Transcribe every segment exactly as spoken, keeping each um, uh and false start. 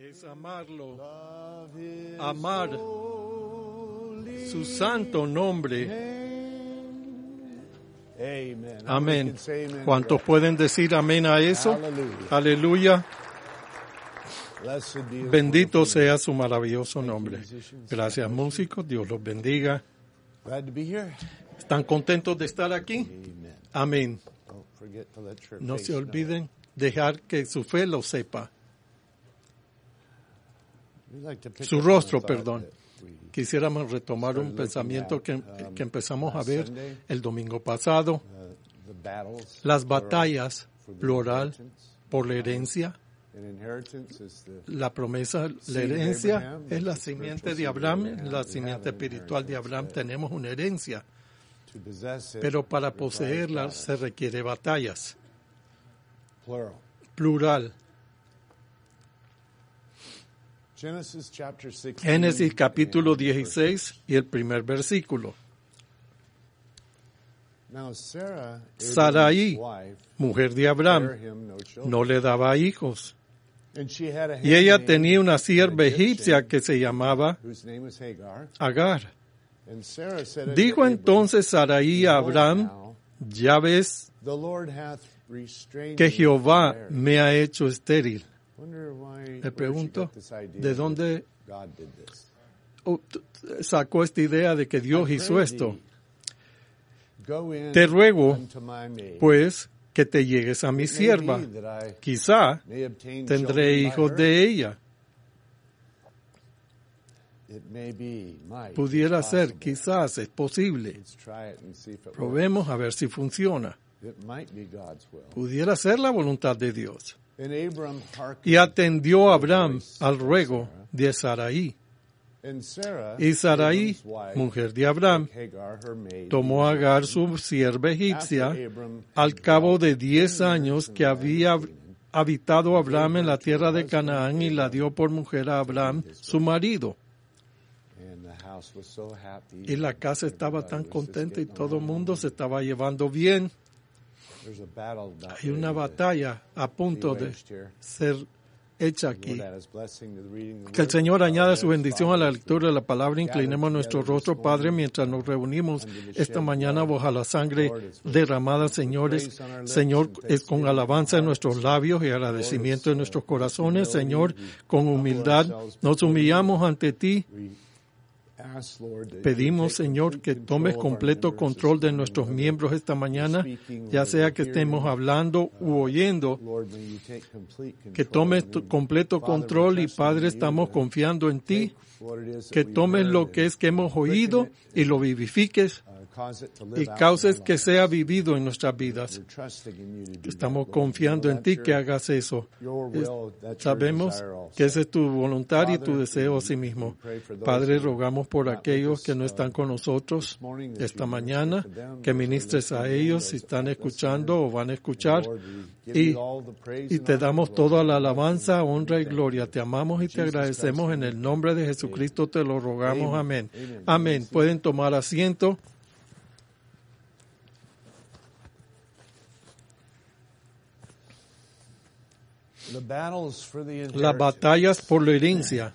es amarlo, amar su santo nombre. Amén. ¿Cuántos pueden decir amén a eso? Aleluya. Bendito sea su maravilloso nombre. Gracias, músicos. Dios los bendiga. ¿Están contentos de estar aquí? Amén. No se olviden dejar que su fe lo sepa. Su rostro, perdón. Quisiéramos retomar un pensamiento que, que empezamos a ver el domingo pasado. Las batallas, plural, por la herencia. La promesa, la herencia es la simiente de Abraham, la simiente espiritual de Abraham. Tenemos una herencia, pero para poseerla se requiere batallas. Plural. Génesis capítulo dieciséis y el primer versículo. Sarai, mujer de Abraham, no le daba hijos. Y ella tenía una sierva egipcia que se llamaba Agar. Dijo entonces Sarai a Abraham, ya ves que Jehová me ha hecho estéril. Le pregunto, ¿de dónde sacó esta idea de que Dios hizo esto? Te ruego, pues, que te llegues a mi sierva. Quizá tendré hijos de ella. Pudiera ser, quizás es posible. Probemos a ver si funciona. Pudiera ser la voluntad de Dios. Y atendió Abraham al ruego de Sarai. Y Sarai, mujer de Abraham, tomó a Agar, su sierva egipcia, al cabo de diez años que había habitado Abraham en la tierra de Canaán, y la dio por mujer a Abraham, su marido. Y la casa estaba tan contenta y todo el mundo se estaba llevando bien. Hay una batalla a punto de ser hecha aquí. Que el Señor añada su bendición a la lectura de la palabra. Inclinemos nuestro rostro, Padre, mientras nos reunimos esta mañana bajo la sangre derramada, señores. Señor, es con alabanza en nuestros labios y agradecimiento en nuestros corazones. Señor, con humildad nos humillamos ante ti. Pedimos, Señor, que tomes completo control de nuestros miembros esta mañana, ya sea que estemos hablando u oyendo, que tomes completo control. Y Padre, estamos confiando en ti, que tomes lo que es que hemos oído y lo vivifiques y causes que sea vivido en nuestras vidas. Estamos confiando en ti que hagas eso. Sabemos que esa es tu voluntad y tu deseo a sí mismo. Padre, rogamos por aquellos que no están con nosotros esta mañana, que ministres a ellos si están escuchando o van a escuchar. Y, y te damos toda la alabanza, honra y gloria. Te amamos y te agradecemos. En el nombre de Jesucristo te lo rogamos. Amén. Amén. Pueden tomar asiento. Las batallas por la herencia.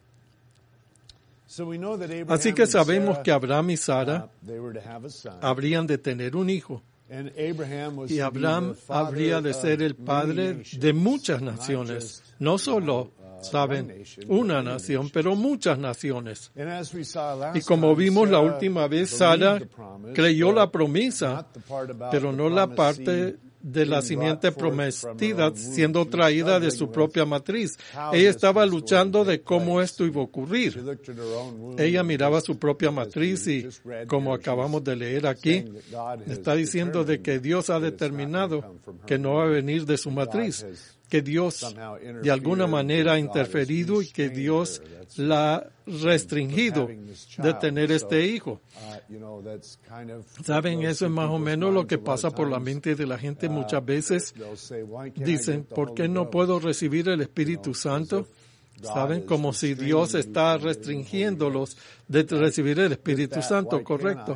Así que sabemos que Abraham y Sara habrían de tener un hijo. Y Abraham habría de ser el padre de muchas naciones. No solo, saben, una nación, pero muchas naciones. Y como vimos la última vez, Sara creyó la promesa, pero no la parte de la simiente prometida siendo traída de su propia matriz. Ella estaba luchando de cómo esto iba a ocurrir. Ella miraba su propia matriz y, como acabamos de leer aquí, está diciendo de que Dios ha determinado que no va a venir de su matriz, que Dios de alguna manera ha interferido y que Dios la ha restringido de tener este hijo. Saben, eso es más o menos lo que pasa por la mente de la gente muchas veces. Dicen, ¿por qué no puedo recibir el Espíritu Santo? Saben, como si Dios está restringiéndolos de recibir el Espíritu Santo, correcto.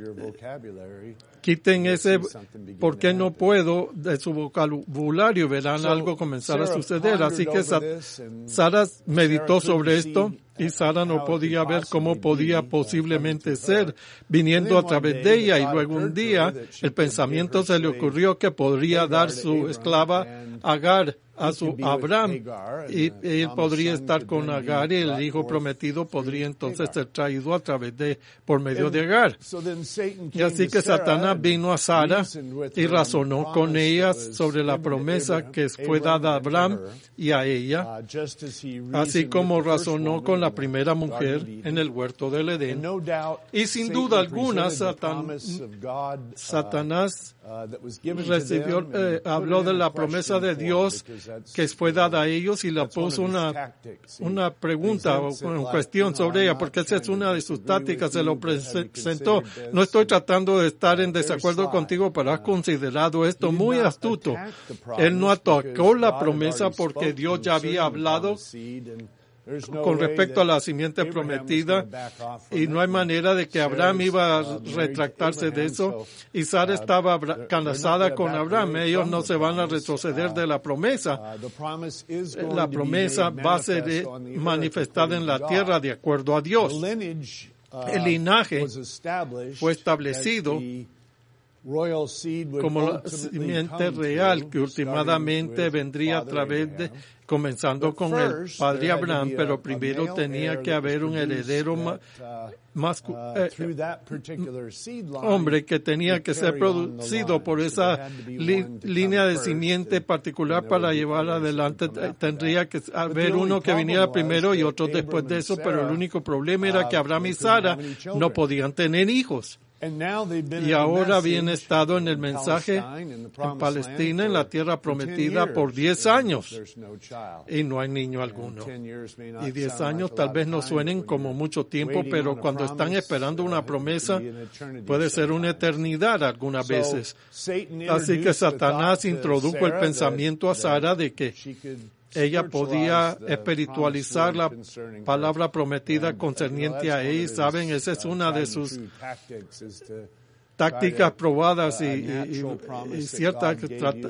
Quiten ese ¿por qué no puedo? De su vocabulario, verán algo comenzar a suceder. Así que Sara meditó sobre esto y Sara no podía ver cómo podía posiblemente ser viniendo a través de ella. Y luego un día el pensamiento se le ocurrió que podría dar su esclava Agar a su Abraham y él podría estar con Agar y el hijo prometido podría entonces ser traído a través de por medio de Agar. Y así que Satanás vino a Sara y razonó con ella sobre la promesa que fue dada a Abraham y a ella, así como razonó con la primera mujer en el huerto del Edén. Y sin duda alguna Satan, Satanás recibió, eh, habló de la promesa de Dios que fue dada a ellos y le puso una, una pregunta o una cuestión sobre ella, porque esa es una de sus tácticas, se lo presentó. No estoy tratando de estar en desacuerdo contigo, pero has considerado esto muy astuto. Él no atacó la promesa porque Dios ya había hablado con respecto a la simiente prometida y no hay manera de que Abraham iba a retractarse de eso y Sara estaba casada con Abraham. Ellos no se van a retroceder de la promesa. La promesa va a ser manifestada en la tierra de acuerdo a Dios. El linaje fue establecido como la simiente real que últimamente vendría a través de, comenzando con el padre Abraham, pero primero tenía que haber un heredero más, más eh, hombre que tenía que ser producido por esa li, línea de simiente particular para llevar adelante. Tendría que haber uno que viniera primero y otro después de eso, pero el único problema era que Abraham y Sara no podían tener hijos. Y ahora habían estado en el mensaje en Palestina, en la tierra prometida, por diez años y no hay niño alguno. Y diez años tal vez no suenen como mucho tiempo, pero cuando están esperando una promesa puede ser una eternidad algunas veces. Así que Satanás introdujo el pensamiento a Sara de que ella podía espiritualizar la palabra prometida concerniente a ella. Saben, esa es una de sus tácticas probadas y, y, y ciertas que trata,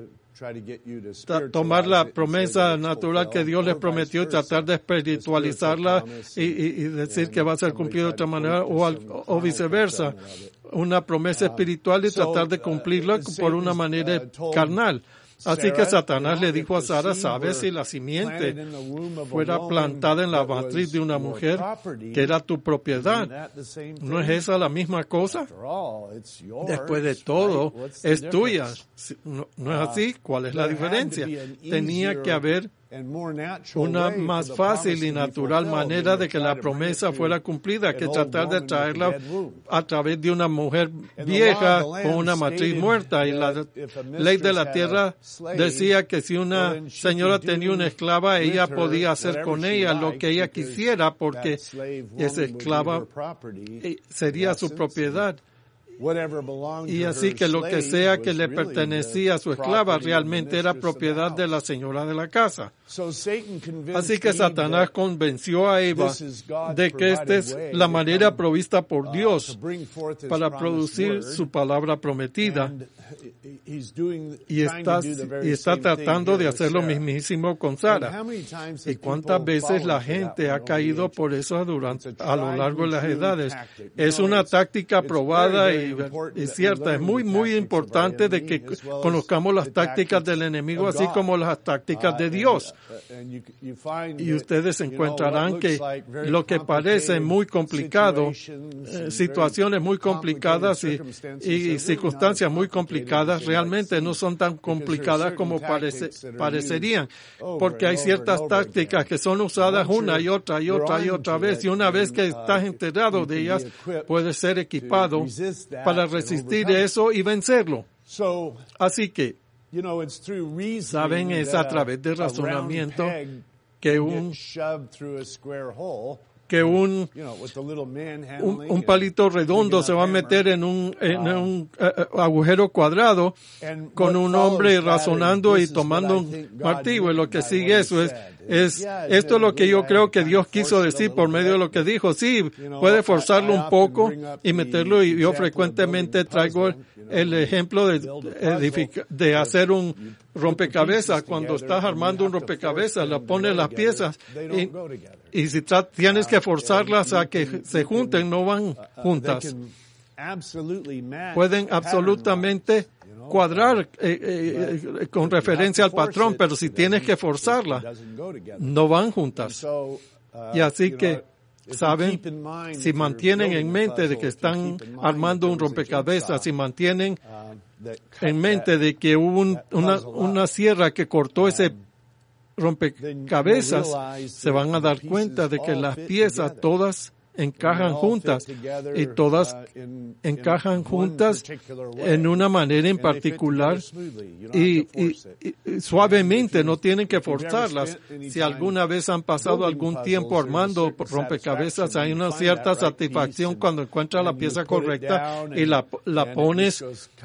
tomar la promesa natural que Dios les prometió y tratar de espiritualizarla y, y, y decir que va a ser cumplida de otra manera o, al, o viceversa. Una promesa espiritual y tratar de cumplirla por una manera carnal. Así que Satanás le dijo a Sara, ¿sabes? Si la simiente fuera plantada en la matriz de una mujer, que era tu propiedad, ¿no es esa la misma cosa? Después de todo, es tuya. ¿No, no es así? ¿Cuál es la diferencia? Tenía que haber una más fácil y natural manera de que la promesa fuera cumplida que tratar de traerla a través de una mujer vieja con una matriz muerta. Y la ley de la tierra decía que si una señora tenía una esclava, ella podía hacer con ella lo que ella quisiera porque esa esclava sería su propiedad. Y así que lo que sea que le pertenecía a su esclava realmente era propiedad de la señora de la casa. Así que Satanás convenció a Eva de que esta es la manera provista por Dios para producir su palabra prometida. Y está, y está tratando de hacer lo mismísimo con Sara. ¿Y cuántas veces la gente ha caído por eso durante, a lo largo de las edades? Es una táctica probada y, y cierta. Es muy, muy importante de que conozcamos las tácticas del enemigo así como las tácticas de Dios. Y ustedes encontrarán que lo que parece muy complicado, eh, situaciones muy complicadas y, y circunstancias muy complicadas, realmente no son tan complicadas como parece, parecerían, porque hay ciertas tácticas que son usadas una y otra y otra y otra vez, y una vez que estás enterado de ellas, puedes ser equipado para resistir eso y vencerlo. Así que, saben, es a través del razonamiento que un que un, un, un palito redondo se va a meter en un, en un uh, agujero cuadrado con un hombre razonando y tomando un martillo. Y lo que sigue eso es, Es, esto es lo que yo creo que Dios quiso decir por medio de lo que dijo. Sí, puede forzarlo un poco y meterlo, y yo frecuentemente traigo el ejemplo de, edific- de hacer un rompecabezas. Cuando estás armando un rompecabezas, le pones las piezas y, y si tra- tienes que forzarlas a que se junten, no van juntas. Pueden absolutamente cuadrar eh, eh, con referencia al patrón, pero si tienes que forzarla, no van juntas. Y así que, saben, si mantienen en mente de que están armando un rompecabezas, si mantienen en mente de que hubo un, una, una sierra que cortó ese rompecabezas, se van a dar cuenta de que las piezas todas encajan juntas y todas encajan juntas en una manera en particular y, y, y suavemente, no tienen que forzarlas. Si alguna vez han pasado algún tiempo armando rompecabezas, hay una cierta satisfacción cuando encuentras la pieza correcta y la, la pones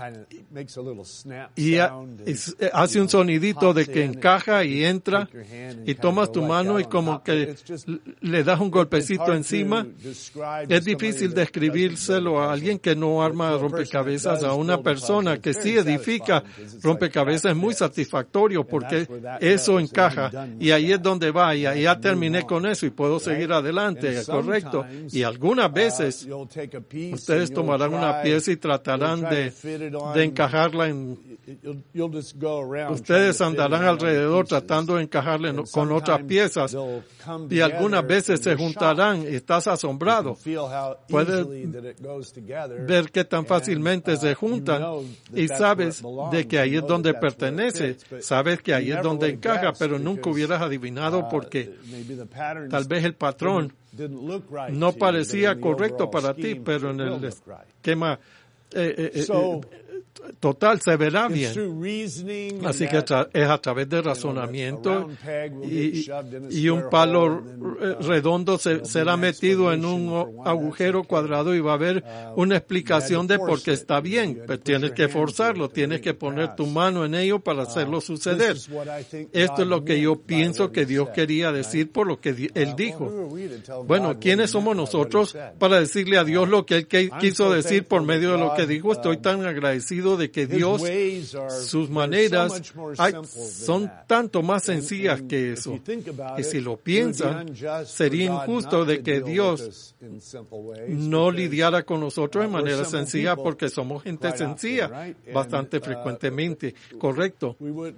y, a, y hace un sonidito de que encaja y entra, y tomas tu mano y como que le das un golpecito encima. Es difícil describírselo a alguien que no arma rompecabezas. A una persona que sí edifica rompecabezas es muy satisfactorio porque eso encaja y ahí es donde va, y ahí ya terminé con eso y puedo seguir adelante, correcto. Y algunas veces ustedes tomarán una pieza y tratarán de, de encajarla en... Ustedes andarán alrededor tratando de encajarla con otras piezas y algunas veces se juntarán y estás asombrado. Puedes ver qué tan fácilmente se juntan y sabes de que ahí es donde pertenece, sabes que ahí es donde encaja, pero nunca hubieras adivinado porque tal vez el patrón no parecía correcto para ti, pero en el esquema eh, eh, eh, total se verá bien. Así que es a través de razonamiento y, y un palo redondo se, será metido en un agujero cuadrado y va a haber una explicación de por qué está bien, pero tienes que forzarlo, tienes que poner tu mano en ello para hacerlo suceder. Esto es lo que yo pienso que Dios quería decir por lo que Él dijo. Bueno, ¿quiénes somos nosotros para decirle a Dios lo que Él quiso decir por medio de lo que dijo? Estoy tan agradecido de que Dios, sus maneras hay, son tanto más sencillas que eso. Y si lo piensan, sería injusto de que Dios no lidiara con nosotros de manera sencilla porque somos gente sencilla bastante frecuentemente. Correcto.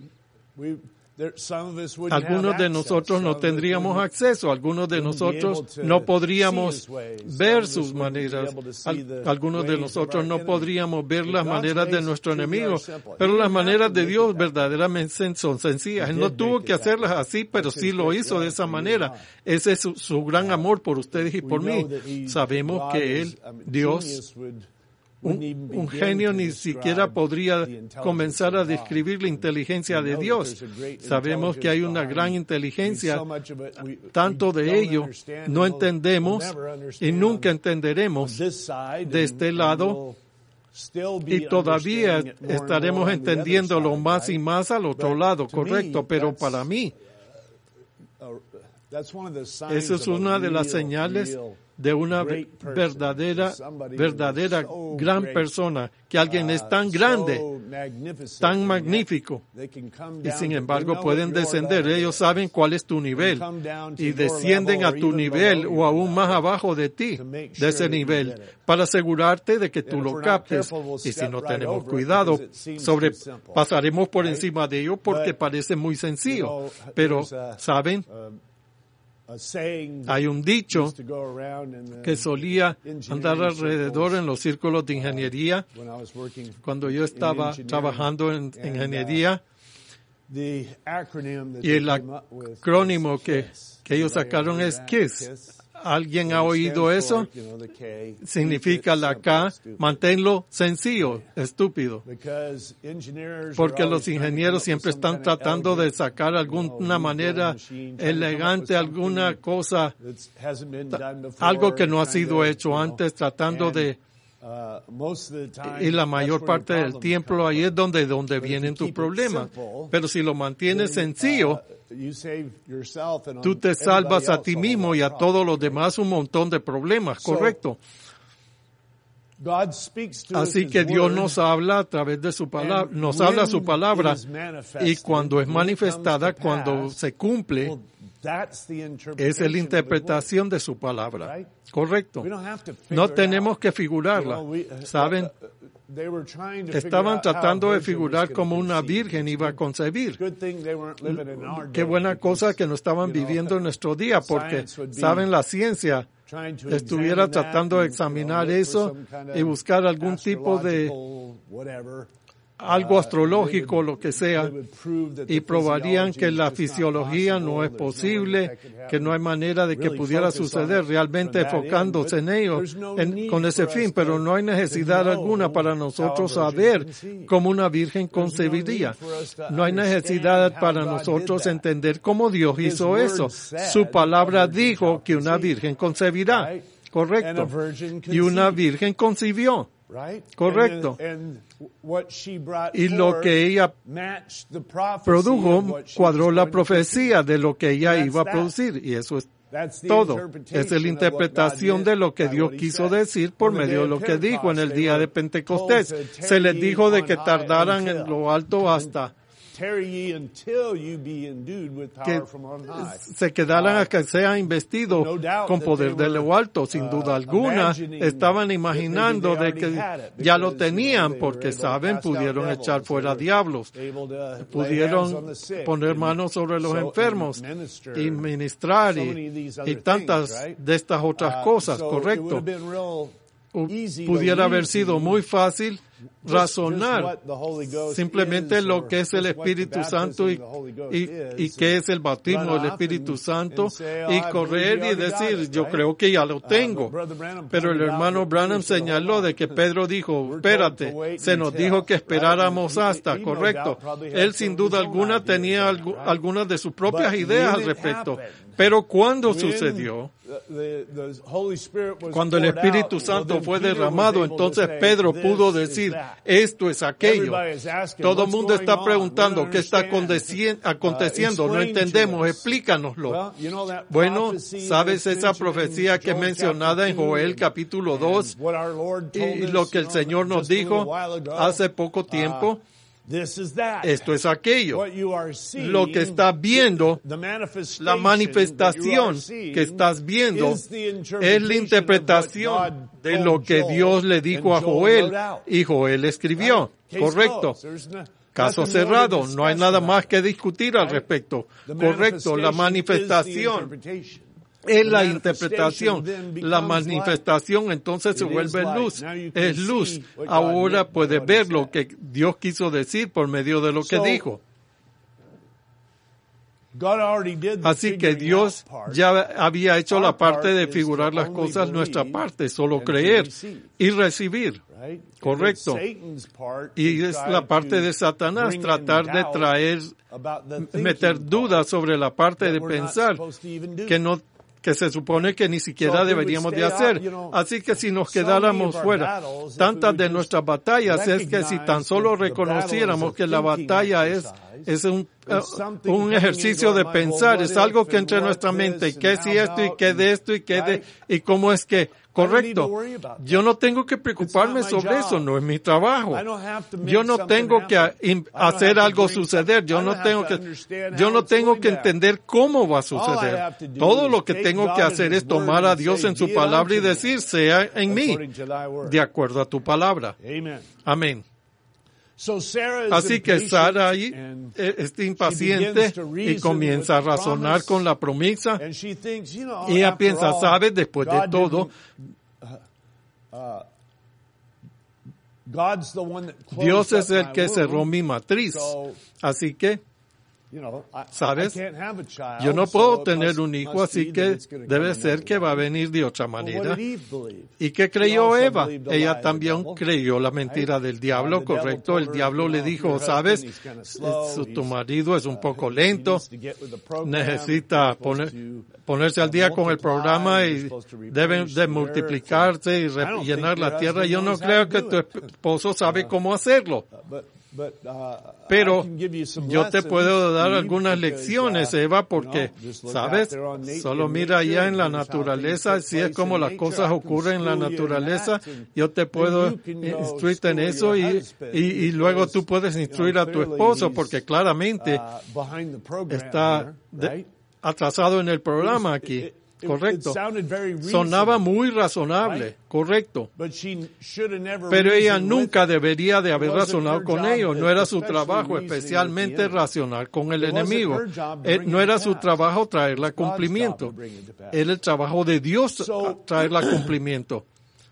Algunos de nosotros no tendríamos acceso, algunos de nosotros no podríamos ver sus maneras, algunos de nosotros no podríamos ver las maneras de nuestro enemigo, pero las maneras de Dios verdaderamente son sencillas. Él no tuvo que hacerlas así, pero sí lo hizo de esa manera. Ese es su, su gran amor por ustedes y por mí. Sabemos que Él, Dios, Un, un genio ni siquiera podría comenzar a describir la inteligencia de Dios. Sabemos que hay una gran inteligencia, tanto de ello no entendemos y nunca entenderemos de este lado, y todavía estaremos entendiéndolo más y más al otro lado, correcto, pero para mí, eso es una de las señales de una verdadera, verdadera gran persona, que alguien es tan grande, tan magnífico, y sin embargo pueden descender. Ellos saben cuál es tu nivel y descienden a tu nivel o aún más abajo de ti, de ese nivel, para asegurarte de que tú lo captes. Y si no tenemos cuidado, sobre, pasaremos por encima de ello porque parece muy sencillo, pero ¿saben? Hay un dicho que solía andar alrededor en los círculos de ingeniería cuando yo estaba trabajando en ingeniería, y el acrónimo que, que ellos sacaron es KISS. ¿Alguien ha oído eso? Significa la K, manténlo sencillo, estúpido. Porque los ingenieros siempre están tratando de sacar alguna manera elegante, alguna cosa, algo que no ha sido hecho antes, tratando de Y la mayor parte del tiempo ahí es donde, donde vienen tus problemas. Pero si lo mantienes sencillo, tú te salvas a ti mismo y a todos los demás un montón de problemas, ¿correcto? Así que Dios nos habla a través de su palabra, nos habla su palabra, y cuando es manifestada, cuando se cumple, es la interpretación de su palabra. Correcto. No tenemos que figurarla. ¿Saben? Estaban tratando de figurar como una virgen iba a concebir. Qué buena cosa que no estaban viviendo en nuestro día, porque, ¿saben? La ciencia estuviera tratando de examinar eso y buscar algún tipo de algo astrológico, lo que sea, y probarían que la fisiología no es posible, que no hay manera de que pudiera suceder, realmente enfocándose en ellos en, con ese fin, pero no hay necesidad alguna para nosotros saber cómo una virgen concebiría. No hay necesidad para nosotros entender cómo Dios hizo eso. Su palabra dijo que una virgen concebirá, correcto, y una virgen concibió. Correcto. Y lo que ella produjo cuadró la profecía de lo que ella iba a producir. Y eso es todo. Esa es la interpretación de lo que Dios quiso decir por medio de lo que dijo en el día de Pentecostés. Se les dijo de que tardaran en lo alto hasta que se quedaran a que sean investidos con poder de lo alto. Sin duda alguna, estaban imaginando de que ya lo tenían, porque saben, pudieron echar fuera diablos, pudieron poner manos sobre los enfermos y ministrar y, y tantas de estas otras cosas, correcto. Pudiera haber sido muy fácil razonar simplemente lo que es el Espíritu Santo y, y, y qué es el bautismo del Espíritu Santo y correr y decir, yo creo que ya lo tengo. Pero el hermano Branham señaló de que Pedro dijo, espérate, se nos dijo que esperáramos hasta, correcto. Él sin duda alguna tenía algu- algunas de sus propias ideas al respecto. Pero cuando sucedió, cuando el Espíritu Santo fue derramado, entonces Pedro pudo decir, esto es aquello. Todo el mundo está preguntando qué está aconteciendo, no entendemos, explícanoslo. Bueno, ¿sabes esa profecía que es mencionada en Joel capítulo dos? Y lo que el Señor nos dijo hace poco tiempo. Esto es aquello. Lo que estás viendo, la manifestación que estás viendo, es la interpretación de lo que Dios le dijo a Joel y Joel escribió. Correcto. Caso cerrado. No hay nada más que discutir al respecto. Correcto. La manifestación es la interpretación. La manifestación entonces se vuelve luz. Es luz. Ahora puedes ver lo que Dios quiso decir por medio de lo que dijo. Así que Dios ya había hecho la parte de figurar las cosas, nuestra parte, solo creer y recibir. Correcto. Y es la parte de Satanás, tratar de traer, meter dudas sobre la parte de pensar que no que se supone que ni siquiera deberíamos de hacer. Así que si nos quedáramos fuera, tantas de nuestras batallas es que si tan solo reconociéramos que la batalla es, es un, uh, un ejercicio de pensar, es algo que entre nuestra mente, y qué si esto, y qué de esto, y qué de, y cómo es que, correcto. Yo no tengo que preocuparme sobre eso, no es mi trabajo. Yo no tengo que hacer algo suceder, yo no tengo que, yo no tengo que entender cómo va a suceder. Todo lo que tengo que hacer es tomar a Dios en su palabra y decir, sea en mí, de acuerdo a tu palabra. Amén. Así que Sara ahí está impaciente y comienza a razonar con la promesa. Y ella piensa, ¿sabes? Después de todo, Dios es el que cerró mi matriz. Así que ¿Sabes? Yo no puedo tener un hijo, así que debe ser que va a venir de otra manera. ¿Y qué creyó Eva? Ella también creyó la mentira del diablo, correcto. El diablo le dijo, ¿sabes? Tu marido es un poco lento, necesita poner, ponerse al día con el programa y deben de multiplicarse y rellenar la tierra. Yo no creo que tu esposo sabe cómo hacerlo. Pero yo te puedo dar algunas lecciones, Eva, porque, ¿sabes? Solo mira allá en la naturaleza, si es como las cosas ocurren en la naturaleza, yo te puedo instruirte en eso y, y, y luego tú puedes instruir a tu esposo, porque claramente está de, atrasado en el programa aquí. Correcto. Sonaba muy razonable, correcto. Pero ella nunca debería de haber razonado con ellos. No era su trabajo especialmente razonar con el enemigo. No era su trabajo traerla a cumplimiento. Era el trabajo de Dios traerla a cumplimiento.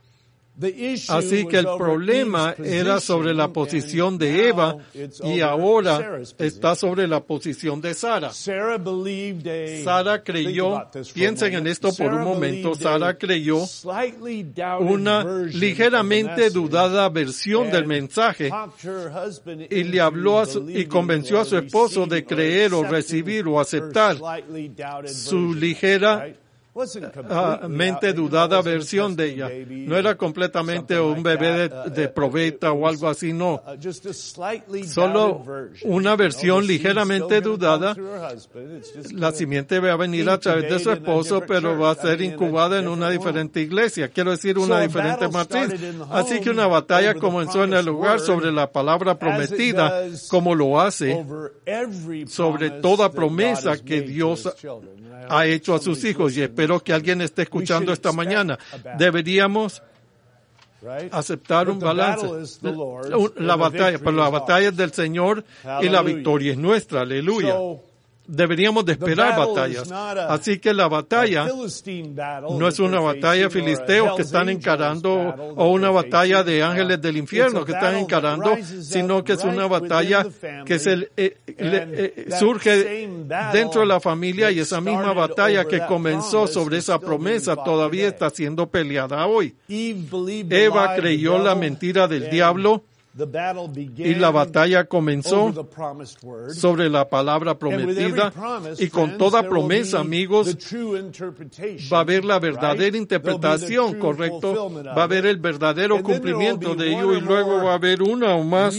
Así que el problema era sobre la posición de Eva y ahora está sobre la posición de Sara. Sara creyó, piensen en esto por un momento, Sara creyó una ligeramente dudada versión del mensaje y le habló a su, y convenció a su esposo de creer o recibir o aceptar su ligera Uh, mente dudada versión de ella. No era completamente un bebé de, de probeta o algo así, no. Solo una versión ligeramente dudada. La simiente va a venir a través de su esposo, pero va a ser incubada en una diferente iglesia. Quiero decir, una diferente matriz. Así que una batalla comenzó en el lugar sobre la palabra prometida, como lo hace sobre toda promesa que Dios ha hecho a sus hijos, y espero que alguien esté escuchando esta mañana. Deberíamos aceptar un balance. La batalla, pero la batalla es del Señor y la victoria es nuestra. Aleluya. Deberíamos de esperar batallas. Así que la batalla no es una batalla filisteos que están encarando o una batalla de ángeles del infierno que están encarando, sino que es una batalla que se, eh, eh, surge dentro de la familia, y esa misma batalla que comenzó sobre esa promesa todavía está siendo peleada hoy. Eva creyó la mentira del diablo, y la batalla comenzó sobre la palabra prometida, y con toda promesa, amigos, va a haber la verdadera interpretación, correcto, va a haber el verdadero cumplimiento de ello, y luego va a haber una o más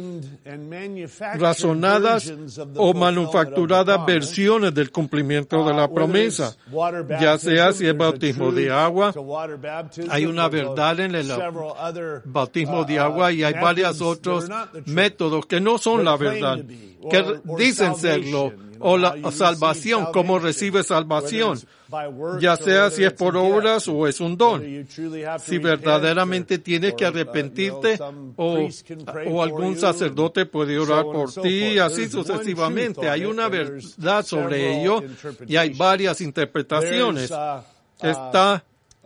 razonadas o manufacturadas versiones del cumplimiento de la promesa, ya sea si es bautismo de agua. Hay una verdad en el bautismo de agua y hay varios otros métodos que no son la verdad, que dicen serlo, o la salvación, cómo recibe salvación, ya sea si es por obras o es un don, si verdaderamente tienes que arrepentirte o, o algún sacerdote puede orar por ti, y así sucesivamente. Hay una verdad sobre ello y hay varias interpretaciones. Está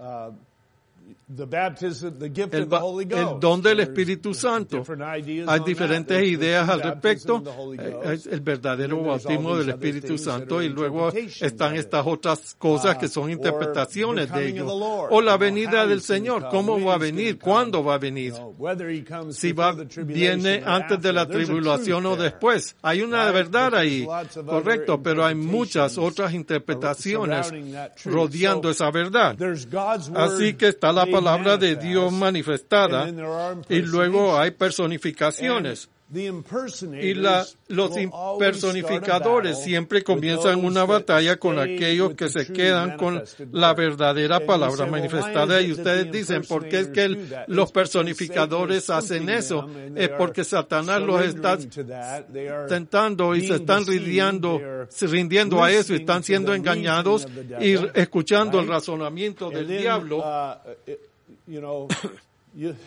El, el don del Espíritu Santo. Hay diferentes ideas al respecto. Es el verdadero bautismo del Espíritu Santo, y luego están estas otras cosas que son interpretaciones de ello. O la venida del Señor. ¿Cómo va a venir? ¿Cuándo va a venir? Si va, viene antes de la tribulación o después. Hay una verdad ahí, correcto, pero hay muchas otras interpretaciones rodeando esa verdad. Así que está la palabra de Dios manifestada, y luego hay personificaciones. Y la, los personificadores siempre comienzan una batalla con aquellos que se quedan con la verdadera palabra manifestada. Y ustedes dicen, ¿por qué es que el, los personificadores hacen eso? Es porque Satanás los está tentando y se están rindiendo, rindiendo a eso, y están siendo engañados y escuchando el razonamiento del diablo.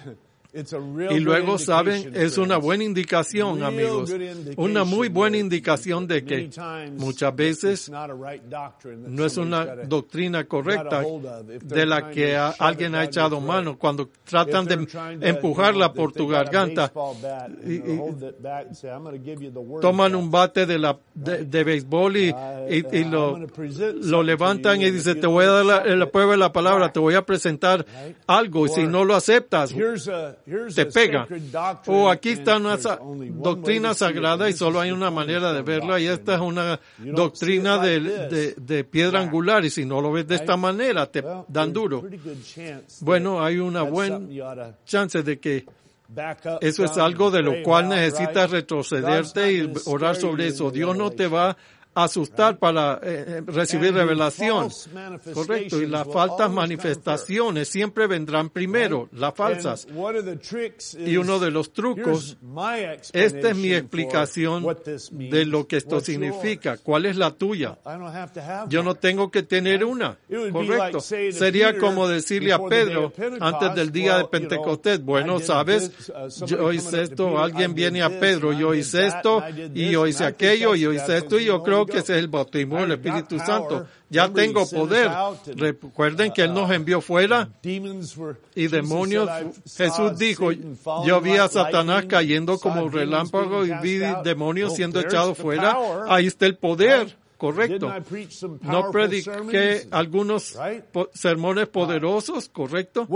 Y luego, ¿saben? Es una buena indicación, amigos. Una muy buena indicación de que muchas veces no es una doctrina correcta de la que alguien ha echado mano cuando tratan de empujarla por tu garganta y, y toman un bate de, la, de, de béisbol y, y, y lo, lo levantan y dicen, te voy a dar la, la prueba de la palabra, te voy a presentar algo y si no lo aceptas, te pega. O aquí está una doctrina sagrada y solo hay una manera de verla y esta es una doctrina de, de, de piedra angular y si no lo ves de esta manera te dan duro. Bueno, hay una buena chance de que eso es algo de lo cual necesitas retrocederte y orar sobre eso. Dios no te va asustar para eh, recibir revelación. Correcto. Y las falsas manifestaciones siempre vendrán primero, las falsas. Y uno de los trucos, esta es mi explicación de lo que esto significa. ¿Cuál es la tuya? Yo no tengo que tener una. Correcto. Sería como decirle a Pedro antes del día de Pentecostés, bueno, sabes, yo hice esto, alguien viene a Pedro, yo hice esto, y yo hice aquello, y yo hice esto, y yo creo que ese es el bautismo del Espíritu Santo. Ya tengo poder. Recuerden que Él nos envió fuera y demonios. Jesús dijo, yo vi a Satanás cayendo como relámpago y vi demonios siendo echados fuera. Ahí está el poder. Correcto. No prediqué algunos po- sermones poderosos, correcto.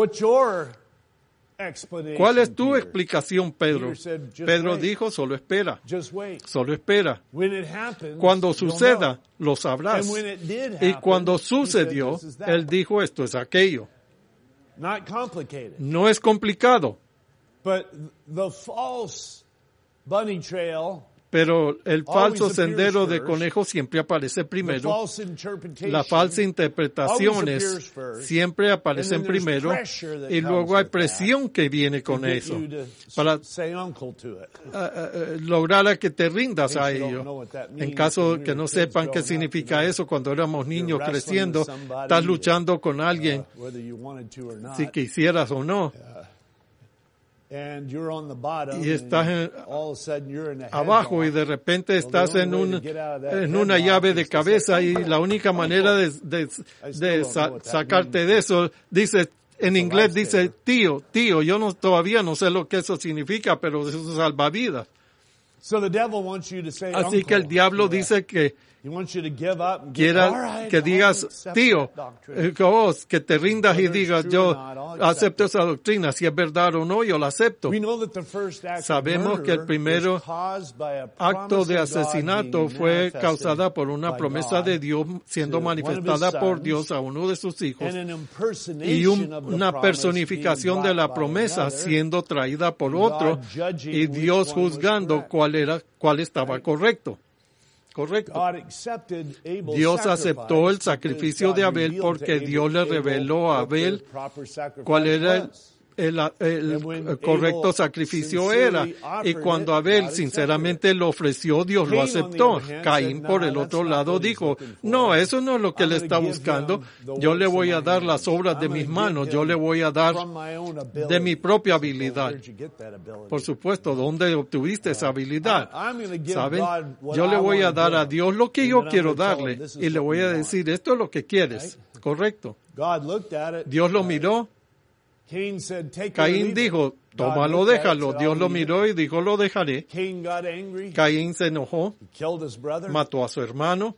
¿Cuál es tu explicación, Pedro? Pedro dijo, solo espera. Solo espera. Cuando suceda, lo sabrás. Y cuando sucedió, él dijo, esto es aquello. No es complicado. Pero el falso sendero de conejo siempre aparece primero. Las falsas interpretaciones siempre aparecen primero. Y luego hay presión que viene con eso. Para uh, uh, lograr a que te rindas a ello. En caso de que no sepan qué significa eso, cuando éramos niños creciendo, estás luchando con alguien, si quisieras o no. Y estás en, abajo y de repente estás en, un, en una llave de cabeza y la única manera de, de, de sa- sacarte de eso, dice, en inglés dice tío, tío, yo no todavía no sé lo que eso significa, pero eso es salvavidas. Así que el diablo dice que quiera que digas, tío, oh, que te rindas y digas, yo acepto esa doctrina, si es verdad o no, yo la acepto. Sabemos que el primer acto de asesinato fue causada por una promesa de Dios siendo manifestada por Dios a uno de sus hijos y un, una personificación de la promesa siendo traída por otro y Dios juzgando cuál era, cuál estaba correcto. Correcto. Dios aceptó el sacrificio de Abel porque Dios le reveló a Abel cuál era el, el, el, el correcto sacrificio era. Y cuando Abel sinceramente lo ofreció, Dios lo aceptó. Caín, por el otro lado, dijo, no, eso no es lo que él está buscando. Yo le voy a dar las obras de mis manos. Yo le voy a dar de mi propia habilidad. Por supuesto, ¿dónde obtuviste esa habilidad? ¿Saben? Yo le voy a dar a Dios lo que yo quiero darle. Y le voy a decir, esto es lo que quieres. Correcto. Dios lo miró. Caín dijo, tómalo, déjalo. Dios lo miró y dijo, lo dejaré. Caín se enojó, mató a su hermano.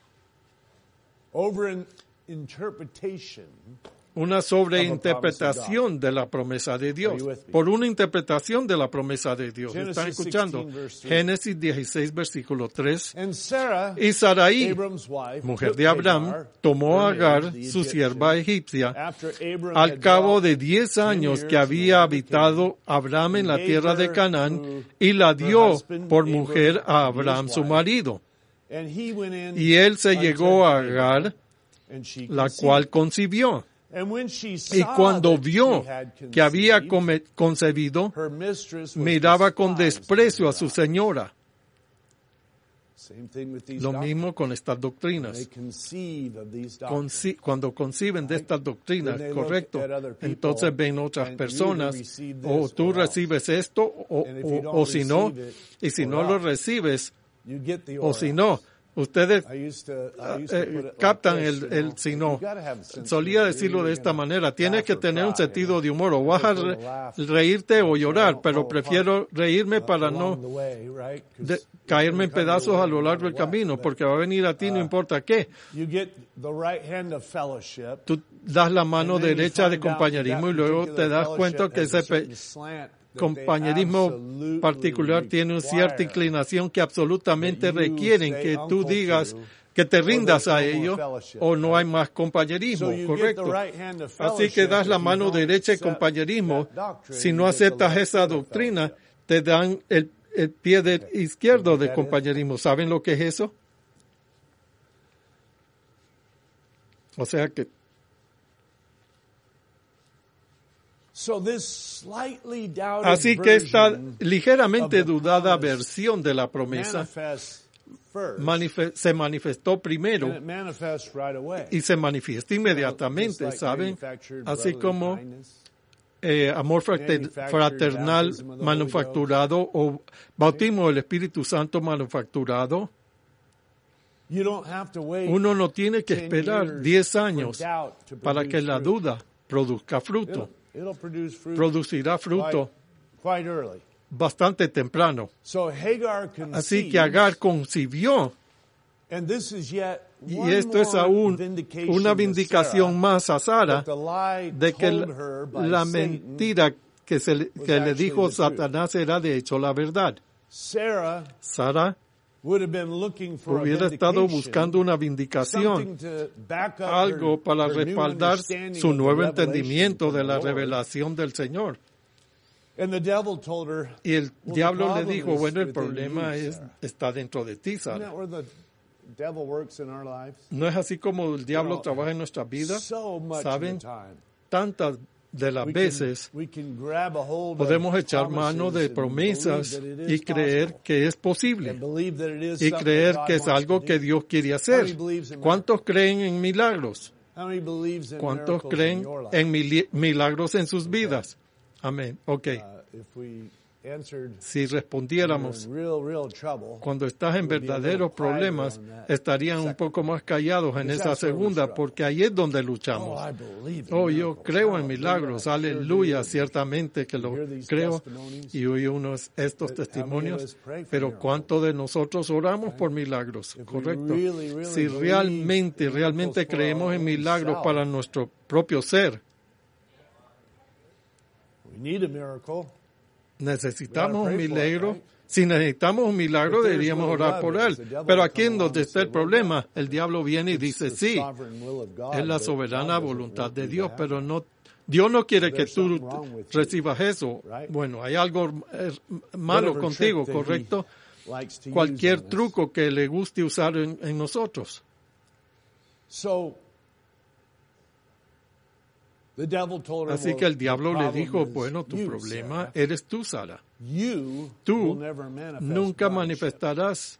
Una sobreinterpretación de la promesa de Dios. Por una interpretación de la promesa de Dios. ¿Están escuchando? Génesis dieciséis, versículo tres. Y Sarai, mujer de Abraham, tomó a Agar, su sierva egipcia, al cabo de diez años que había habitado Abraham en la tierra de Canaán, y la dio por mujer a Abraham, su marido. Y él se llegó a Agar, la cual concibió. Y cuando vio que había come- concebido, miraba con desprecio a su señora. Lo mismo con estas doctrinas. Conci- cuando conciben de estas doctrinas, correcto, entonces ven otras personas, o tú recibes esto, o, o, o si no, y si no lo recibes, o si no, ustedes eh, captan el, el si no. Solía decirlo de esta manera, tienes que tener un sentido de humor, o vas a re, reírte o llorar, pero prefiero reírme para no de, caerme en pedazos a lo largo del camino, porque va a venir a ti no importa qué. Tú das la mano derecha de compañerismo y luego te das cuenta que ese pe- compañerismo particular tiene una cierta inclinación que absolutamente requieren que tú digas que te rindas a ello o no hay más compañerismo, correcto. Así que das la mano derecha de compañerismo. Si no aceptas esa doctrina, te dan el, el pie de izquierdo de compañerismo. ¿Saben lo que es eso? O sea que Así que esta ligeramente dudada versión de la promesa manif- se manifestó primero y se manifiesta inmediatamente, ¿saben? Así como eh, amor frater- fraternal manufacturado o bautismo del Espíritu Santo manufacturado. Uno no tiene que esperar diez años para que la duda produzca fruto. Producirá fruto bastante temprano. Así que Agar concibió, y esto es aún una vindicación más a Sara de que la, la mentira que, se le, que le dijo Satanás era de hecho la verdad. Sara hubiera estado buscando una vindicación, algo para respaldar su nuevo entendimiento de la revelación del Señor. Y el diablo le dijo, bueno, el problema es, está dentro de ti, Sara. ¿No es así como el diablo trabaja en nuestras vidas? ¿Saben? Tantas de las veces podemos echar mano de promesas y creer que es posible y creer que es algo que Dios quiere hacer. ¿Cuántos creen en milagros? ¿Cuántos creen en mil- milagros en sus vidas? Amén. Ok. Si respondiéramos cuando estás en verdaderos problemas, estarían un poco más callados en esa segunda, porque ahí es donde luchamos. Oh, yo creo en milagros, aleluya, ciertamente que lo creo, y oí unos estos testimonios, pero ¿cuánto de nosotros oramos por milagros? Correcto. Si realmente, realmente creemos en milagros para nuestro propio ser, necesitamos un milagro. Si necesitamos un milagro, deberíamos orar por él. Pero aquí en donde está el problema, el diablo viene y dice, sí, es la soberana voluntad de Dios, pero no, Dios no quiere que tú recibas eso. Bueno, hay algo malo contigo, ¿correcto? Cualquier truco que le guste usar en, en nosotros. Así que el diablo le dijo, bueno, tu problema eres tú, Sara. Tú nunca manifestarás.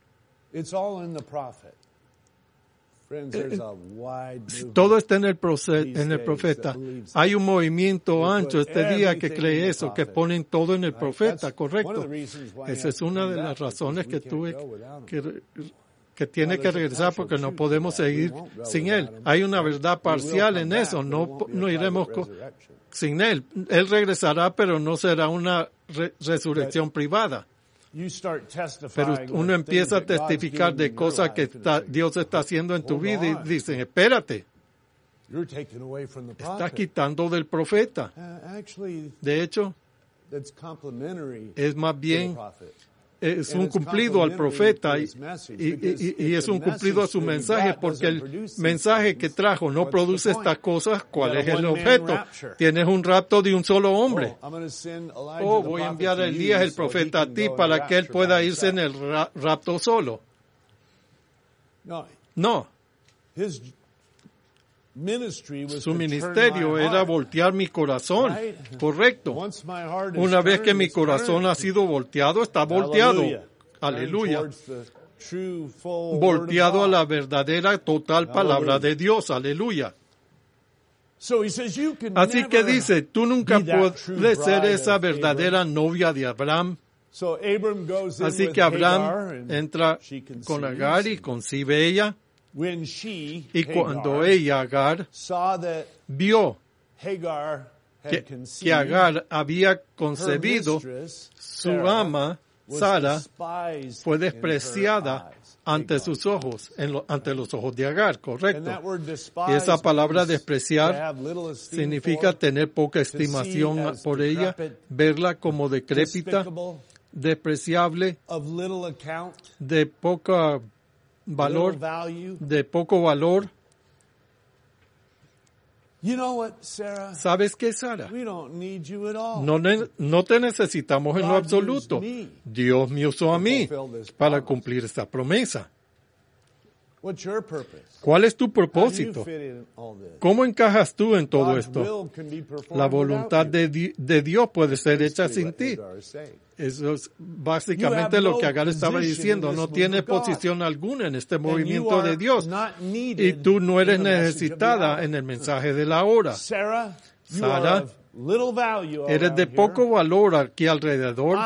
Todo está en el, proce- en el profeta. Hay un movimiento ancho este día que cree eso, que ponen todo en el profeta, correcto. Esa es una de las razones que tuve que... que tiene que regresar porque no podemos seguir sin él. Hay una verdad parcial en eso, no, no iremos co- sin él. Él regresará, pero no será una re- resurrección privada. Pero uno empieza a testificar de cosas que está, Dios está haciendo en tu vida y dicen, espérate, está quitando del profeta. De hecho, es más bien... es un cumplido al profeta y, y, y, y es un cumplido a su mensaje porque el mensaje que trajo no produce estas cosas. ¿Cuál es el objeto? Tienes un rapto de un solo hombre. Oh, voy a enviar a Elías el profeta a ti para que él pueda irse en el ra- rapto solo. No. Su ministerio era voltear mi corazón, correcto. Una vez que mi corazón ha sido volteado, está volteado, aleluya, volteado a la verdadera, total palabra de Dios. Aleluya. Así que dice, tú nunca puedes ser esa verdadera novia de Abraham. Así que Abraham entra con Agar y concibe ella. Y cuando ella, Agar, vio que, que Agar había concebido, su ama, Sara, fue despreciada ante sus ojos, en lo, ante los ojos de Agar, correcto. Y esa palabra despreciar significa tener poca estimación por ella, verla como decrépita, despreciable, de poco valor, de poco valor. ¿Sabes qué, Sara? No, no te necesitamos en lo absoluto. Dios me usó a mí para cumplir esta promesa. ¿Cuál es tu propósito? ¿Cómo encajas tú en todo esto? La voluntad de, de Dios puede ser hecha sin ti. Eso es básicamente lo que Agar estaba diciendo. No tienes posición alguna en este movimiento de Dios. Y tú no eres necesitada en el mensaje de la hora. Sara, eres de poco valor aquí alrededor.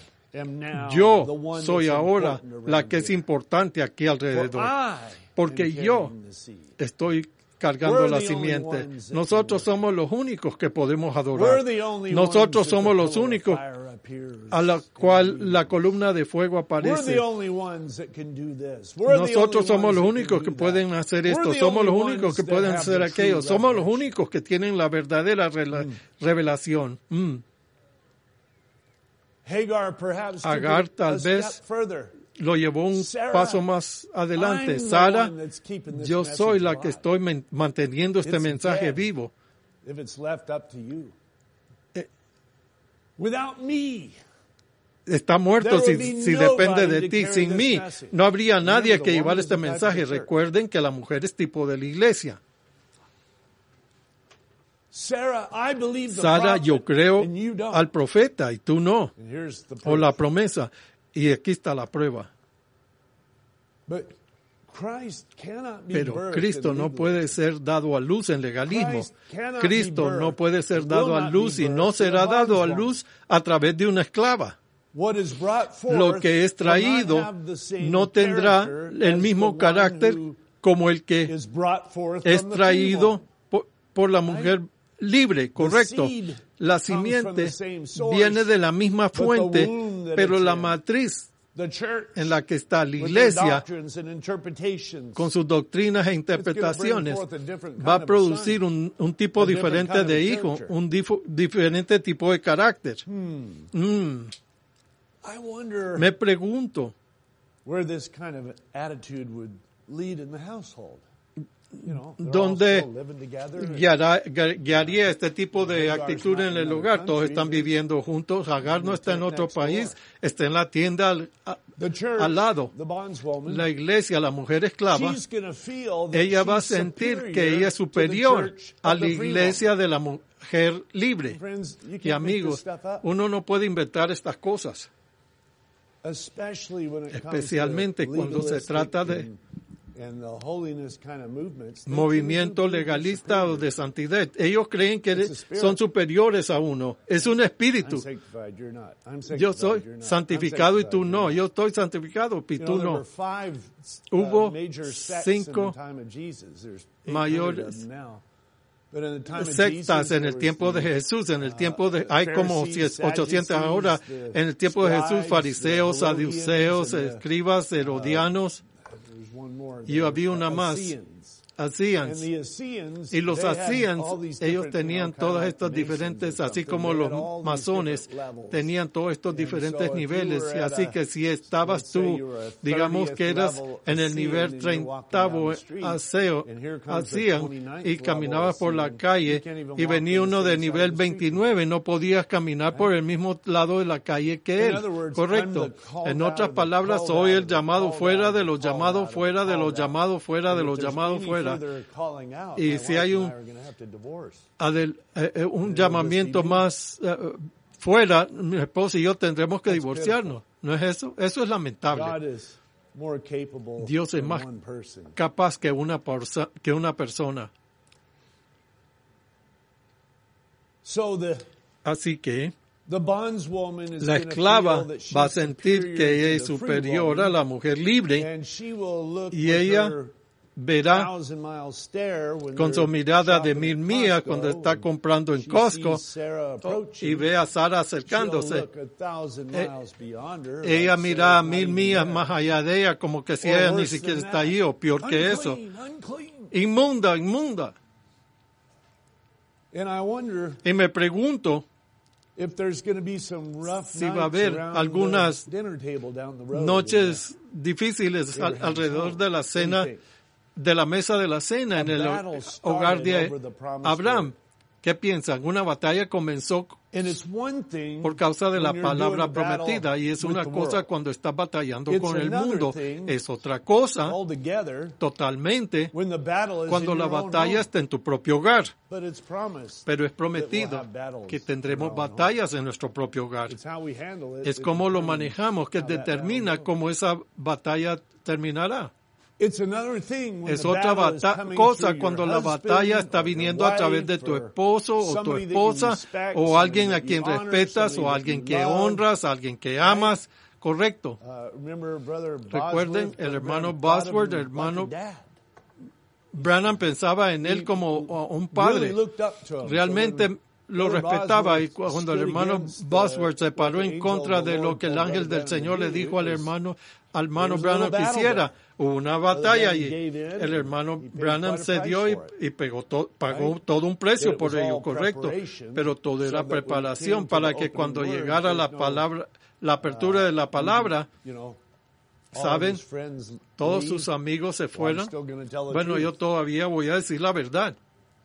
Yo soy ahora la que es importante aquí alrededor. Porque yo estoy cargando la simiente. Nosotros somos los únicos que podemos adorar. Nosotros somos los únicos a la cual la columna de fuego aparece. Nosotros somos los únicos que pueden hacer esto. Somos los únicos que pueden hacer aquello. Somos los únicos que tienen la verdadera revelación. Mm. Agar tal vez lo llevó un paso más adelante. Sara, yo soy la que estoy manteniendo este mensaje vivo. Eh, Está muerto si, si depende de ti. Sin mí, no habría nadie que llevar este mensaje. Recuerden que la mujer es tipo de la iglesia. Sara, yo creo al profeta y tú no. O la promesa. Y aquí está la prueba. Pero Cristo no puede ser dado a luz en legalismo. Cristo no puede ser dado a luz y no será dado a luz a través de una esclava. Lo que es traído no tendrá el mismo carácter como el que es traído por, por la mujer libre, correcto. La simiente viene de la misma fuente, pero la matriz en la que está la iglesia, con sus doctrinas e interpretaciones, va a producir un, un tipo diferente de hijo, un dif- diferente tipo de carácter. Mm. Me pregunto ¿dónde guiará, guiaría este tipo de actitud en el hogar? Todos están viviendo juntos. Agar no está en otro país, está en la tienda al, a, al lado. La iglesia, la mujer esclava, ella va a sentir que ella es superior a la iglesia de la mujer libre. Y amigos, uno no puede inventar estas cosas, especialmente cuando se trata de movimiento legalista o de santidad. Ellos creen que son superiores a uno. Es un espíritu. Yo soy santificado y tú no. Yo estoy santificado y tú no. Hubo cinco mayores sectas en el tiempo de Jesús. En el tiempo de, hay como ochocientas ahora. En el tiempo de Jesús, fariseos, saduceos, escribas, herodianos. Y había una más, Asíans. Y los Asíans, ellos tenían todas estas diferentes, así como los masones, tenían todos estos diferentes niveles. Y así que si estabas tú, digamos que eras en el nivel treintavo aseo, Asían, y caminabas por la calle, y venía uno de nivel veintinueve, no podías caminar por el mismo lado de la calle que él. Correcto. En otras palabras, soy el llamado fuera de los llamados fuera de los llamados fuera de los llamados fuera. Y si hay un, adel, eh, un llamamiento más uh, fuera, mi esposa y yo tendremos que divorciarnos. ¿No es eso? Eso es lamentable. Dios es más capaz que una, porsa, que una persona. Así que la esclava va a sentir que ella es superior a la mujer libre y ella verá con su mirada de mil millas cuando está comprando en Costco y ve a Sara acercándose. Ella mira a mil millas más allá de ella como que si ella ni siquiera está ahí, o peor que eso. Inmunda, inmunda. Y me pregunto si va a haber algunas noches difíciles al, alrededor de la cena, de la mesa de la cena en el hogar de Abraham. ¿Qué piensan? Una batalla comenzó por causa de la palabra prometida, y es una cosa cuando estás batallando con el mundo. Es otra cosa totalmente cuando la batalla está en tu propio hogar. Pero es prometido que tendremos batallas en nuestro propio hogar. Es cómo lo manejamos que determina cómo esa batalla terminará. Es otra bata- cosa cuando la batalla está viniendo a través de tu esposo o tu esposa o alguien a quien respetas o alguien que honras, alguien que amas. Correcto. Recuerden, el hermano Bosworth, el hermano Branham pensaba en él como un padre. Realmente lo respetaba, y cuando el hermano Bosworth se paró en contra de lo que el ángel del Señor le dijo al hermano, al hermano Branham que hiciera, hubo una batalla y el hermano Branham cedió y, y pegó to, pagó todo un precio por ello, correcto, pero todo era preparación para que cuando llegara la palabra, la apertura de la palabra, ¿saben? Todos sus amigos se fueron. Bueno, yo todavía voy a decir la verdad.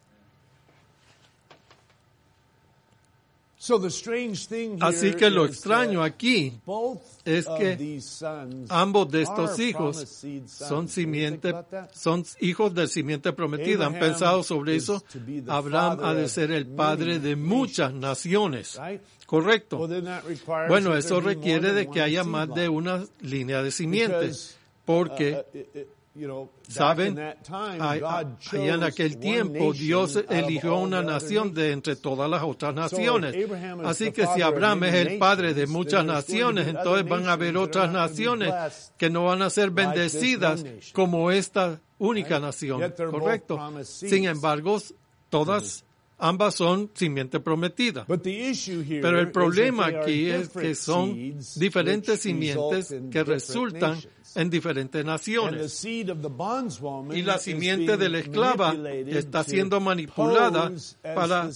Así que lo extraño aquí es que ambos de estos hijos son simiente, son hijos de simiente prometida. ¿Han pensado sobre eso? Abraham ha de ser el padre de muchas naciones. Correcto. Bueno, eso requiere de que haya más de una línea de simientes, porque ¿saben? Allá en aquel tiempo Dios eligió una nación de entre todas las otras naciones. Así que si Abraham es el padre de muchas naciones, entonces van a haber otras naciones que no van a ser bendecidas como esta única nación. ¿Correcto? Sin embargo, todas ambas son simiente prometida. Pero el problema aquí es que son diferentes simientes que resultan en diferentes naciones. Y la simiente de la esclava está siendo manipulada para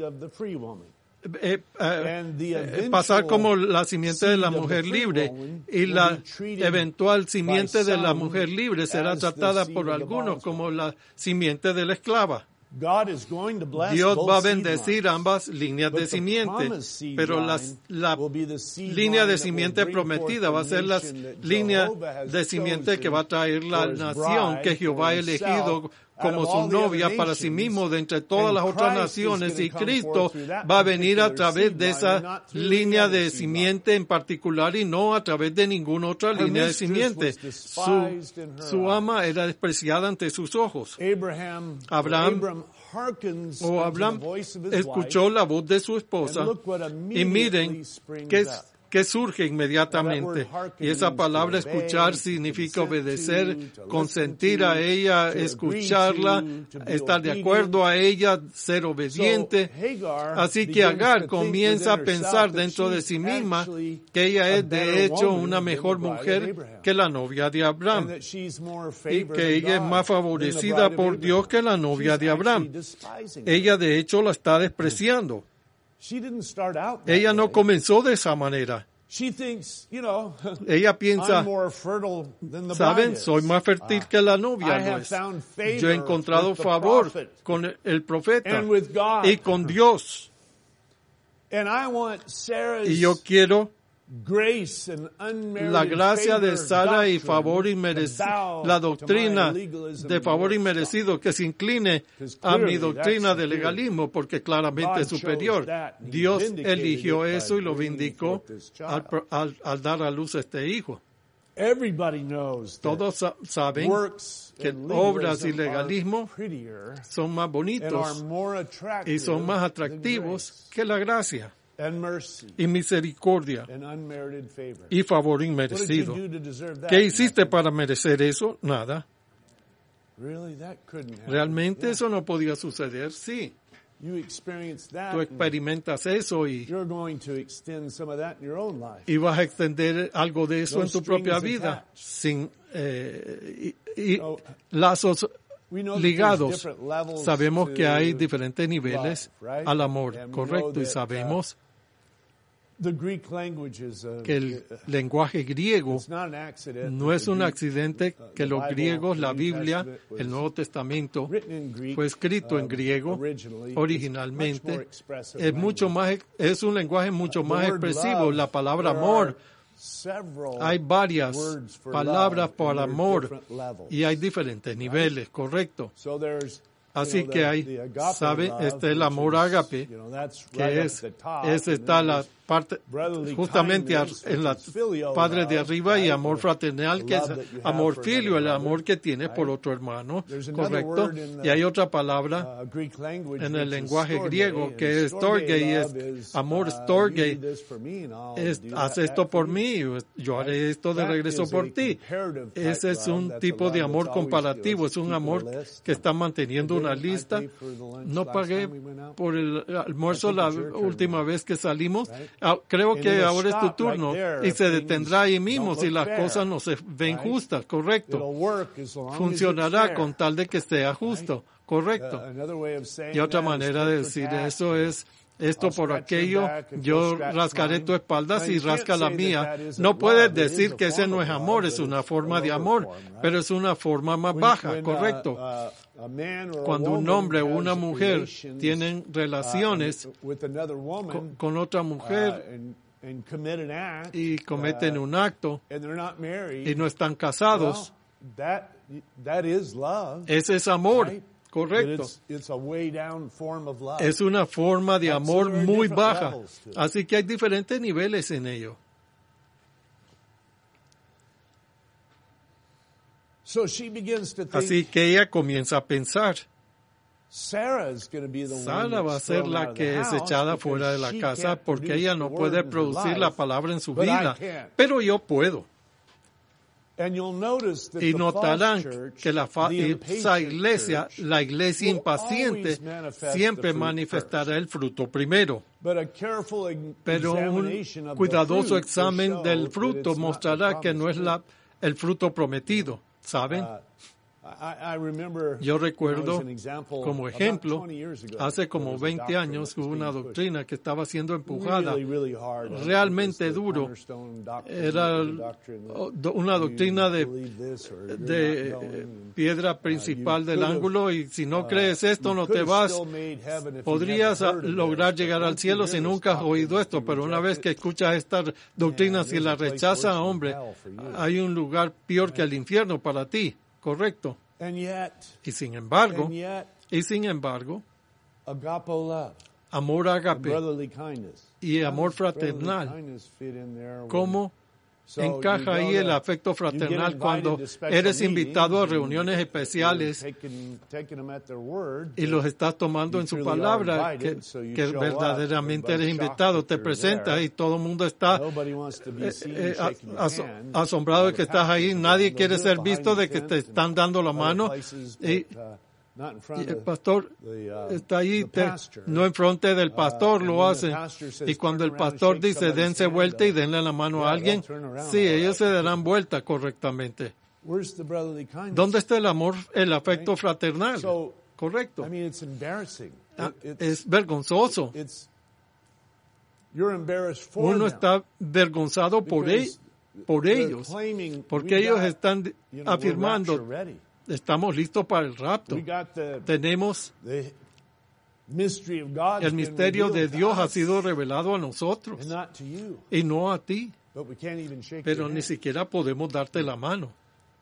eh, eh, pasar como la simiente de la mujer libre, y la eventual simiente de la mujer libre será tratada por algunos como la simiente de la esclava. Dios va a bendecir ambas líneas de simiente, pero las, la línea de simiente prometida va a ser la línea de simiente que va a traer la nación que Jehová ha elegido como su novia para sí mismo de entre todas las otras naciones, y Cristo va a venir a través de esa línea de simiente en particular y no a través de ninguna otra línea de simiente. Su, su ama era despreciada ante sus ojos. Abraham o Abraham escuchó la voz de su esposa, y miren que que surge inmediatamente. Y esa palabra escuchar significa obedecer, consentir a ella, escucharla, estar de acuerdo a ella, ser obediente. Así que Agar comienza a pensar dentro de sí misma que ella es de hecho una mejor mujer que la novia de Abraham, y que ella es más favorecida por Dios que la novia de Abraham. Ella de hecho la está despreciando. Ella no comenzó de esa manera. Ella piensa, ¿saben? Soy más fértil que la novia, ¿no es? Yo he encontrado favor con el profeta y con Dios. Y yo quiero la gracia de Sara y favor inmerecido, la doctrina de favor inmerecido que se incline a mi doctrina de legalismo, porque claramente es superior. Dios eligió eso y lo vindicó al, al, al dar a luz a este hijo. Todos sa- saben que obras y legalismo son más bonitos y son más atractivos que la gracia y misericordia y favor inmerecido. ¿Qué hiciste para merecer eso? Nada. ¿Realmente eso no podía suceder? Sí. Tú experimentas eso y, y vas a extender algo de eso en tu propia vida sin eh, y, y lazos ligados. Sabemos que hay diferentes niveles al amor, correcto, y sabemos que el lenguaje griego no es un accidente que los griegos, la Biblia, el Nuevo Testamento, fue escrito en griego originalmente. Es mucho más, es un lenguaje mucho más expresivo. La palabra amor, hay varias palabras para amor y hay diferentes niveles, correcto. Así que hay, ¿sabe? Este es el amor ágape, que es, es está la parte, justamente en la padre de arriba, y amor fraternal, que es amor filio, el amor que tienes por otro hermano, ¿correcto? Y hay otra palabra en el lenguaje griego que es storge, y es amor storge, es, haz esto por mí, yo haré esto de regreso por ti. Ese es un tipo de amor comparativo, es un amor que está manteniendo una lista. No pagué por el almuerzo la última vez que salimos. Creo que ahora es tu turno y se detendrá ahí mismo si las cosas no se ven justas, correcto. Funcionará con tal de que sea justo, correcto. Y otra manera de decir eso es esto por aquello, yo rascaré tu espalda si rasca la mía. No puedes decir que ese no es amor, es una forma de amor, pero es una forma más baja, correcto. Cuando un hombre o una mujer tienen relaciones con, con otra mujer y cometen un acto y no están casados, ese es amor. Correcto. Es una forma de amor muy baja. Así que hay diferentes niveles en ello. Así que ella comienza a pensar. Sara va a ser la que es echada fuera de la casa porque ella no puede producir la palabra en su vida. Pero yo puedo. Y notarán que la falsa iglesia, la iglesia impaciente, siempre manifestará el fruto primero. Pero un cuidadoso examen del fruto mostrará que no es la, el fruto prometido, ¿saben? Yo recuerdo, como ejemplo, hace como veinte años hubo una doctrina que estaba siendo empujada realmente duro. Era una doctrina de, de piedra principal del ángulo, y si no crees esto no te vas. Podrías lograr llegar al cielo si nunca has oído esto, pero una vez que escuchas esta doctrina, si la rechazas, hombre, hay un lugar peor que el infierno para ti. Correcto. Y sin embargo, y sin embargo, amor ágape y amor fraternal, ¿cómo encaja ahí el afecto fraternal cuando eres invitado a reuniones especiales y los estás tomando en su palabra, que, que verdaderamente eres invitado, te presentas y todo el mundo está eh, eh, as, asombrado de que estás ahí, nadie quiere ser visto de que te están dando la mano y, y el pastor está ahí, te, no enfrente del pastor lo hace, y cuando el pastor dice dense vuelta y denle la mano a alguien, sí, ellos se darán vuelta correctamente. ¿Dónde está el amor, el afecto fraternal? Correcto. Ah, es vergonzoso. Uno está avergonzado por, él, por ellos, porque ellos están afirmando estamos listos para el rapto. Tenemos el misterio de Dios ha sido revelado a nosotros y no a ti. Pero ni siquiera podemos darte la mano.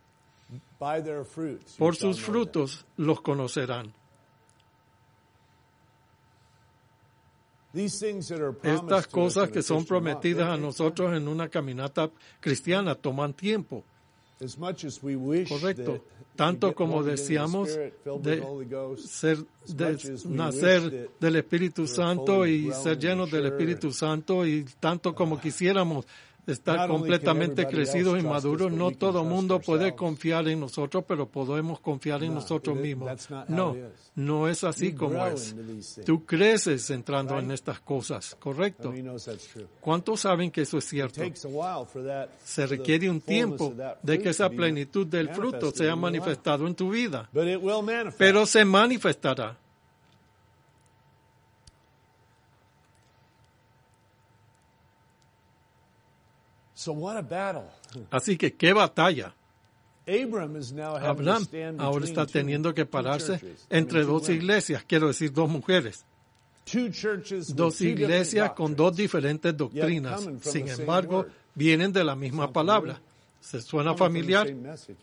Por sus frutos los conocerán. Estas cosas que son prometidas a nosotros en una caminata cristiana toman tiempo. Correcto. Tanto como deseamos de, ser, de nacer del Espíritu Santo y ser llenos del Espíritu Santo, y tanto como quisiéramos estar completamente crecidos y maduros, no todo mundo puede confiar en nosotros, pero podemos confiar en nosotros mismos. No, no es así como es. Tú creces entrando en estas cosas, ¿correcto? ¿Cuántos saben que eso es cierto? Se requiere un tiempo de que esa plenitud del fruto sea manifestado en tu vida, pero se manifestará. So what a battle. Así que qué batalla. Abraham is now having to Abraham stand ahora between está two- teniendo que two pararse churches. entre I mean, two dos women. iglesias, quiero decir dos mujeres, Two churches with dos two different iglesias con dos doctrines. diferentes doctrinas. coming from Sin the same embargo, word. vienen de la misma palabra. ¿Se suena Coming from the familiar? same message.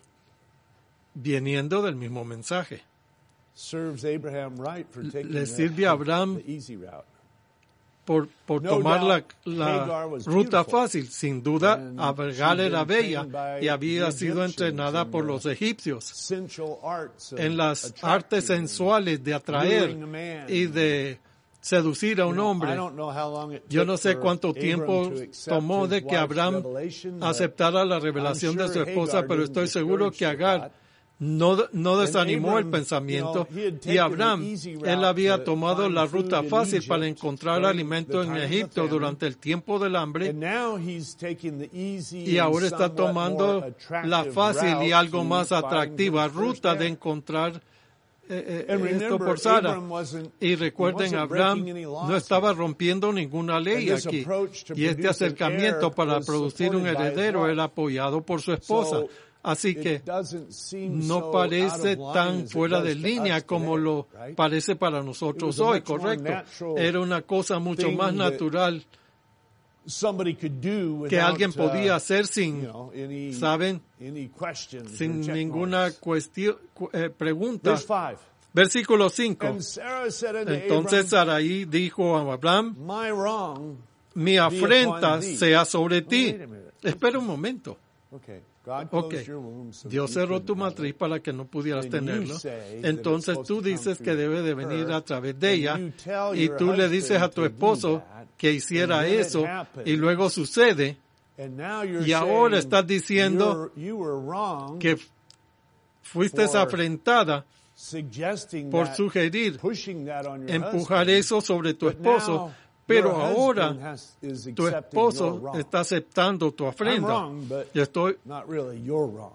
Viniendo del mismo mensaje. Serves Abraham right for taking Le the- sirve a Abraham the easy route. por, por No tomar la, doubt, la Hagar was ruta beautiful. fácil. Sin duda, And Agar she'd era been bella trained by y había the sido Egyptians entrenada in por the los egipcios sensual arts of en las attracting artes and sensuales de atraer luring a man. y de seducir a un You know, hombre. I don't know how long it Yo took no sé for cuánto Abram tiempo to accept tomó his de que wife's Abraham revelation, but aceptara la revelación I'm de su sure esposa, Hagar pero didn't estoy seguro que discourage the Agar thought. no, no desanimó el Abram, pensamiento. you know, he had Y taken Abraham, the easy route él había to tomado find la food ruta in fácil Egypt para encontrar during alimento the en time of the Egipto famine. durante el tiempo del hambre, And now he's taking the easy y ahora and está somewhat more tomando attractive la fácil y route algo to más find atractiva his first ruta de heir. encontrar eh, eh, And esto remember, por Sara. Abram wasn't- Y he recuerden, wasn't Abraham breaking any laws no estaba here. rompiendo ninguna ley And this aquí. approach to Y este produce an acercamiento heir para was producir un supported by his heredero wife. era apoyado por su esposa. So, Así que it doesn't seem no so parece out of line tan as it fuera does de to línea us como today, lo right? parece para It nosotros was a hoy, much more correcto. natural Era una cosa mucho thing más that natural Somebody could do que without, alguien podía uh, hacer you sin, know, any, ¿saben? any questions or Sin check ninguna marks. cuestión, cu- eh, pregunta. Verse five. Versículo cinco. And Sarah said unto Entonces Abram, Sarai dijo a Abraham, my wrong. mi afrenta upon thee. sea sobre ti. wait a minute. Espera un momento. Okay. God Ok, closed your womb so Dios that you cerró couldn't tu have matriz it. para que no pudieras Then you tenerlo. say that Entonces it's tú supposed to dices come que debe de through venir her, a través de and ella, you tell y your tú le dices a husband tu to do esposo that, que hiciera and then it eso, happens. y luego sucede, And now you're y ahora saying estás diciendo you're- you were wrong que fuiste for afrentada suggesting por that, sugerir pushing that on your empujar husband. eso sobre tu But esposo, now pero your ahora husband has- is tu accepting your esposo wrong. está aceptando tu I'm afrenta. wrong, but Yo estoy, not really, you're wrong.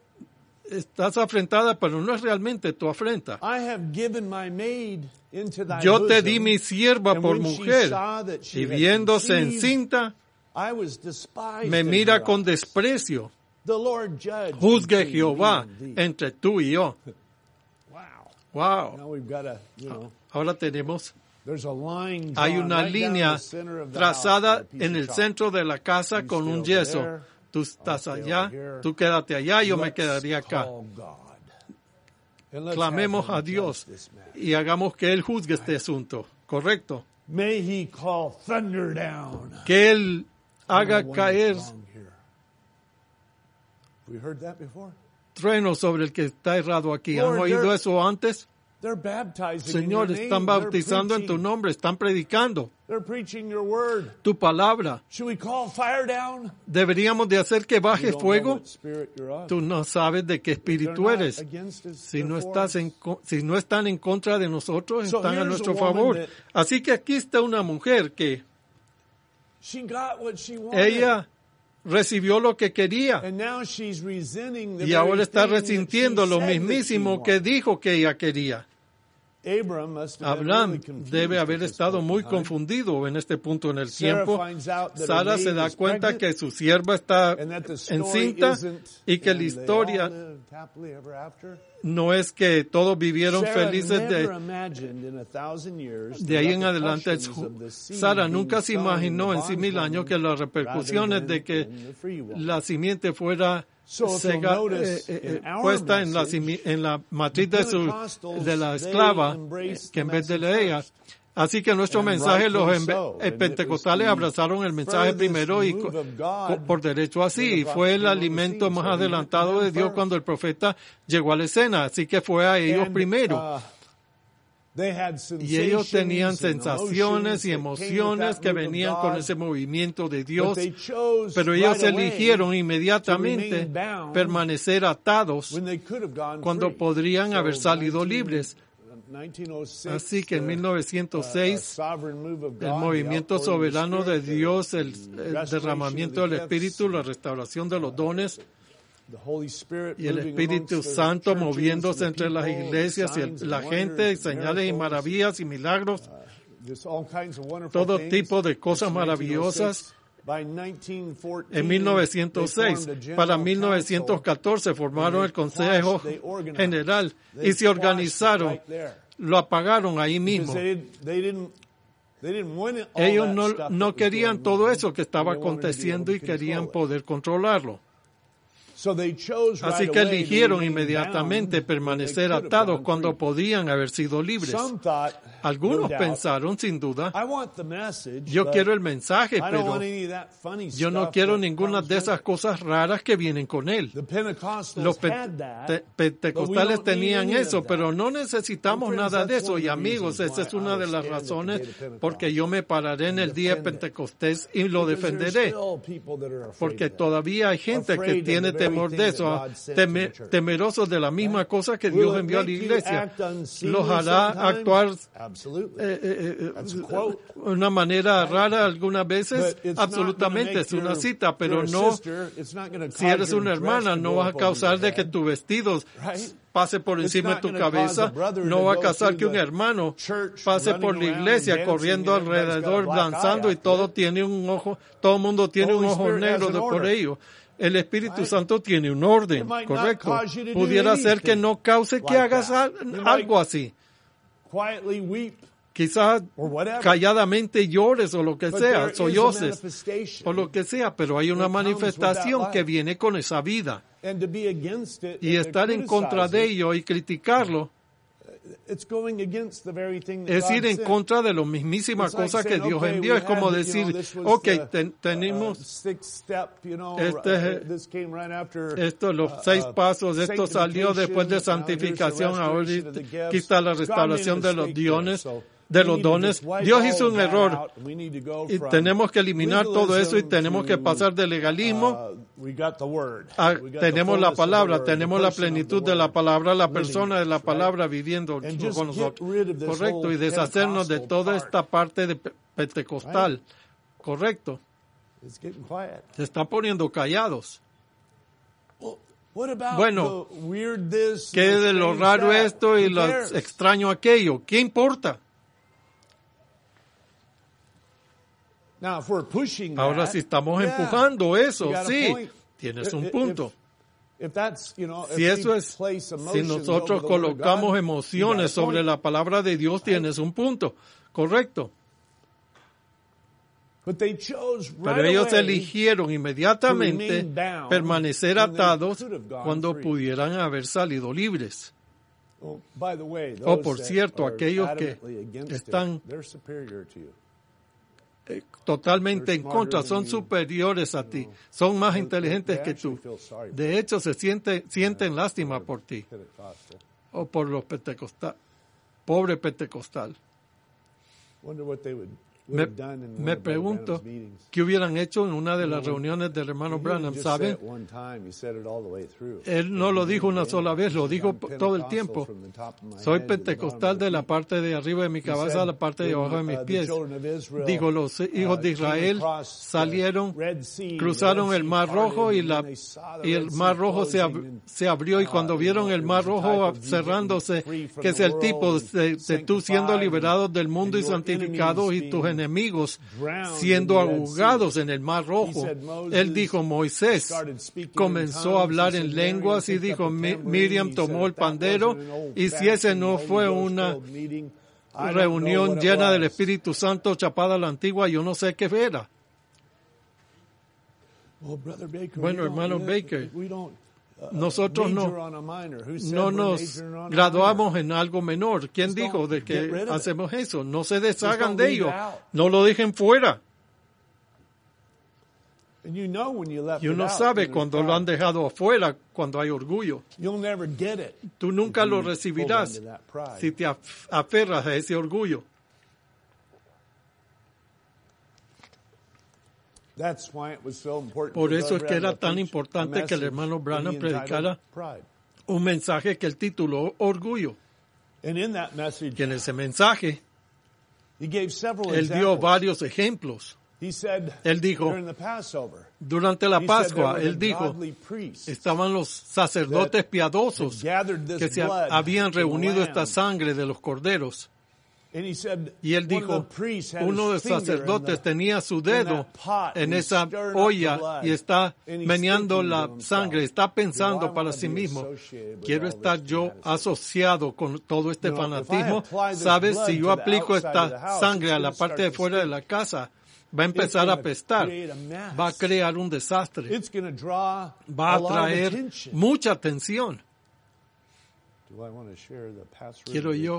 estás afrentada, pero no es realmente tu afrenta. I have given my maid into thy Yo te bosom, di mi sierva and por when she mujer, saw that she y had viéndose conceived, encinta, I was despised me in mira her con eyes. desprecio. The Lord judge Juzgue between Jehová me and thee. entre tú y yo. Wow. Wow. Now we've got a, you know, Ahora tenemos, there's a line hay drawn una right down línea the center of the house trazada with a piece en of el chalk. centro de la casa You con stay un over yeso. there, Tú I'll estás stay allá, over here. tú quédate allá, yo me Let's quedaría acá. call God. And let's Clamemos have him a Dios judge this matter. y hagamos que Él juzgue este asunto. ¿Correcto? May he call thunder down. Que Él haga I don't know caer what's wrong here. We heard that before? trueno sobre el que está errado aquí. ¿Han Lord, oído they're- eso antes? They're baptizing Señor, in your están name. bautizando They're en tu preaching. nombre, están predicando They're preaching your word. tu palabra. Should we call fire down? ¿Deberíamos de hacer que You baje don't know fuego? what spirit you're of. Tú no sabes de qué They're espíritu not eres. against us, Si they're no, for estás us. en, co- si no están en contra de nosotros, So están a here's nuestro a woman favor. that- Así que aquí está una mujer que She got what she wanted. ella recibió lo que quería And now she's resenting the y ahora very está thing that resintiendo she lo said that she mismísimo que wanted. dijo que ella quería. Abraham must have been Abraham really confused debe at haber this estado point muy in time. confundido en este punto en el Sarah tiempo. finds out that her Sara maid se da is cuenta pregnant, que su sierva está and that the story encinta isn't, y que and la they historia all lived happily ever after. no es que todos vivieron Sarah felices never de, imagined in a thousand years de ahí the en adelante. repercussions of the seed Sara being nunca se sown in imaginó the en sí mil años bondwoman que las repercusiones rather de than que in the free woman. la simiente fuera So if you'll cega- notice eh, eh, in our puesta en la, message, simi- en la matriz de, su, Pentecostals, de la they esclava, embrace que en the vez de message la ella. first. Así que nuestro mensaje, los pentecostales abrazaron el mensaje primero y por derecho así. Fue el alimento más adelantado de Dios cuando el profeta llegó a la escena. Así que fue a ellos primero. Y ellos tenían sensaciones y emociones que venían con ese movimiento de Dios. Pero ellos eligieron inmediatamente permanecer atados cuando podrían haber salido libres. Así que en mil novecientos seis, el movimiento soberano de Dios, el, el derramamiento del Espíritu, la restauración de los dones y el Espíritu Santo moviéndose entre las iglesias y el, la gente, señales y maravillas y milagros, todo tipo de cosas maravillosas. En mil novecientos seis, para mil novecientos catorce formaron el Consejo General y se organizaron. Lo apagaron ahí mismo. Ellos no, no querían todo eso que estaba aconteciendo y querían poder controlarlo. Así que eligieron inmediatamente permanecer atados cuando podían haber sido libres. Algunos pensaron, sin duda, yo quiero el mensaje, pero yo no quiero ninguna de esas cosas raras que vienen con él. Los pe- pentecostales tenían eso, pero no necesitamos nada de eso. Y amigos, esa es una de las razones porque yo me pararé en el día de Pentecostés y lo defenderé. Porque todavía hay gente que tiene temor de eso, teme, temerosos de la misma cosa que Dios envió a la iglesia. Los hará actuar eh, eh, de una manera rara algunas veces. Absolutamente, es una cita, pero no, si eres una hermana, no vas a causar de que tu vestido pase por encima de tu cabeza. No va a causar que un hermano pase por la iglesia corriendo alrededor, danzando, y todo tiene un ojo, todo el mundo tiene un ojo negro de por ello. El Espíritu Santo tiene un orden, correcto. Pudiera ser que no cause que hagas algo así. Quizás calladamente llores o lo que sea, sollozes o lo que sea, pero hay una manifestación que viene con esa vida. Y estar en contra de ello y criticarlo es ir en contra de la mismísima cosa que Dios envió. Es como decir, ok, ten, tenemos este, esto, los seis pasos, esto salió después de santificación, ahora aquí está la restauración de los dones. de los dones. Dios hizo un error y tenemos que eliminar todo eso y tenemos que pasar del legalismo a, tenemos la palabra, tenemos la plenitud de la palabra, la persona de la palabra viviendo con nosotros. Correcto, y deshacernos de toda esta parte de pentecostal. Correcto. Se está poniendo callados. Bueno, ¿qué de lo raro esto y lo extraño aquello? ¿Qué importa? Ahora, si estamos empujando eso, sí, tienes un punto. Si eso es, si nosotros colocamos emociones sobre la palabra de Dios, tienes un punto, correcto. Pero ellos eligieron inmediatamente permanecer atados cuando pudieran haber salido libres. Oh, por cierto, aquellos que están Eh, totalmente en contra, son superiores a ti, son más inteligentes que tú. De hecho, se sienten, sienten lástima por ti o por los pentecostales, pobre pentecostal. Me, me pregunto qué hubieran hecho en una de las reuniones del hermano Branham, ¿saben? Él no lo dijo una sola vez, lo dijo todo el tiempo. Soy pentecostal de la parte de arriba de mi cabeza a la parte de abajo de mis pies. Dijo, los hijos de Israel salieron, cruzaron el Mar Rojo y, la, y el Mar Rojo se, ab, se abrió, y cuando vieron el Mar Rojo cerrándose, que es el tipo de, de tú siendo liberado del mundo y santificado y tus enemigos siendo ahogados en el Mar Rojo. Él dijo, Moisés comenzó a hablar en lenguas y dijo, Miriam tomó el pandero, y si ese no fue una reunión llena del Espíritu Santo chapada a la antigua, yo no sé qué era. Bueno, hermano Baker, nosotros no, no nos graduamos en algo menor. ¿Quién dijo de que hacemos eso? No se deshagan de ello. No lo dejen fuera. Y uno sabe cuando lo han dejado afuera, cuando hay orgullo. Tú nunca lo recibirás si te aferras a ese orgullo. Por eso es que era tan importante que el hermano Branham predicara un mensaje que él tituló Orgullo. Y en ese mensaje, él dio varios ejemplos. Él dijo, durante la Pascua, él dijo, estaban los sacerdotes piadosos que se habían reunido esta sangre de los corderos. Y él dijo, uno de los sacerdotes tenía su dedo en esa olla y está meneando la sangre, está pensando para sí mismo, ¿quiero estar yo asociado con todo este fanatismo? ¿Sabes? Si yo aplico esta sangre a la parte de fuera de la casa, va a empezar a apestar, va a crear un desastre, va a atraer mucha atención. Quiero yo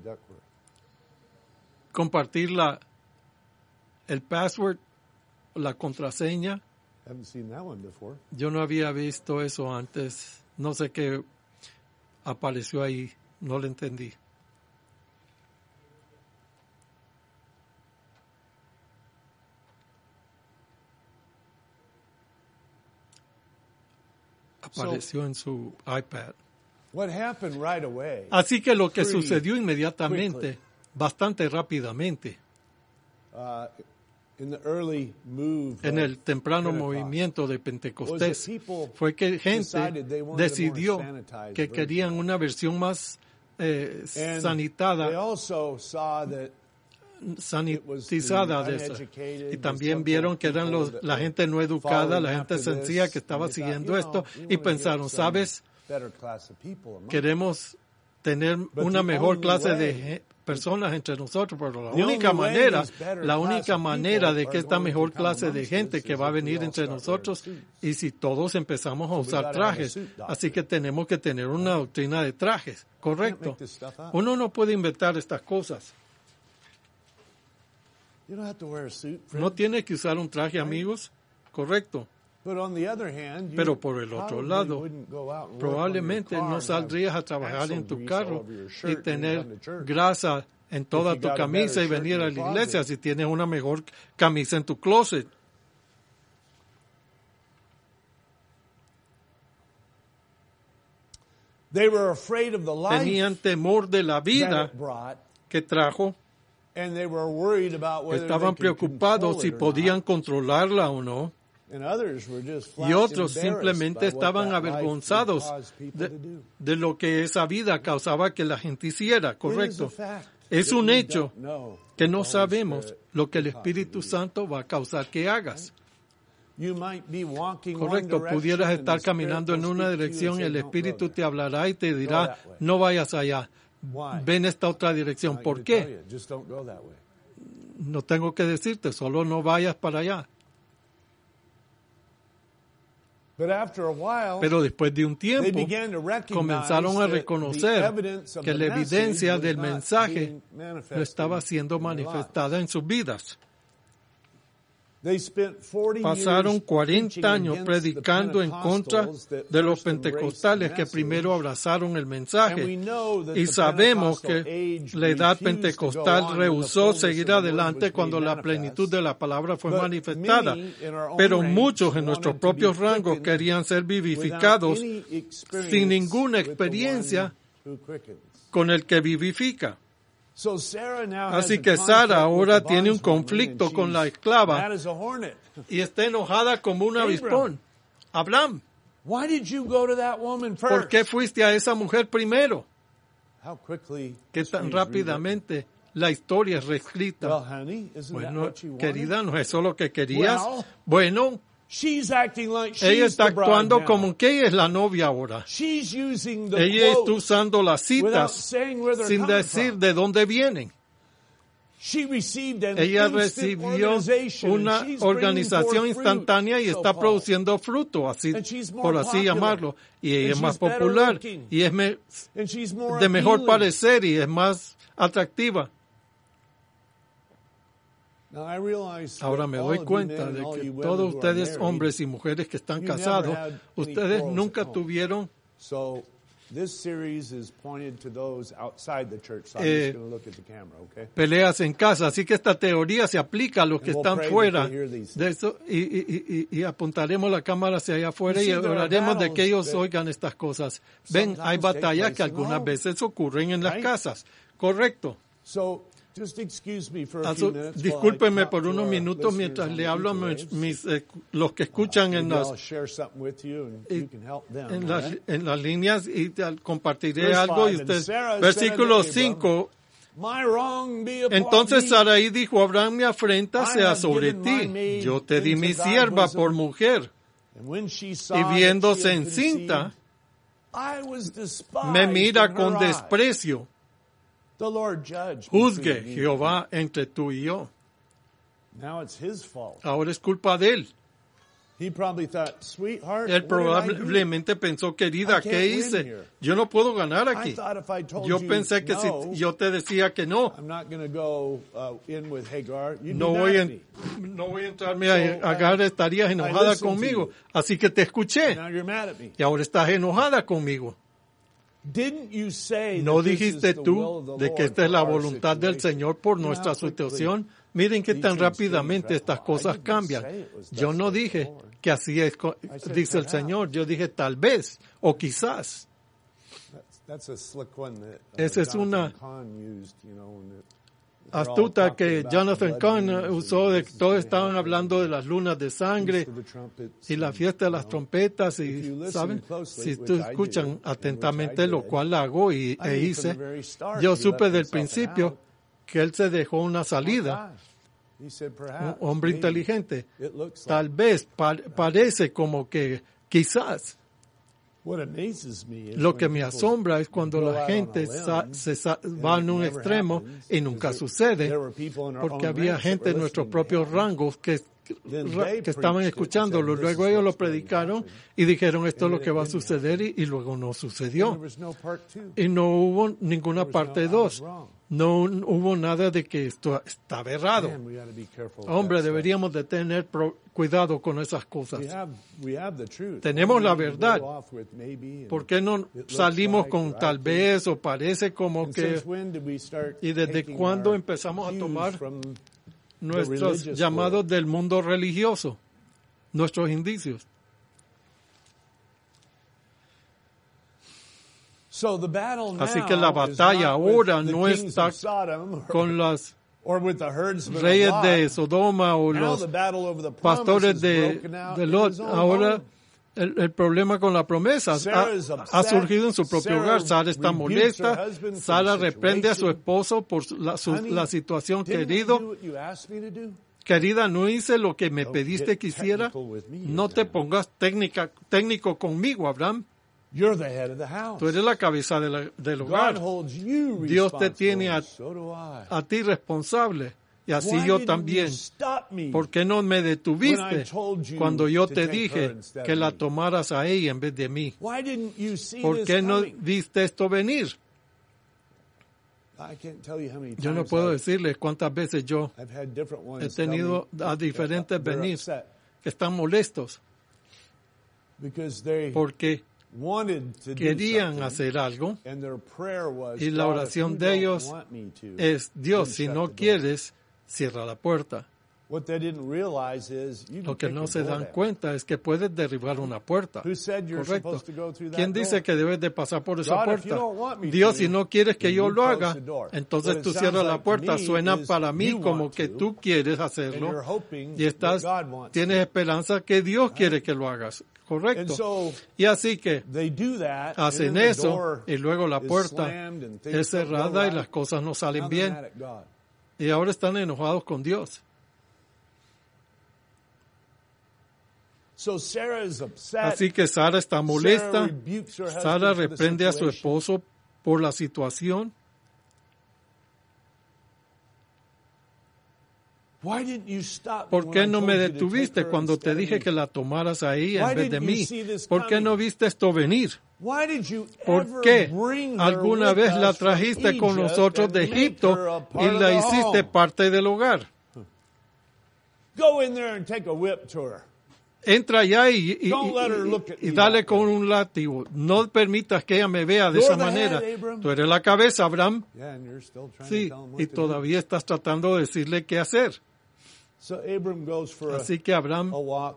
compartir la, el password, la contraseña. Yo no había visto eso antes. No sé qué apareció ahí. No lo entendí. Apareció en su iPad. Así que lo que sucedió inmediatamente, bastante rápidamente, en el temprano movimiento de Pentecostés, fue que gente decidió que querían una versión más eh, sanitada, sanitizada de eso. Y también vieron que eran los, la gente no educada, la gente sencilla que estaba siguiendo esto, y pensaron, ¿sabes? Queremos tener una mejor clase de personas entre nosotros, pero la única manera, la única manera de que esta mejor clase de gente que va a venir entre nosotros, y si todos empezamos a usar trajes, así que tenemos que tener una doctrina de trajes, correcto. Uno no puede inventar estas cosas. No tiene que usar un traje, amigos, correcto. Pero por el otro lado, probablemente no saldrías a trabajar en tu carro y tener grasa en toda tu camisa y venir a la iglesia si tienes una mejor camisa en tu closet. Tenían temor de la vida que trajo. Estaban preocupados si podían controlarla o no. Y otros simplemente estaban avergonzados de, de lo que esa vida causaba que la gente hiciera, correcto. Es un hecho que no sabemos lo que el Espíritu Santo va a causar que hagas. Correcto, pudieras estar caminando en una dirección y el Espíritu te hablará y te dirá, no vayas allá, ven esta otra dirección. ¿Por qué? No tengo que decirte, solo no vayas para allá. Pero después de un tiempo, comenzaron a reconocer que la evidencia del mensaje no estaba siendo manifestada en sus vidas. Pasaron cuarenta años predicando en contra de los pentecostales que primero abrazaron el mensaje. Y sabemos que la edad pentecostal rehusó seguir adelante cuando la plenitud de la palabra fue manifestada. Pero muchos en nuestros propios rangos querían ser vivificados sin ninguna experiencia con el que vivifica. Así que Sara ahora tiene un conflicto con la esclava y está enojada como un avispón. Abraham, ¿por qué fuiste a esa mujer primero? Que tan rápidamente la historia es reescrita. Bueno, querida, ¿no es eso lo que querías? Bueno, ella está actuando como que ella es la novia ahora. Ella está usando las citas sin decir de dónde vienen. Ella recibió una organización instantánea y está produciendo fruto, así por así llamarlo. Y ella es más popular y es me, de mejor parecer y es más atractiva. Ahora me doy cuenta de que todos ustedes, hombres y mujeres que están casados, ustedes nunca tuvieron eh, peleas en casa, así que esta teoría se aplica a los que están fuera de eso y, y, y, y apuntaremos la cámara hacia allá afuera y oraremos de que ellos oigan estas cosas. Ven, hay batallas que algunas veces ocurren en las casas, correcto. Just excuse me for a Also, few minutes discúlpenme while I por talk unos to our minutos mientras listeners le on hablo a the mis, interwaves. mis, eh, los que escuchan en Maybe las, I'll share something with you and you can help them, en all las, right? en las líneas y te compartiré Verse algo y five, and ustedes. Sarah Versículo said unto cinco. My wrong be upon Entonces me. Sarai dijo, Abraham, mi afrenta I sea have sobre given ti. my maid Yo te di into mi thy sierva bosom. por mujer. And when she saw Y that viéndose she had encinta, conceived, I was despised me mira in her con eyes. desprecio. The Lord judge Juzgue between me. Jehová entre tú y yo. Now it's his fault. Ahora es culpa de él. He probably thought, sweetheart, Él what did I do? probablemente pensó, querida, I can't ¿qué win hice? here. Yo no puedo ganar I aquí. thought if I told Yo you pensé que no, si yo te decía que no, I'm not going to go uh, in with Hagar. You'd no be voy, mad a, at me. no voy a entrarme a Agar, estarías enojada listened to conmigo. you. Así que te escuché Now you're mad at me. y ahora estás enojada conmigo. Didn't you say ¿No that this is dijiste the will tú of the de que Lord esta es la for our voluntad del situation? Señor por You know nuestra how quickly situación? Miren qué these tan things rápidamente change, estas right? cosas I didn't cambian. say it was Yo thus no saith the dije Lord. que así es, co- said, dice el perhaps. Señor. Yo dije tal vez o quizás. That's, that's a slick one that uh, Esa es Jonathan una Cahn used, you know, when it- they're all astuta talking que about Jonathan the Cahn blood moons usó and de this que is todos gonna estaban happen, hablando de las lunas de sangre Feast of the Trumpets y la and, fiesta de you las know, trompetas if y you listen saben closely, si which tú I do, escuchan and which I atentamente lo did, cual hago y, I e knew from the hice, very start yo he supe left del himself an principio out. que él se dejó una salida. Oh, gosh. He said, Un perhaps, hombre maybe, inteligente. it looks like. Tal vez pa- parece como que quizás. What amazes me is Lo when que me people asombra es cuando go la out gente on a sa- limb, se sa- and va it en un never extremo happens, y nunca because sucede, there were people in our porque own había ranks that gente were en nuestros listening to propios him. rangos que, Then ra- they que estaban preached it and escuchándolo. said, Luego "This is ellos lo what's going to predicaron happen." y dijeron esto es And lo then que it va a didn't suceder y, y luego no And sucedió. there was no part two. Y no hubo ninguna There was parte no, I dos. was wrong. No hubo nada de que esto estaba errado. Man, we gotta be careful with Hombre, that stuff. deberíamos de tener pro- cuidado con esas cosas. We have, we have the truth. Tenemos Why la do we verdad. go off with maybe and ¿Por qué no it looks salimos like, con or I tal think? vez o parece como And que... since when did we start ¿Y desde taking cuándo our empezamos a cues tomar from nuestros religious llamados world? del mundo religioso, nuestros indicios? So the battle now Así que la is batalla not with ahora the no kings está of Sodom or, con los or with the herdsmen reyes of de Lot. Sodoma o Now los the battle over the promise pastores is de, broken out de in Lot. his own Ahora home. el, el problema con la promesa ha, Sarah is upset. ha surgido en su propio Sarah hogar. Sara está rebukes molesta. her husband for Sara the reprende a su situation. esposo por la, su- Honey, la situación. Didn't I Querido, do what you asked me to do? querida, no hice lo que me Don't pediste get que hiciera. technical with me, No te Abraham. pongas técnica, técnico conmigo, Abraham. You're the head of the house. Tú eres la cabeza de la- del God hogar. holds you Dios te responsible, tiene a- and so do I. A ti responsable. Y así Why yo didn't también. you stop me ¿Por qué no me when I detuviste told you cuando yo to te take her dije instead que of la me? tomaras a ella en vez de mí? Why didn't you see ¿Por this qué no coming? viste esto venir? I can't tell you how many Yo no times puedo I've, decirles cuántas veces yo I've had different he ones tell tenido me a that diferentes they're venir upset que están molestos because they porque wanted to do querían something, hacer algo and their prayer was, y la "God, if oración you de don't ellos want me to, es Dios, then si shut no the door." quieres, cierra la puerta. What they didn't realize is you can Lo que kick no the se door dan down. cuenta es que puedes derribar una puerta. Who said you're Correcto. supposed to go through that ¿Quién door? dice que debes de pasar por esa God, if you puerta? don't want me Dios, to, si no quieres que then yo you lo close haga, the door. entonces What tú it cierras sounds la like to puerta. me Suena is para mí you como want que to, tú quieres and hacerlo you're hoping y estás, that God wants tienes to. esperanza que Dios quiere que lo hagas. And Correcto. so Y así que they do that, and hacen then the eso door y luego la is puerta slammed and things es don't go cerrada y right. las cosas no salen Now they're bien. mad at God. Y ahora están enojados con Dios. So Sarah is upset. Así que Sara está molesta. Sarah rebukes her husband Sara for the reprende a su situation. esposo por la situación. ¿Por qué no me detuviste cuando te dije que la tomaras a ella en vez de mí? ¿Por qué no viste esto venir? ¿Por qué alguna vez la trajiste con nosotros de Egipto y la hiciste parte del hogar? Entra allá y, y, y, y dale con un látigo. No permitas que ella me vea de esa manera. Tú eres la cabeza, Abraham. Sí, y todavía estás tratando de decirle qué hacer. Así que Abraham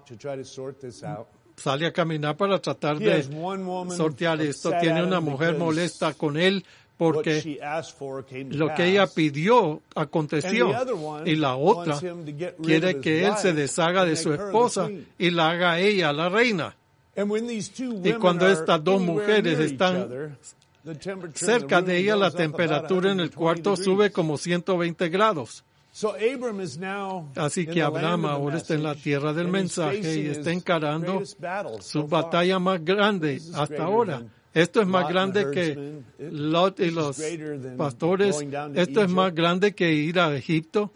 sale a caminar para tratar de sortear esto. Tiene una mujer molesta con él porque lo que ella pidió aconteció, y la otra quiere que él se deshaga de su esposa y la haga ella la reina. Y cuando estas dos mujeres están cerca de ella, la temperatura en el cuarto sube como ciento veinte grados. Así que Abraham ahora está en la tierra del mensaje y está encarando su batalla más grande hasta ahora. Esto es más grande que Lot y los pastores. Esto es más grande que ir a Egipto.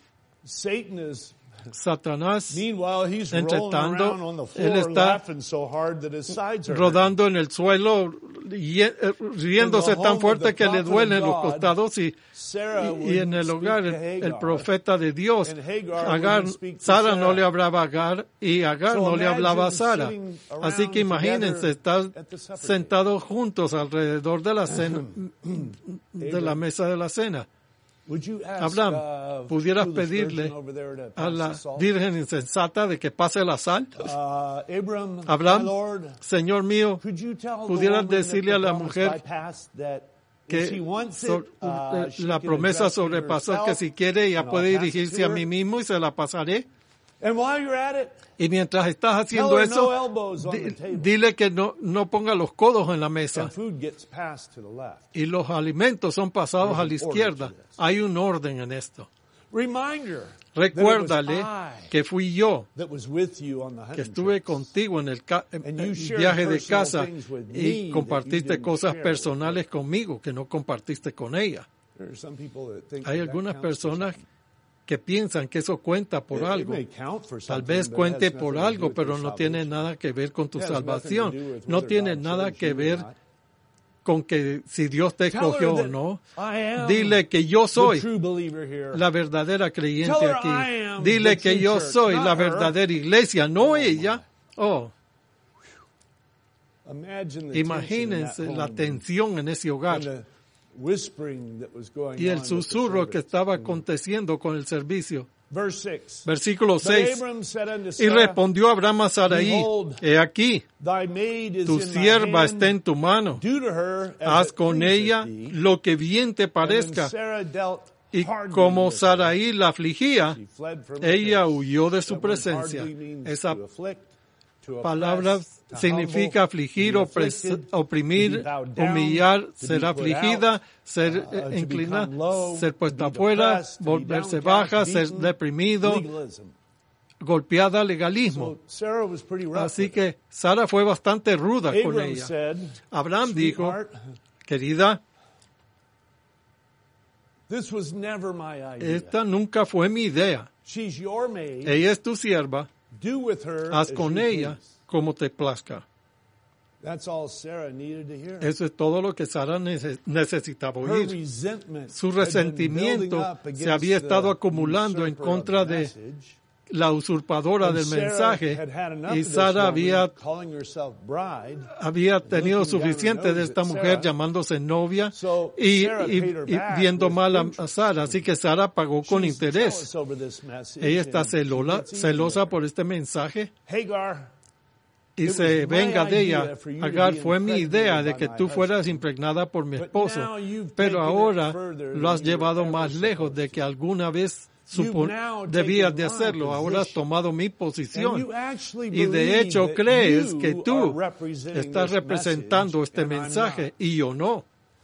Satanás, entre tanto, él está rodando en el suelo, riéndose tan fuerte que le duelen los costados, y, y, y en el hogar el, el profeta de Dios, Agar, Sara no le hablaba a Agar y Agar no le hablaba a Sara. Así que imagínense estar sentados juntos alrededor de la cena, de la mesa de la cena. Abraham, ¿pudieras pedirle a la Virgen insensata de que pase la sal? Abraham, Señor mío, ¿pudieras decirle a la mujer que so, la promesa sobrepasó, que si quiere ya puede dirigirse a mí mismo y se la pasaré? Y mientras estás haciendo eso, di, dile que no, no ponga los codos en la mesa. Y los alimentos son pasados a la izquierda. Hay un orden en esto. Recuérdale que fui yo que estuve contigo en el, ca- en el viaje de casa y compartiste cosas personales conmigo que no compartiste con ella. Hay algunas personas que piensan que eso cuenta por algo. Tal vez cuente por algo, pero no tiene nada que ver con tu salvación. No tiene nada que ver con que si Dios te escogió o no. Dile que yo soy la verdadera creyente aquí. Dile que yo soy la verdadera iglesia, no ella. Oh. Imagínense la tensión en ese hogar y el susurro que estaba aconteciendo con el servicio. Versículo seis. Y respondió Abraham a Sarai: He aquí, tu sierva está en tu mano. Haz con ella lo que bien te parezca. Y como Sarai la afligía, ella huyó de su presencia. Esa palabra significa afligir, opres, oprimir, humillar, ser afligida, ser eh, inclinada, ser puesta afuera, volverse baja, ser deprimido, golpeada, legalismo. Así que Sara fue bastante ruda con ella. Abraham dijo: querida, esta nunca fue mi idea. Ella es tu sierva. Haz con ella como te plazca. Eso es todo lo que Sara necesitaba oír. Su resentimiento se había estado acumulando en contra de la usurpadora del mensaje, y Sara había, había tenido suficiente de esta mujer llamándose novia y, y, y viendo mal a Sara, así que Sara pagó con interés. Ella está celosa, celosa por este mensaje y se venga de ella. Agar, fue mi idea de que tú fueras impregnada por mi esposo, pero ahora lo has llevado más lejos de que alguna vez Supon- debías de hacerlo. Ahora has tomado mi posición y de hecho crees que tú estás representando este mensaje y yo no.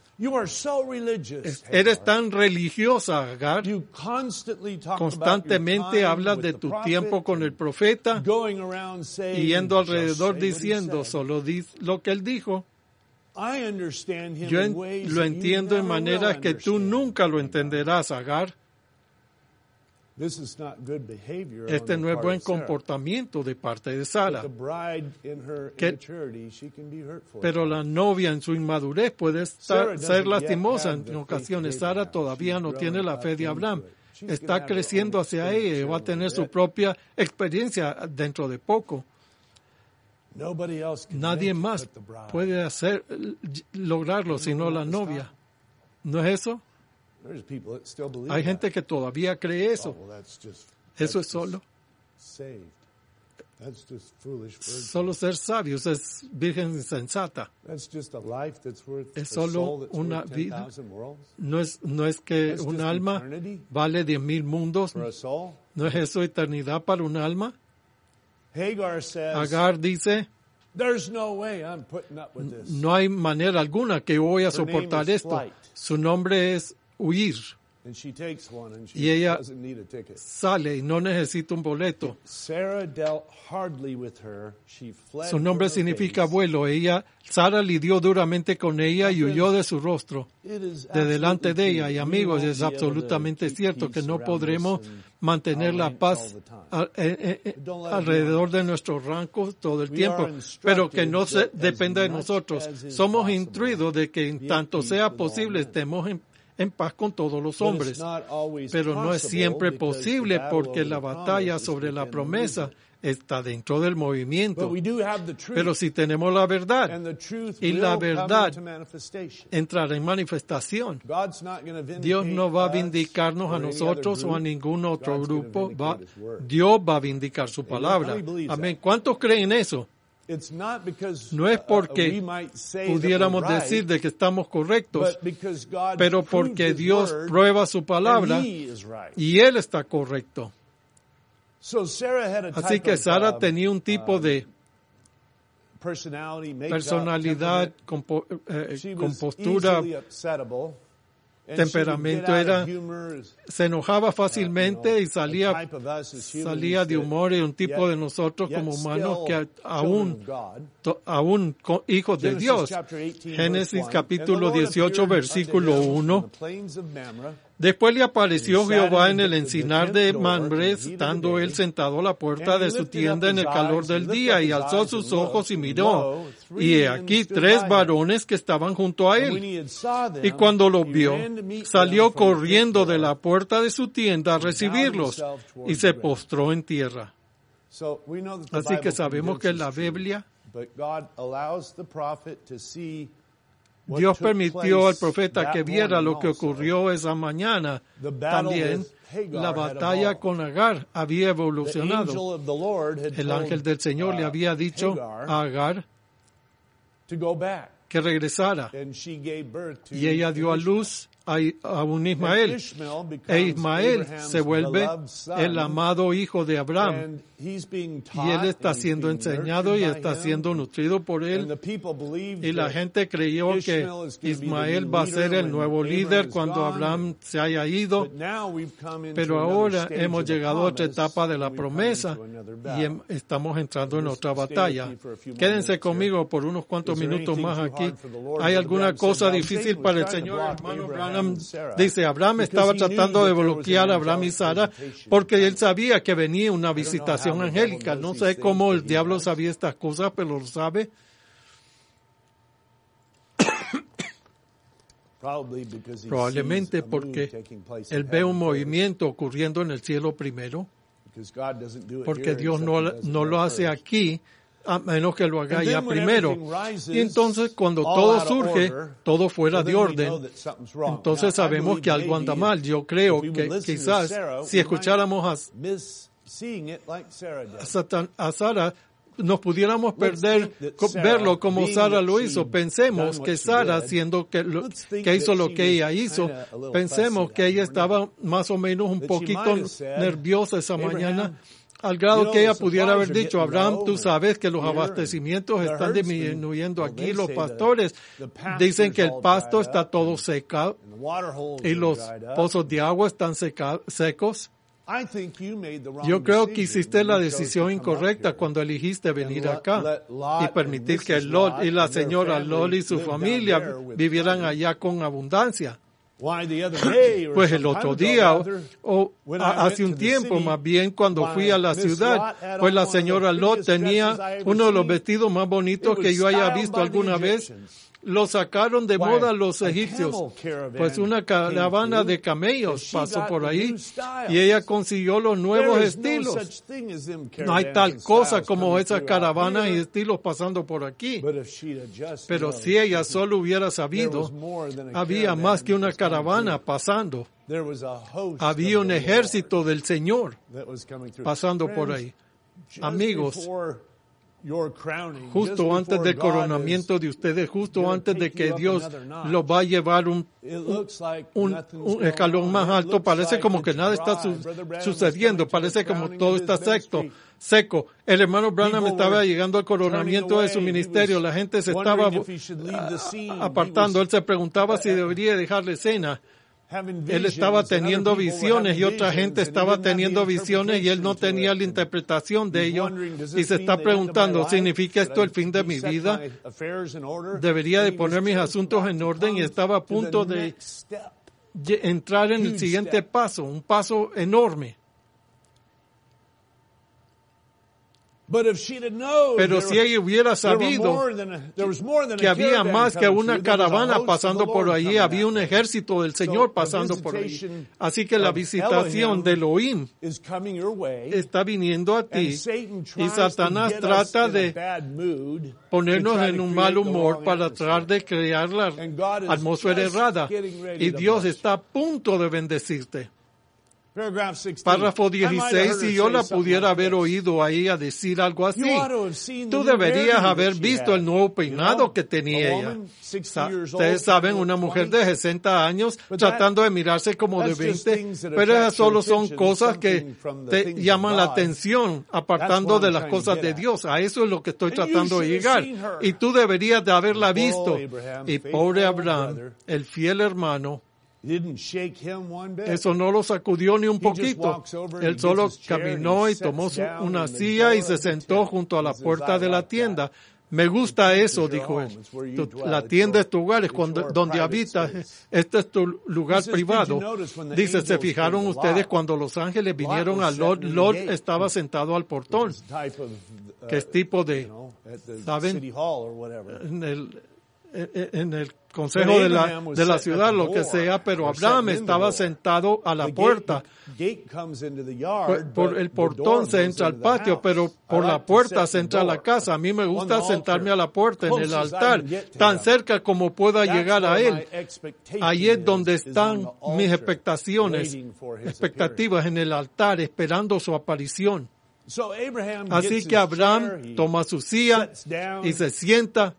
Eres tan religiosa, Agar. Constantemente hablas de tu tiempo con el profeta y yendo alrededor diciendo solo di lo que él dijo. Yo en- lo entiendo en maneras que tú nunca lo entenderás, Agar. This is not good behavior Este on no the es part buen of Sarah. comportamiento de parte de But Sara. the bride in her Que- immaturity, she can be hurtful. Pero la novia en su inmadurez puede Sarah estar, doesn't ser yet lastimosa have en the faith ocasiones. of Sara Abraham. todavía She's no growing tiene la up fe de into Abraham. it. She's gonna Está have her own creciendo hacia ella y experience va a here tener in a su bit. propia experiencia dentro de poco. Nobody else can Nadie make it más but the bride. puede hacer lograrlo sino la novia. ¿No es eso? There's people that still believe Hay that. gente que todavía cree Oh, eso. well, that's just, Eso that's es solo. just saved. That's just foolish virgin. Solo ser sabios es virgen insensata. That's just a life that's worth Es a solo soul that's una worth ten vida. thousand worlds No es, no es que That's un just alma eternity vale diez mil mundos. for a soul. ¿No es eso eternidad para un alma? Hagar says, Agar dice, there's no way I'm putting up with this. no hay manera alguna que voy a Her name soportar is esto. Flight. Su nombre es huir. And she takes one and she Y ella- doesn't need a ticket. Sale y no necesita un boleto. Sarah dealt hardly with her. She fled Su nombre from her significa face. vuelo. Ella, Sara lidió duramente con ella y huyó de su rostro, It is de delante de absolutely ella. Y true. amigos, We es won't be able to absolutamente keep cierto que peace no around podremos us and mantener our la ranks paz all the time. a- eh, eh, eh, Don't let it alrededor be de nuestros rangos todo el We tiempo, are instructed pero que no se that as dependa de much nosotros. as is Somos possible, instruidos de que en be at tanto peace sea with all posible men. estemos en, en paz con todos los But it's hombres. not always Pero no es possible siempre because the posible battle porque over la the batalla promise is sobre la within the promesa movement. está dentro del movimiento. But we do have the truth. Pero si tenemos la verdad, And the truth y will la come verdad into manifestation. entrará en manifestación. God's not going to vindicate Dios no va a us vindicarnos or a any nosotros other o a group. ningún otro God's gonna grupo. Va, vindicate his word. Dios va a vindicar su palabra. How many believes Amén. that? ¿Cuántos creen eso? It's not because No es uh, porque we might say that pudiéramos we're right, decir de que estamos correctos, but because God pero proved porque his Dios word prueba su palabra and he is right. y Él está correcto. So Sarah had a Así type que of, Sara uh, tenía un tipo de personality, makeup, personalidad, temperament. compo- eh, She was compostura, easily upsettable, and temperamento. she would get out Era- of humor as, se enojaba fácilmente uh, you know, y salía, a type of us as humans salía de that humor y un tipo yet- de nosotros yet como humanos still que children aún, of God. to- aún co- hijos de Genesis Dios. chapter eighteen, Génesis verse one. capítulo And the Lord dieciocho, appeared versículo unto him uno. from the plains of Mamre. Después le apareció And he Jehová sat en in el the- the encinar tent de door Mamre, in the heat of the estando day. él sentado a la puerta And he de su lifted tienda up en el his calor eyes, del and lifted día, up y his alzó eyes sus and ojos y looked, miró. and lo, three Y he men aquí stood tres by him. varones que estaban junto a And when él. he had saw them, Y cuando los he vio, ran to meet them salió from the tent corriendo de door. la puerta de su tienda a recibirlos y se postró en tierra. So we know that the Así Bible que sabemos que la condenses truth, Biblia, but God allows the prophet to see what Dios took permitió al place profeta that que viera morning lo que also. ocurrió esa mañana. The battle También with Hagar la had batalla evolved. con Agar había The evolucionado. angel of the Lord had El told, ángel del Señor le uh, había dicho Hagar a Agar to go back, que regresara, and she gave birth to y ella dio a Ishmael. luz a, a un And Ismael. Ishmael becomes E Ismael Abraham's se vuelve beloved son, el amado hijo de Abraham. and he's being taught, Y él está and he's siendo being enseñado y nurtured está by him. siendo nutrido por And él. the people believed Y la that gente creyó que Ishmael is gonna be the Ismael new va a ser leader el when nuevo Abraham líder is cuando gone. Abraham se haya ido. But now we've come into Pero another ahora stage hemos of the llegado a otra promise, etapa de la and we've come promesa into another y battle. em- estamos entrando en Just otra stay with batalla. me for a few more Quédense minutes conmigo por unos cuantos Is there minutos anything más too aquí. hard for the Lord? ¿Hay Brother alguna Branham cosa said, "Now difícil Satan was para el trying to Señor?" block Hermano Abraham Branham and Sarah dice, Abraham because estaba he knew tratando that de there was bloquear an a Abraham y angelic Sara visitation porque él coming. sabía que venía una how visitación the angélica. devil No knows sé these cómo things, el but he diablo does. sabía estas cosas, pero lo sabe. Probably because he Probablemente sees a move porque taking place in él ve un heaven movimiento ocurriendo en el cielo primero, first, because God doesn't do it porque here Dios except no, he does it no lo there hace first. aquí, a menos que lo haga And ya then when primero. everything rises, Y entonces cuando all todo out of surge, order, todo fuera well, de then we know orden, that something's wrong. entonces Now, I sabemos believe que algo anda maybe mal. Yo creo if we would que listen to quizás Sarah, si we might escucháramos a, miss seeing it like Sarah did. a Satan- a Sara, nos pudiéramos Let's perder think that co- Sarah, verlo como being Sara that lo she hizo. done Pensemos what que she Sara, did, siendo que, lo, let's think que hizo that lo she que was ella hizo, kinda a little pensemos fussy que that ella morning. estaba más o menos un That she poquito might have said, nerviosa esa "Abraham, mañana, al grado you know, que ella the pudiera haber supplies are dicho, getting Abraham, low tú and sabes que los here, abastecimientos and the están herdsmen, disminuyendo well, aquí, they los say pastores the- the dicen que el pasture's all pasto dried está up todo and- secado And the water holes y are los dried up. pozos de agua están seca- secos. I think you made the wrong Yo creo que decision hiciste when la you chose to decisión come up incorrecta here. cuando eligiste venir let- acá let Lot y and permitir que Missus Lot Lot y la and their señora family Lot y su live down familia there with vivieran plenty. allá con abundancia. Pues el otro día, o, o a, hace un tiempo más bien, cuando fui a la ciudad, pues la señora Lot tenía uno de los vestidos más bonitos que yo haya visto alguna vez. Lo sacaron de moda los egipcios, pues una caravana de camellos pasó por ahí y ella consiguió los nuevos estilos. No hay tal cosa como esas caravanas y estilos pasando por aquí. Pero si ella solo hubiera sabido, había más que una caravana pasando. Había un ejército del Señor pasando por ahí. Amigos, justo antes del coronamiento de ustedes, justo antes de que Dios los va a llevar un, un, un escalón más alto, parece como que nada está su, sucediendo, parece como todo está seco, seco. El hermano Branham estaba llegando al coronamiento de su ministerio, la gente se estaba apartando, él se preguntaba si debería dejar la escena. Él estaba teniendo visiones y otra gente estaba teniendo visiones y él no tenía la interpretación de ello y se está preguntando, ¿significa esto el fin de mi vida? Debería de poner mis asuntos en orden y estaba a punto de entrar en el siguiente paso, un paso enorme. Pero si ella hubiera sabido que había más que una caravana pasando por allí, había un ejército del Señor pasando por allí. Así que la visitación de Elohim está viniendo a ti y Satanás trata de ponernos en un mal humor para tratar de crear la atmósfera errada. Y Dios está a punto de bendecirte. Párrafo dieciséis, si yo la pudiera haber oído a ella decir algo así, tú deberías haber visto el nuevo peinado que tenía ella. Ustedes saben, una mujer de sesenta años tratando de mirarse como de veinte, pero esas solo son cosas que te llaman la atención, apartando de las cosas de Dios. A eso es lo que estoy tratando de llegar. Y tú deberías de haberla visto. Y pobre Abraham, el fiel hermano, eso no lo sacudió ni un poquito. Él solo caminó y tomó su, una silla y se sentó junto a la puerta de la tienda. Me gusta eso, dijo él. Tu, la tienda es tu hogar, es cuando, donde habitas. Este es tu lugar privado. Dice, ¿se fijaron ustedes cuando los ángeles vinieron a Lot? Lot estaba sentado al portón. Que es tipo de, ¿saben? En el, en el consejo de la, de la ciudad, lo que sea, pero Abraham estaba sentado a la puerta. Por, por el portón se entra al patio, pero por la puerta se entra a la casa. A mí me gusta sentarme a la puerta, en el altar, tan cerca como pueda llegar a él. Ahí es donde están mis expectaciones, expectativas en el altar, esperando su aparición. Así que Abraham toma su silla y se sienta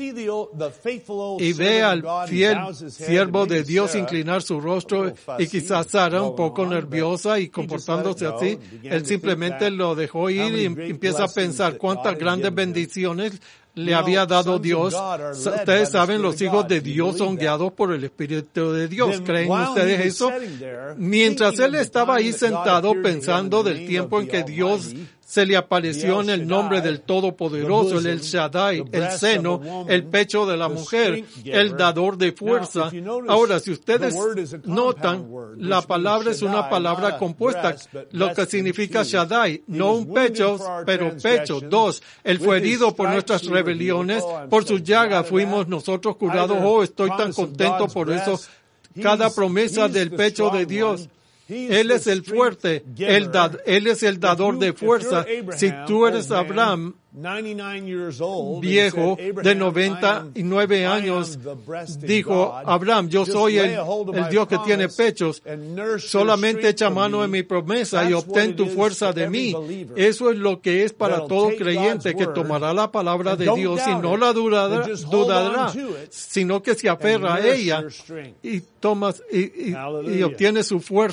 y ve al fiel siervo de Dios inclinar su rostro, y quizás Sara, un poco nerviosa y comportándose así, él simplemente lo dejó ir y empieza a pensar cuántas grandes bendiciones le había dado Dios. Ustedes saben, los hijos de Dios son guiados por el Espíritu de Dios. ¿Creen ustedes eso? Mientras él estaba ahí sentado pensando del tiempo en que Dios se le apareció en el nombre del Todopoderoso, el El Shaddai, el seno, el pecho de la mujer, el dador de fuerza. Ahora, si ustedes notan, la palabra es una palabra compuesta, lo que significa Shaddai, no un pecho, pero pecho. Dos, él fue herido por nuestras rebeliones, por sus llagas fuimos nosotros curados. Oh, estoy tan contento por eso. Cada promesa del pecho de Dios. Él es el fuerte, él, da, él es el dador de fuerza. Si tú eres Abraham, viejo de noventa y nueve años, dijo Abraham, yo soy el, el Dios que tiene pechos, solamente echa mano en mi promesa y obtén tu fuerza de mí. Eso es lo que es para todo creyente que tomará la palabra de Dios y no la dudará, dudará, sino que se aferra a ella y tomas y, y, y obtiene su fuerza.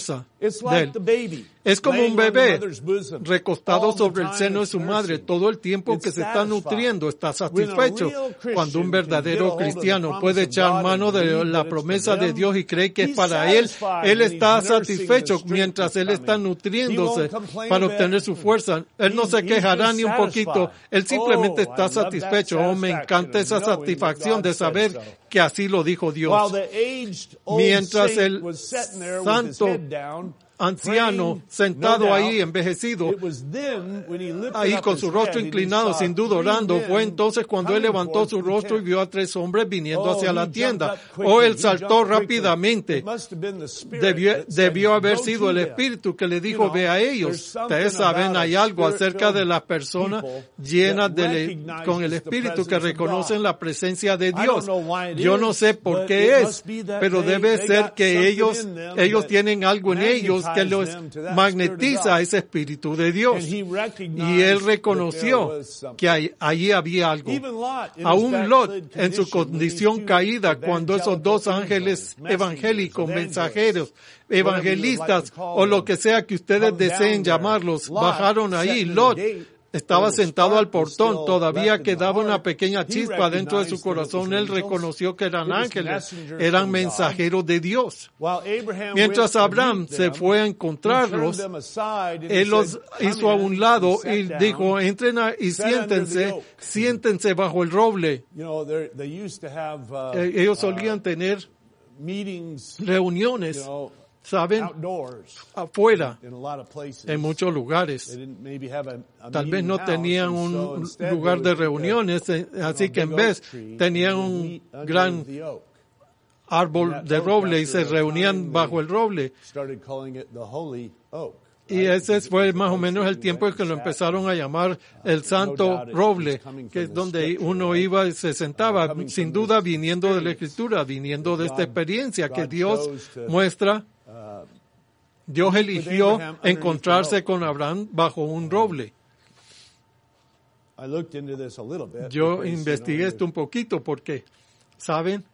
de él. Es como un bebé recostado sobre el seno de su madre. Todo el tiempo que se está nutriendo está satisfecho. Cuando un verdadero cristiano puede echar mano de la promesa de Dios y cree que es para él, él está satisfecho mientras él está nutriéndose para obtener su fuerza. Él no se quejará ni un poquito. Él simplemente está satisfecho. Oh, me encanta esa satisfacción de saber que así lo dijo Dios. Mientras el santo anciano sentado ahí, envejecido, ahí con su rostro inclinado, sin duda orando, fue entonces cuando él levantó su rostro y vio a tres hombres viniendo hacia la tienda. O él saltó rápidamente. Debió, debió haber sido el Espíritu que le dijo, ve a ellos. Ustedes saben, hay algo acerca de las personas llenas de, con el Espíritu que reconocen la presencia de Dios. Yo no sé por qué es, pero debe ser que ellos, ellos tienen algo en ellos que los magnetiza a ese Espíritu de Dios. Y él reconoció que allí había algo. Aún Lot, en su condición caída, cuando esos dos ángeles evangélicos, mensajeros, evangelistas, o lo que sea que ustedes deseen llamarlos, bajaron ahí, Lot estaba sentado al portón, todavía quedaba una pequeña chispa dentro de su corazón. Él reconoció que eran ángeles, eran mensajeros de Dios. Mientras Abraham se fue a encontrarlos, él los hizo a un lado y dijo, entren y siéntense, siéntense bajo el roble. Ellos solían tener reuniones, ¿saben? Afuera, en muchos lugares. Tal vez no tenían un lugar de reuniones, así que en vez tenían un gran árbol de roble y se reunían bajo el roble. Y ese fue más o menos el tiempo en que lo empezaron a llamar el Santo Roble, que es donde uno iba y se sentaba, sin duda viniendo de la Escritura, viniendo de esta experiencia que Dios muestra. Dios eligió encontrarse con Abraham bajo un roble. Yo investigué esto un poquito porque, ¿saben?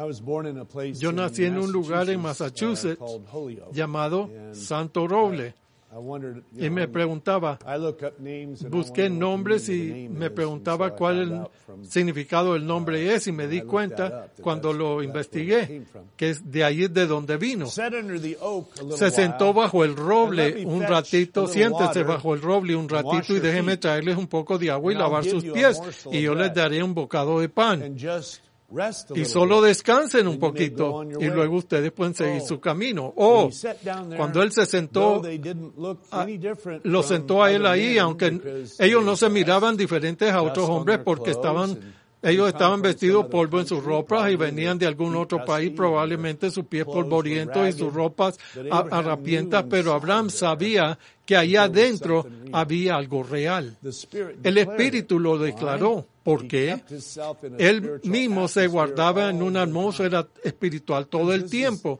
Yo nací en un lugar en Massachusetts llamado Santo Roble. Y me preguntaba, busqué nombres y me preguntaba cuál el significado del nombre es y me di cuenta cuando lo investigué que es de ahí de donde vino. Se sentó bajo el roble un ratito, siéntese bajo el roble un ratito y déjeme traerles un poco de agua y lavar sus pies y yo les daré un bocado de pan. Y solo descansen un poquito y luego ustedes pueden seguir su camino. O cuando él se sentó, a, lo sentó a él ahí, aunque ellos no se miraban diferentes a otros hombres porque estaban, ellos estaban vestidos polvo en sus ropas y venían de algún otro país, probablemente sus pies polvorientos y sus ropas harapientas, pero Abraham sabía que allá adentro había algo real. El Espíritu lo declaró. ¿Por qué? Él mismo se guardaba en una atmósfera espiritual todo el tiempo.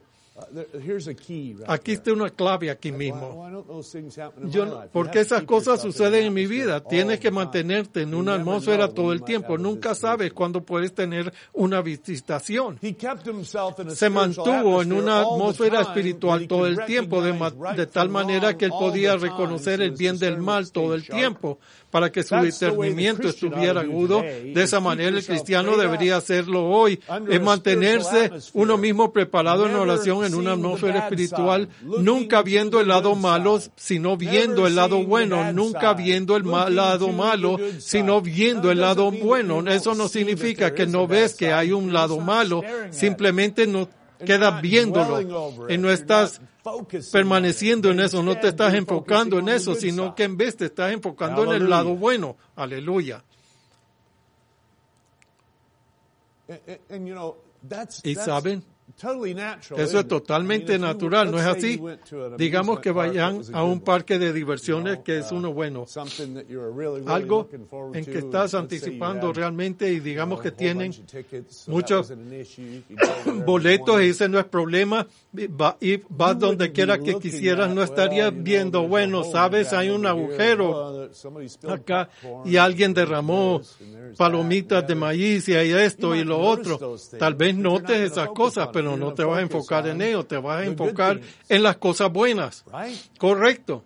Aquí está una clave aquí mismo. Yo, porque esas cosas suceden en mi vida. Tienes que mantenerte en una atmósfera todo el tiempo. Nunca sabes cuándo puedes tener una visitación. Se mantuvo en una atmósfera espiritual todo el tiempo, de, de tal manera que él podía reconocer el bien del mal todo el tiempo, para que su discernimiento estuviera agudo. De esa manera el cristiano debería hacerlo hoy, es mantenerse uno mismo preparado en oración en una atmósfera espiritual, nunca viendo el lado malo, sino viendo el lado bueno, nunca viendo el mal lado malo, sino viendo el lado bueno. Eso no significa que no ves que hay un lado malo, simplemente no quedas viéndolo y no estás permaneciendo en eso, no te estás enfocando en eso, sino que en vez te estás enfocando en el lado bueno. Aleluya. Y saben, eso es totalmente natural, ¿no es así? Digamos que vayan a un parque de diversiones que es uno bueno, algo en que estás anticipando realmente y digamos que tienen muchos boletos y ese no es problema, y vas donde quiera que quisieras, no estarías viendo, bueno, sabes, hay un agujero acá y alguien derramó palomitas de maíz y hay esto y lo otro. Tal vez notes esas cosas, pero no te vas a enfocar en ello, te vas a enfocar en las cosas buenas. Correcto.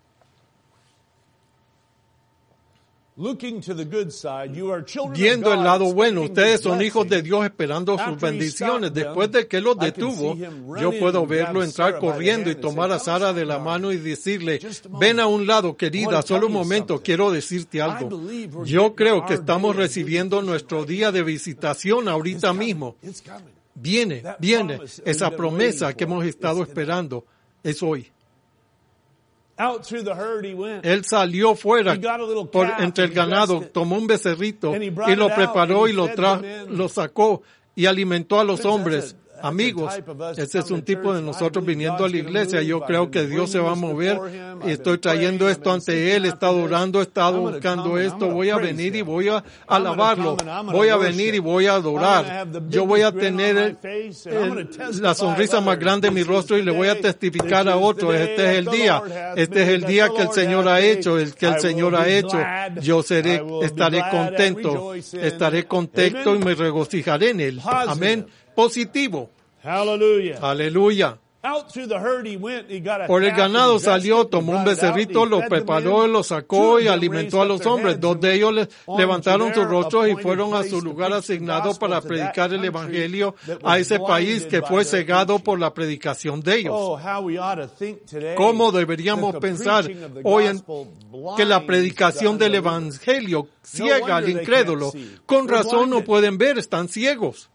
Viendo el lado bueno, ustedes son hijos de Dios esperando sus bendiciones. Después de que los detuvo, yo puedo verlo entrar corriendo y tomar a Sara de la mano y decirle, ven a un lado, querida, solo un momento, quiero decirte algo. Yo creo que estamos recibiendo nuestro día de visitación ahorita mismo. Viene, viene. Esa promesa que hemos estado esperando es hoy. Él salió fuera por entre el ganado, tomó un becerrito y lo preparó y lo trajo, lo sacó y alimentó a los hombres. Amigos, ese es un tipo de nosotros viniendo a la iglesia. Yo creo que Dios se va a mover y estoy trayendo esto ante Él, he estado orando, he estado buscando esto, voy a venir y voy a alabarlo, voy a venir y voy a adorar. Yo voy a tener el, el, la sonrisa más grande en mi rostro y le voy a testificar a otros, este es el día, este es el día que el Señor ha hecho, el que el Señor ha hecho. Yo seré, estaré contento, estaré contento y me regocijaré en Él. Amén. Positivo. Hallelujah. Aleluya. Out through the herd he went, he got a Por el calf ganado and dressed salió, it, tomó un brought it out, becerrito, he lo fed the preparó, men. lo Two sacó of y them alimentó a raised los up their hombres. heads Dos and de ellos le on levantaron to sus their rostros y appointed fueron a place su to lugar preach the asignado gospel para to predicar that el country evangelio that a was ese país blinded que by fue their cegado preaching. por la predicación de ellos. Oh, how we ought to think today ¿Cómo deberíamos that the pensar preaching of the hoy en gospel que la blinds predicación the del unbeliever. evangelio ciega wonder al they incrédulo? can't see. Con They're razón no blinded. pueden ver, están ciegos.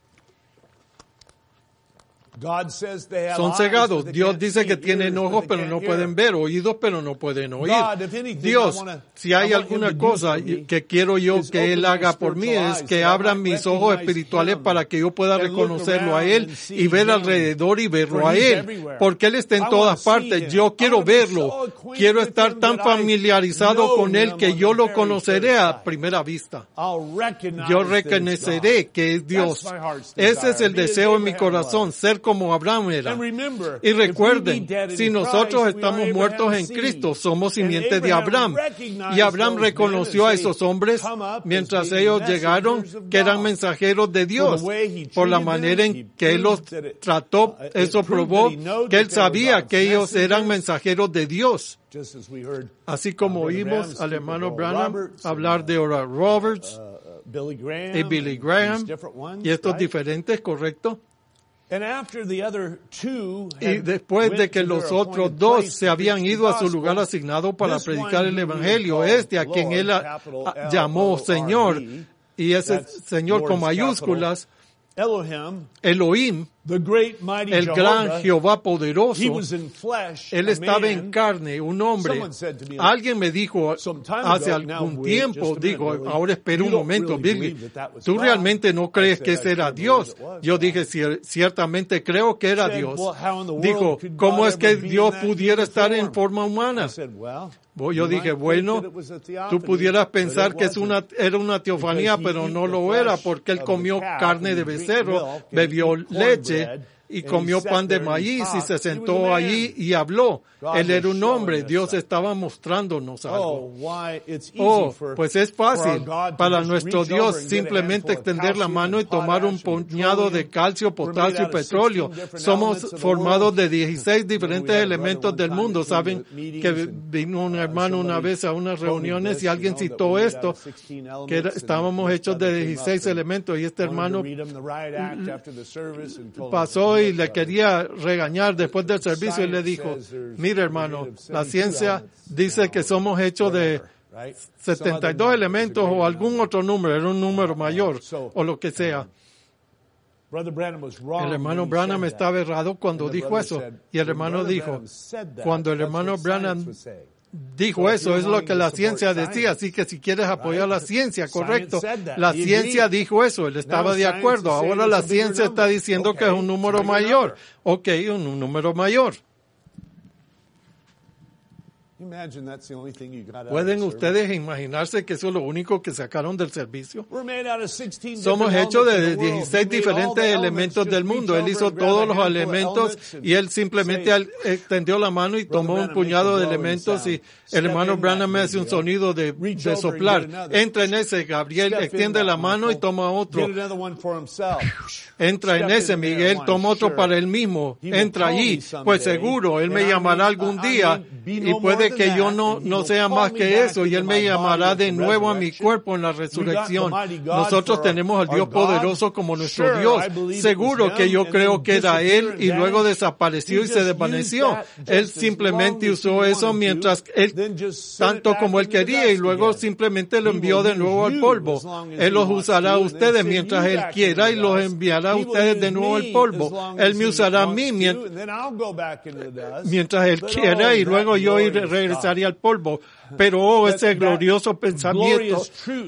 God says they have Son eyes, cegados. but they Dios can't dice see, que tienen ears, but ojos they pero can't no hear. pueden ver, oídos pero no pueden oír. God, if anything, Dios, I wanna- si hay I want alguna him to do cosa for me que quiero yo is que open Él my haga por mí spiritual es eyes que that I abran might mis ojos recognize espirituales him, para que yo pueda and look reconocerlo a around Él and see y ver him, alrededor y verlo for a he's Él, everywhere. porque Él está I en wanna todas see partes. him. Yo I quiero wanna be verlo. so acquainted Quiero with estar him tan that I familiarizado know con Él him que on yo the lo very conoceré first a sight. primera vista. I'll recognize Yo that it's reconoceré God. que es Dios. That's my heart's Ese es desire. el Be as deseo en mi Abraham corazón, was. ser como Abraham era. And remember, Y if we recuerden, be dead in si nosotros Christ, we estamos are muertos en Abraham's seed. Cristo, somos And simiente de Abraham Abraham. recognized Y Abraham those reconoció men a as esos they hombres come up mientras as being ellos llegaron messengers of que eran God. mensajeros de Dios. For the way he Por la treated manera them, en he que Él los proved that it- trató, uh, it eso proved probó that he knowed que Él that they were sabía God's que ellos eran messengers. mensajeros de Dios. Just as we heard, Así como uh, Brother oímos Branham al speak hermano of Oral Branham Roberts hablar and, de Oral Roberts uh, uh, Billy Graham y Billy and Graham these different ones, y estos right? diferentes, ¿correcto? And after the other two Y had después went de que to los their otros appointed dos place se to habían preach the ido a su gospel, lugar asignado para this predicar one el who evangelio, called este a quien Lord, él a- capital a- L llamó O R D, Señor, y ese that's Señor con Lord's mayúsculas, Elohim, Elohim, the great mighty el gran Jehovah, Jehová he poderoso. was in flesh, Él a estaba en man. carne, un hombre. Someone said to me, Alguien me dijo some time hace ago, now algún wait tiempo, just a minute, digo, Billy, ahora espera you un don't momento, really Billy, believe that that was ¿tú God? realmente no I crees said, que I ese era sure Dios? believe it was Yo God. dije, "Cier- ciertamente creo que era Said, Dios." well, how in the world Dijo, could ¿cómo God es que ever be in Dios that pudiera human estar en form? forma humana? I said, well, Yo you dije, might think bueno, that it was a tú theophany, pudieras but pensar it que es una, wasn't. era una teofanía, Because he pero eat no the lo era, flesh porque él of the comió calf, carne and de he drink becerro, milk, and bebió eat leche cornbread, y and comió he sat pan de there and maíz y talked. se He was a sentó man. allí y habló. God Él era was un hombre, showing us Dios something. estaba mostrándonos Oh, algo. why it's easy Oh, for, pues es for our fácil God to para just nuestro reach Dios over and get a simplemente handful of extender la calcium mano y and tomar un potash and puñado de petroleum. calcio, We're made potasio y out of petróleo. sixteen different Somos elements of the formados world. de dieciséis diferentes we had a elementos brother del one time mundo. that came Saben to meetings que and, vino un uh, hermano una somebody vez a unas told me reuniones this, y alguien you know, that citó we made esto, out of sixteen que era- elements, and estábamos this hechos de brother came up dieciséis and elementos y este wanted to hermano read him the riot act after the service and told him, pasó y "Look, le brother, quería regañar después del servicio y le science dijo, says there's mira hermano, made of la seventy-two ciencia elements. dice que somos hechos de whatever, right? Some setenta y other dos number is a elementos o greater algún number." otro número, era un número mayor so, o lo que sea. Brother Branham was wrong El hermano when he Branham said estaba that. errado cuando And the dijo brother eso. said, Y el "When hermano Brother dijo, Branham said that, cuando el that's hermano what science Branham was saying." dijo So if eso, you're es lo wanting que to la support ciencia decía, science, así que si quieres apoyar la right? ciencia, Science correcto. said that. La He ciencia agreed. dijo eso, él estaba Now de science acuerdo. is saying Ahora it's la a bigger ciencia está number. diciendo que es un Okay, número it's a bigger mayor. number. Ok, un, un número mayor. ¿Pueden ustedes imaginarse que eso es lo único que sacaron del servicio? Somos hechos de dieciséis diferentes elementos del mundo. Él hizo todos los elementos y él simplemente extendió la mano y tomó un puñado de elementos y el hermano Branham me hace un sonido de, de soplar. Entra en ese, Gabriel extiende la mano y toma otro. Entra en ese, Miguel toma otro para él mismo. Entra allí. Pues seguro, él me llamará algún día y puede que yo no, no sea más que eso y él me llamará de nuevo a mi cuerpo en la resurrección. Nosotros tenemos al Dios poderoso como nuestro Dios. Seguro que yo creo que era él y luego desapareció y se desvaneció. Él simplemente usó eso mientras él, tanto como él quería y luego simplemente lo envió de nuevo al polvo. Él los usará a ustedes mientras él quiera y los enviará a ustedes de nuevo al polvo. Él me usará a mí mientras, mientras él quiera y luego yo iré, regresaría al polvo. Pero oh, ese glorioso pensamiento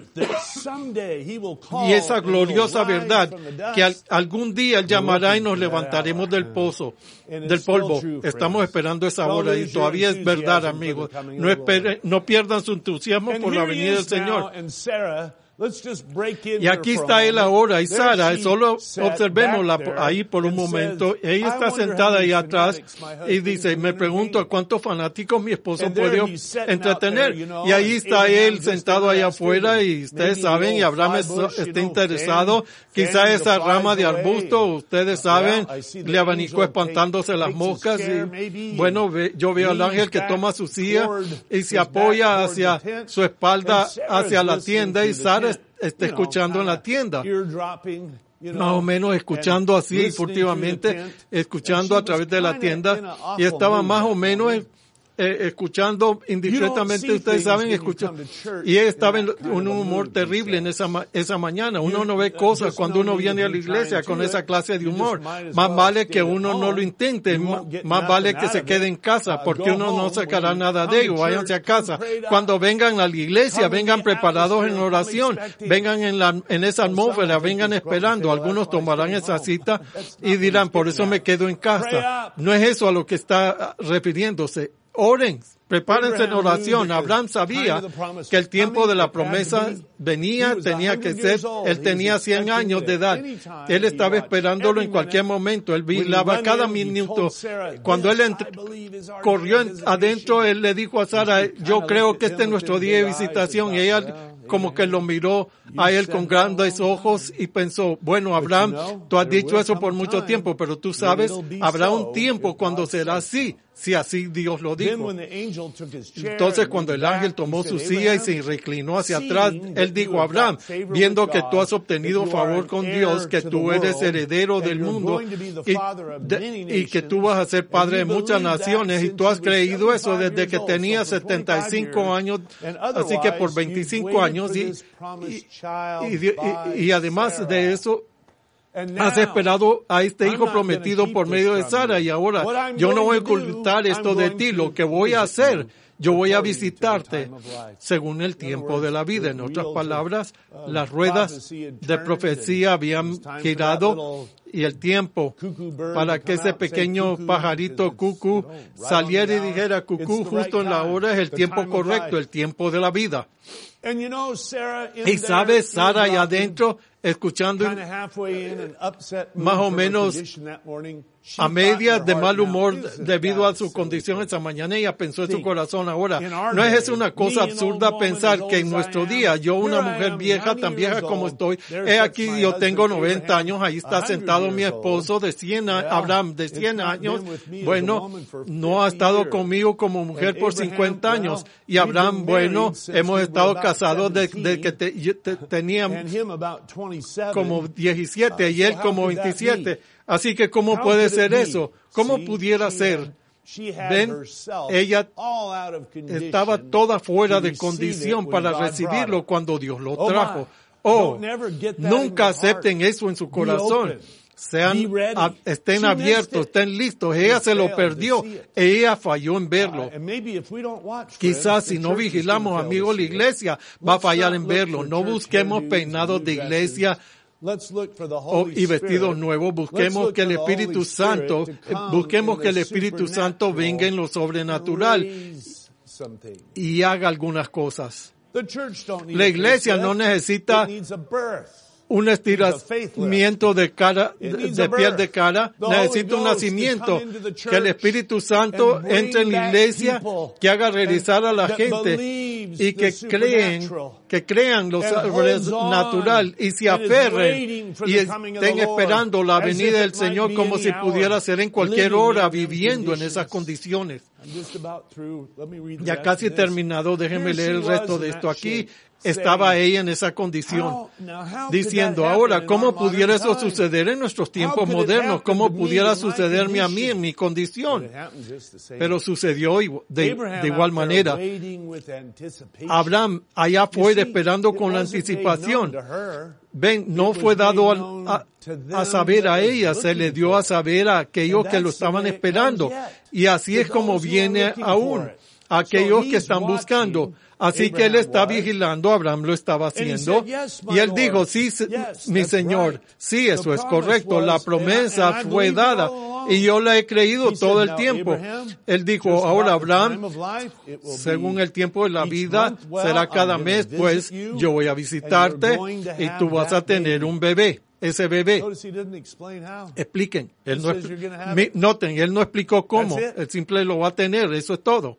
y esa gloriosa verdad que al, algún día él llamará y nos levantaremos del pozo, del polvo. Estamos esperando esa hora y todavía es verdad, amigos. No esperen, no pierdan su entusiasmo por la venida del Señor. Y aquí está él ahora y Sara, solo observémosla ahí por un momento. Ella está sentada ahí atrás y dice, me pregunto a cuántos fanáticos mi esposo puede entretener. Y ahí está él sentado ahí afuera y ustedes saben, y Abraham está interesado. Quizá esa rama de arbusto, ustedes saben, le abanicó espantándose las moscas. Y bueno, yo veo al ángel que toma su silla y se apoya hacia su espalda, hacia la tienda y Sara está escuchando en la tienda, más o menos escuchando así furtivamente, escuchando a través de la tienda, y estaba más o menos eh, escuchando indiscretamente, ustedes saben, escuchando, y él estaba en un humor terrible en esa ma- esa mañana. Uno no ve cosas cuando uno viene a la iglesia con esa clase de humor. Más vale que uno no lo intente, más, más vale que se quede en casa, porque uno no sacará nada de ello. Váyanse a casa. Cuando vengan a la iglesia, vengan preparados en oración, vengan en la, en esa atmósfera, vengan esperando. Algunos tomarán esa cita y dirán, por eso me quedo en casa. No es eso a lo que está refiriéndose. Oren, prepárense en oración. Abraham sabía que el tiempo de la promesa venía, tenía que ser, él tenía cien años de edad. Él estaba esperándolo en cualquier momento. Él vigilaba cada minuto. Cuando él entre, corrió en, adentro, él le dijo a Sara, yo creo que este es nuestro día de visitación. Y ella como que lo miró a él con grandes ojos y pensó, bueno, Abraham, tú has dicho eso por mucho tiempo, pero tú sabes, habrá un tiempo cuando será así, si así Dios lo dijo. Entonces, cuando el ángel tomó su silla y se reclinó hacia atrás, él dijo a Abraham, viendo que tú has obtenido favor con Dios, que tú eres heredero del mundo y, de, y que tú vas a ser padre de muchas naciones, y tú has creído eso desde que tenías setenta y cinco años, así que por veinticinco años, y, y, y, y, y además de eso, has esperado a este hijo prometido por medio de Sara, y ahora yo no voy a ocultar esto de ti. Lo que voy a hacer, yo voy a visitarte según el tiempo de la vida. En otras palabras, las ruedas de profecía habían girado y el tiempo para que ese pequeño pajarito cucú saliera y dijera cucú justo en la hora es el tiempo correcto, el tiempo de la vida. Y sabes, Sara ahí adentro, escuchando más o menos a medias de mal humor debido a su condición esa mañana, ella pensó en su corazón ahora, ¿no es eso una cosa absurda pensar que en nuestro día, yo una mujer vieja, tan vieja como estoy, he aquí yo tengo noventa años, ahí está sentado mi esposo de cien años, Abraham de cien años, bueno, no ha estado conmigo como mujer por cincuenta años, y Abraham, bueno, hemos estado casados desde de que te, te, teníamos como diecisiete y él como veintisiete. Así que, ¿cómo puede ser eso? ¿Cómo pudiera ser? Ven, ella estaba toda fuera de condición para recibirlo cuando Dios lo trajo. Oh, nunca acepten eso en su corazón. Sean, a, estén abiertos, estén listos. Ella se lo perdió. Ella falló en verlo. Quizás si no vigilamos, amigos, la iglesia va a fallar en verlo. No busquemos peinados de iglesia Oh, y vestidos nuevos, busquemos que el Espíritu Santo, busquemos que el Espíritu Santo venga en lo sobrenatural y haga algunas cosas. The church don't need La a iglesia no facelift. necesita It needs a birth. un estiramiento de cara, de, de piel de cara, necesita un nacimiento, que el Espíritu Santo entre en la iglesia, que haga regresar a la gente y que creen, que crean lo sobrenatural y se aferren y estén esperando la venida del Señor como si pudiera ser en cualquier hora, viviendo en esas condiciones. Ya casi terminado, déjenme leer el resto de esto aquí. Estaba ella en esa condición, diciendo, ahora, ¿cómo pudiera eso suceder en nuestros tiempos modernos? ¿Cómo pudiera sucederme a mí en mi condición? Pero sucedió de, de igual manera. Abraham allá fue esperando con anticipación. Ven, no fue dado a, a, a saber a ella, se le dio a saber a aquellos que lo estaban esperando. Y así es como viene aún a aquellos que están buscando. Así que él está vigilando, Abraham lo estaba haciendo, y él dijo, sí, mi Señor, sí, eso es correcto, la promesa fue dada, y yo la he creído todo el tiempo. Él dijo, ahora Abraham, según el tiempo de la vida, será cada mes, pues yo voy a visitarte, y tú vas a tener un bebé. Ese bebé. Expliquen. Él no, noten, él no explicó cómo, él simple lo va a tener, eso es todo.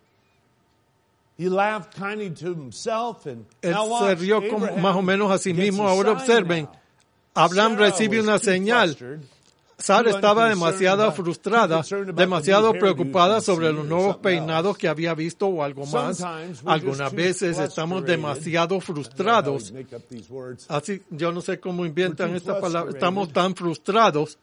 He laughed kindly to himself and Él now se watch, rió como, Abraham más o menos a sí gets mismo. a Ahora sign observen. now. Abraham Sarah recibe was una too señal. flustered, Sara too estaba unconcerned demasiado about- frustrada, too concerned about the demasiado new preocupada hairdos sobre and los nuevos something else. peinados que había visto o algo más. Sometimes we're Algunas just too veces estamos frustrated. demasiado frustrados. How we make up these words. Así, yo no sé cómo inventan We're too esta palabra. frustrated. Estamos tan frustrados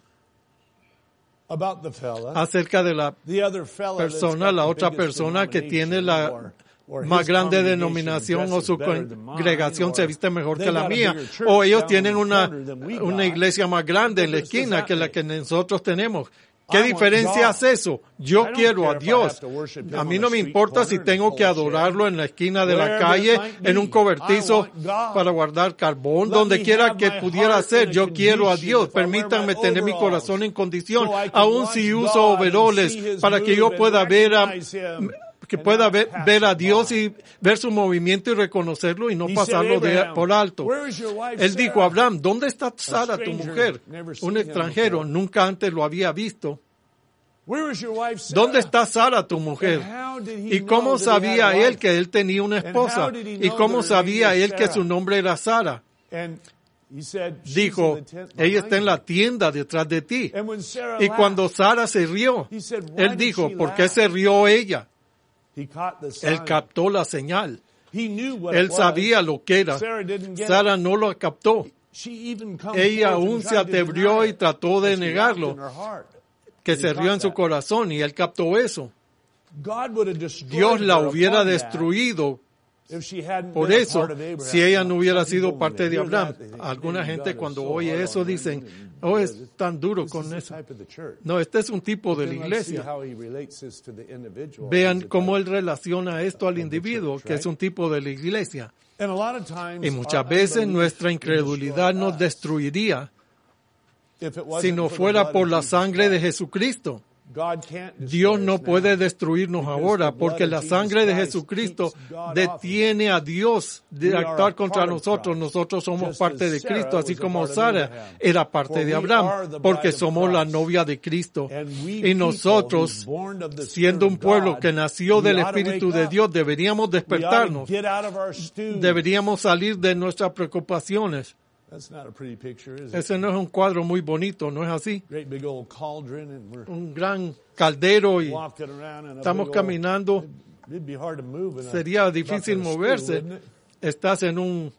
About the fella, acerca de la the other fella that's persona, got la the otra biggest persona que tiene denomination la or- or más his grande congregation denominación o dresses su better than mine, congregación se or viste mejor they que la got a mía, bigger church o ellos down tienen in the una, corner than we una got. iglesia más grande en la What difference esquina does que that la make? que nosotros tenemos. I ¿Qué want diferencia God. hace eso? Yo I don't quiero care a if I Dios. have to worship him A mí on no a me street importa si corner tengo in que a coal adorarlo shed. en la esquina de la Wherever calle, it might en un be. cobertizo I want God. para guardar carbón, Let donde me quiera have que my pudiera heart ser. in a Yo quiero a condition Dios. if I wear Permítanme my tener mi overalls, corazón en condición, so I can aun watch si uso God and overoles, see his para que yo move and pueda ver a, recognize him que and pueda not ver, pass ver a it Dios by. y ver su movimiento y reconocerlo y no He pasarlo said, de, Abraham, por alto. where is your wife Él dijo, Sarah? Abraham, ¿dónde está Sara, tu stranger, mujer? never seen Un him extranjero, before. nunca antes lo había visto. Where is your wife Sarah? ¿Dónde está Sara, tu mujer? And how did he ¿Y cómo know that he had sabía a él wife? que él tenía una And esposa? how did he ¿Y know cómo that her name sabía was él que Sarah? su nombre era Sara? And he said, she's Dijo, in the tent ella behind está en la you. tienda detrás de ti. And when Sarah Y cuando laughed, Sara se rió, he said, why él did dijo, she ¿por qué laugh? se rió ella? He caught the Él sign. captó la señal. He knew what Él it was. sabía lo que era. Sarah didn't get Sara it. no lo captó. She even come Ella forth and aún se tried to atrevió deny y it, trató de but she negarlo, laughed in her heart. que And se he rió caught en su that. corazón y él captó eso. God would have destroyed Dios la her hubiera upon that destruido if she hadn't por been a eso part of Abraham. si ella no hubiera Some sido people, parte when they de hear Abraham. that, they think, Alguna "Man, gente God is cuando so oye hard eso on them." dicen, And oh, God es is- tan duro this con is the eso. type of the church. No, este es un tipo de la Then let's see iglesia. how he relates this to the individual. Vean He's a cómo type. él relaciona esto al individuo, que es un tipo de la iglesia. And a lot of times, Y muchas our veces unbelief nuestra will incredulidad destroy nos us. destruiría If it wasn't si no for the fuera blood por of la Jesus sangre de Christ. Jesucristo. God can't destroy Dios no us puede now. destruirnos Because ahora the blood porque of la Jesus sangre de Christ Jesucristo keeps God detiene a Dios de We are actuar a contra part of nosotros. Christ, Nosotros somos just parte as de Sarah Cristo, así was a como part of Sara Abraham. era parte For de we Abraham, are the porque bride of somos la Christ. novia de Cristo. And we Y people nosotros, who's born of the siendo Spirit un of pueblo God, que nació we del ought to Espíritu wake de up. Dios, deberíamos We ought to despertarnos. get out of our stew. Deberíamos salir de nuestras preocupaciones. That's not a pretty picture, is it? Ese no es un cuadro muy bonito, ¿no es así? Great big old cauldron, and we're Un gran caldero y walking around in a estamos big caminando. Old, it'd be hard to move in a Sería difícil bucket of stew, moverse. wouldn't it? Estás en un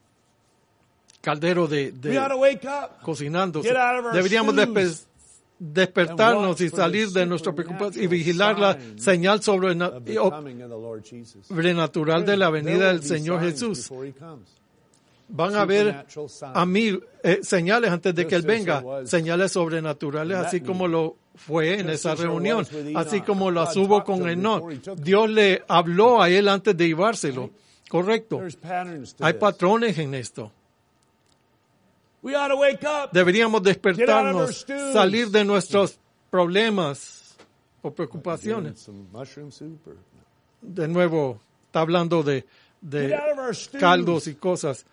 caldero de, We ought to de wake up. cocinándose. Get out of our Deberíamos stews. despe- despertarnos And watch y for the salir de nuestra preocupación y supernatural vigilar la sign señal sobrena- Of the o- coming of the Lord Jesus. sobrenatural de la There venida will del be Señor signs Jesús. before he comes. Van a ver Supernatural signs. a mí eh, señales antes de que Él Just as venga, there was señales sobrenaturales, in that así como lo fue en Just esa as there reunión, was with Enoch. así como las God hubo talked con to him Enoch. before he took him. Dios le habló a él antes de llevárselo. Correcto. There's patterns to Hay this. patrones en esto. We ought to wake up. Deberíamos Get out of our despertarnos, stews. salir de nuestros problemas o Getting preocupaciones. some mushroom soup or de nuevo, está hablando de, de caldos y cosas.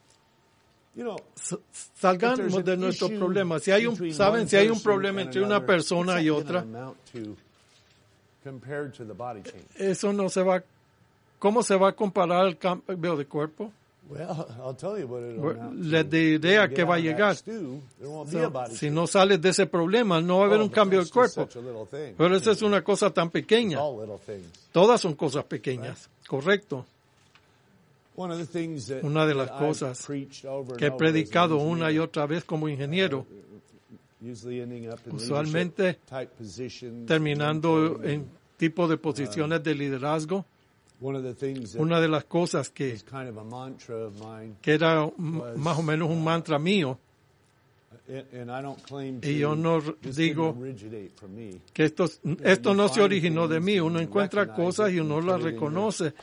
Salgamos de nuestros problemas. Si hay un, saben, si hay un problema entre una persona y otra, eso no se va. ¿Cómo se va a comparar el cambio de cuerpo? Les diré a qué va a llegar. So, si no sales de ese problema, no va a haber un cambio de cuerpo. Pero esa es una cosa tan pequeña. Todas son cosas pequeñas, correcto. Una de las cosas que he predicado una y otra vez como ingeniero, usualmente terminando en tipo de posiciones de liderazgo, una de las cosas que, que era más o menos un mantra mío, y yo no digo que esto, esto no se originó de mí, uno encuentra cosas y uno las reconoce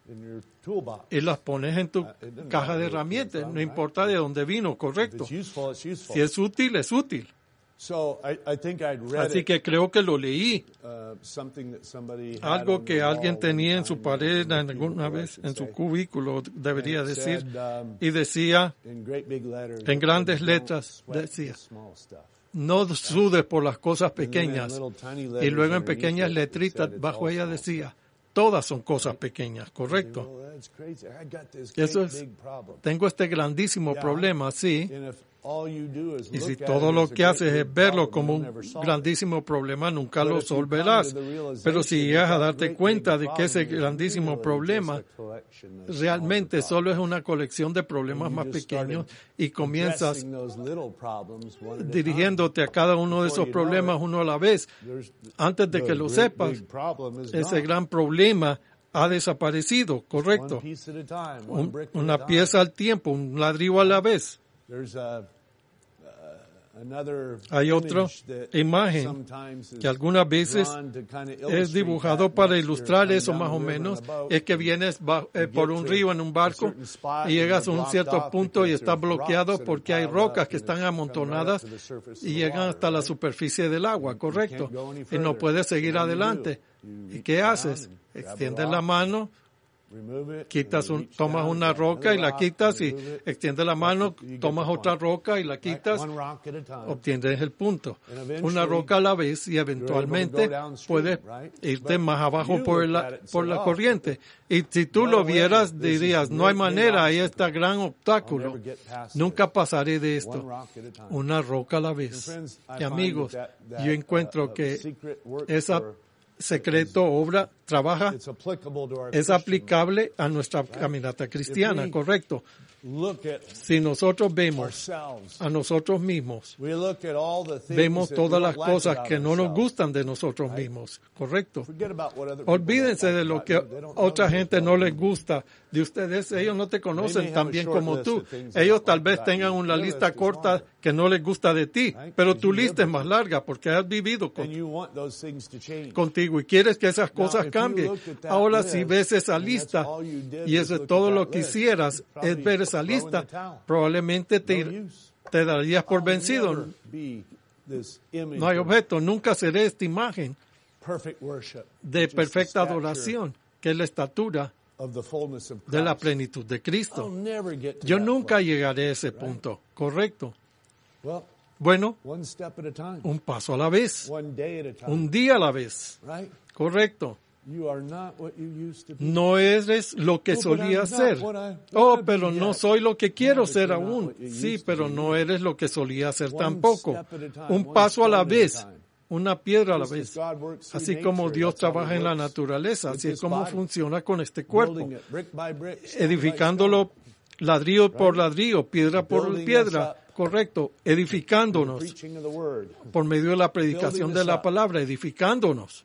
y las pones en tu caja de herramientas, no importa de dónde vino, correcto. Si es útil, es útil. So I, I think I'd read Así que creo que lo leí. Uh, something that somebody had Algo on que the alguien wall tenía en su one time, pared or alguna vez, en su say. cubículo, debería And it decir, said, um, y decía, in great big letters, en grandes "Don't letras, sweat decía, the small stuff." no sudes por las cosas And then in pequeñas. little tiny Y letters luego en underneath pequeñas it, it letritas said it's bajo all ella small decía, stuff. todas son cosas pequeñas, correcto. Well, that's crazy. I got this Eso great es, big problem. tengo este grandísimo Yeah. problema, sí. And if all you do is Y si look at todo it lo as a que great haces big es verlo problem, como you'll un never solve it. grandísimo problema, nunca But lo if you come solverás. to the realization Pero si that llegas a that darte great big cuenta de que ese problem is grandísimo really problema just a collection of realmente smaller solo es una colección de problemas And you más just pequeños started y comienzas addressing those little problems one at a dirigiéndote a cada uno de Before esos you know problemas it, uno a la vez. There's- Antes de the que lo great sepas, big problem is ese gone. gran problema ha desaparecido, correcto. One piece at a time, one Un- brick at a una time. pieza al tiempo, un ladrillo a la vez. There's a, uh, another Hay otra image that imagen sometimes is que algunas veces drawn to kind of es illustrate dibujado that. para Next, you're ilustrar coming eso down más the o river in menos, a boat, es que and vienes ba- eh, you por get un to río en un a barco certain spot y llegas a and un you're cierto blocked off punto y because estás there's bloqueado rocks that are porque hay piled rocas up que and están it's coming right amontonadas up to the surface of y the llegan water, hasta la right? superficie del agua, You correcto, can't go any y no further. puedes seguir What do you adelante. do? You ¿Y reach qué down haces? and grab a Extiendes rock, la mano, remove it, quitas and un, reach tomas down, una grab roca y another la rock, quitas y remove it. extiendes la mano, You get tomas the otra point. roca y la Right? quitas, One rock at a time. obtienes el punto. And eventually, Una roca a la vez y eventualmente go downstream, puedes right? irte But más abajo you por look la, at it and por say, la "Oh, corriente. Y si tú no lo way, vieras, this is dirías, a no hay great big manera, hay obstacle. este gran I'll obstáculo. never get past Nunca this. pasaré de One esto. rock at a time." Una roca a la vez. And friends, I Y find amigos, that that, yo uh, encuentro uh, que secret works esa for- secreto, obra, trabaja, it's applicable to our es Christian aplicable a nuestra caminata cristiana, we- correcto. Look at Si nosotros vemos ourselves. a nosotros mismos, We look at all the things vemos that we todas don't las like cosas about que no nos ourselves. gustan de nosotros mismos, correcto. Forget about what other people Olvídense don't de like lo about que you. They don't know otra you. gente no les gusta de ustedes. Ellos no te They conocen may tan have a bien short como list tú. of things they Ellos don't tal like vez about tengan you. una Your lista list is corta longer. que no les gusta de ti, Right? pero 'Cause tu you lista es live más with larga porque has vivido And con, you want those things to change. contigo y quieres que esas cosas if you cambien. looked at that Ahora, list, si ves esa and that's lista all you did y was eso es look todo at lo that que list, hicieras, you'd es probably ver esa throw in lista, the towel. probablemente te, No use. te darías por I'll vencido. never be this image No hay of objeto, nunca seré esta imagen perfect worship, de which is the perfecta stature adoración, que es la estatura of the fullness of de la Christ. plenitud de I'll Cristo. never get to Yo that nunca point. llegaré a ese punto, correcto. Well, Bueno, one step at a time, un paso a la vez, one day at a time, un día a la vez, right? correcto. You are not what you used to be. No eres lo que Oh, but solía I'm not ser. what I Oh, wanna be pero no yet. soy lo que quiero but ser you're not aún. what you Sí, used to pero be. no eres lo que solía ser One tampoco. step at a time, Un one paso a la stone at a vez, time. una piedra a la Just as vez. God works through Así como nature, Dios that's how he trabaja en la works naturaleza, with así es this como body. funciona con este cuerpo. Building it brick by brick, stone by Edificándolo ladrillo por ladrillo, piedra por Building us piedra, up. correcto, stone. edificándonos Preaching of the word por medio de la predicación Building de us la up. palabra, edificándonos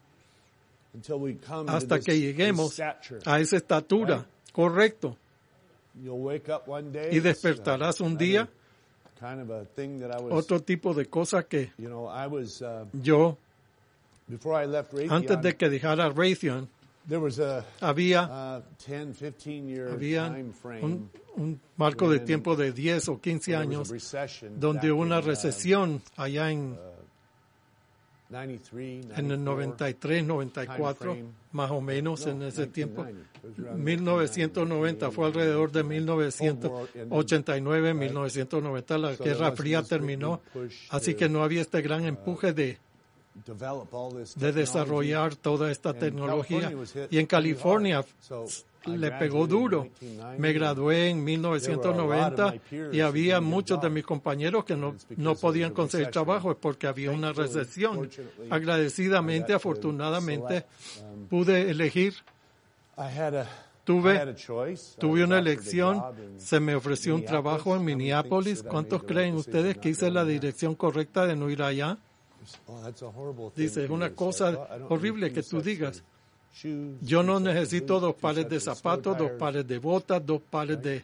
until we come to hasta this, que lleguemos this stature. a esa estatura, Right. correcto. You'll wake up one day, Y it's, uh, despertarás un another día, kind of a thing that I was, otro tipo de cosa que you know, I was uh, yo, before I left Raytheon, antes de que dejara Raytheon, there was a había, uh, ten, fifteen year había time frame un, un marco de when tiempo de diez o quince where there años was a recession donde back hubo una in, uh, recesión allá en, en el noventa y tres, noventa y cuatro, más o menos en ese tiempo. mil novecientos noventa fue alrededor de mil novecientos ochenta y nueve, mil novecientos noventa la Guerra Fría terminó, así que no había este gran empuje de de desarrollar toda esta tecnología. Y en California le pegó duro. Me gradué en mil novecientos noventa y había muchos de mis compañeros que no, no podían conseguir trabajo porque había una recesión. Agradecidamente, afortunadamente, pude elegir. Tuve, tuve una elección, se me ofreció un trabajo en Minneapolis. ¿Cuántos creen ustedes que hice la dirección correcta de no ir allá? Dice, es una cosa horrible que tú digas. Yo no necesito dos pares de zapatos, dos pares de botas, dos pares de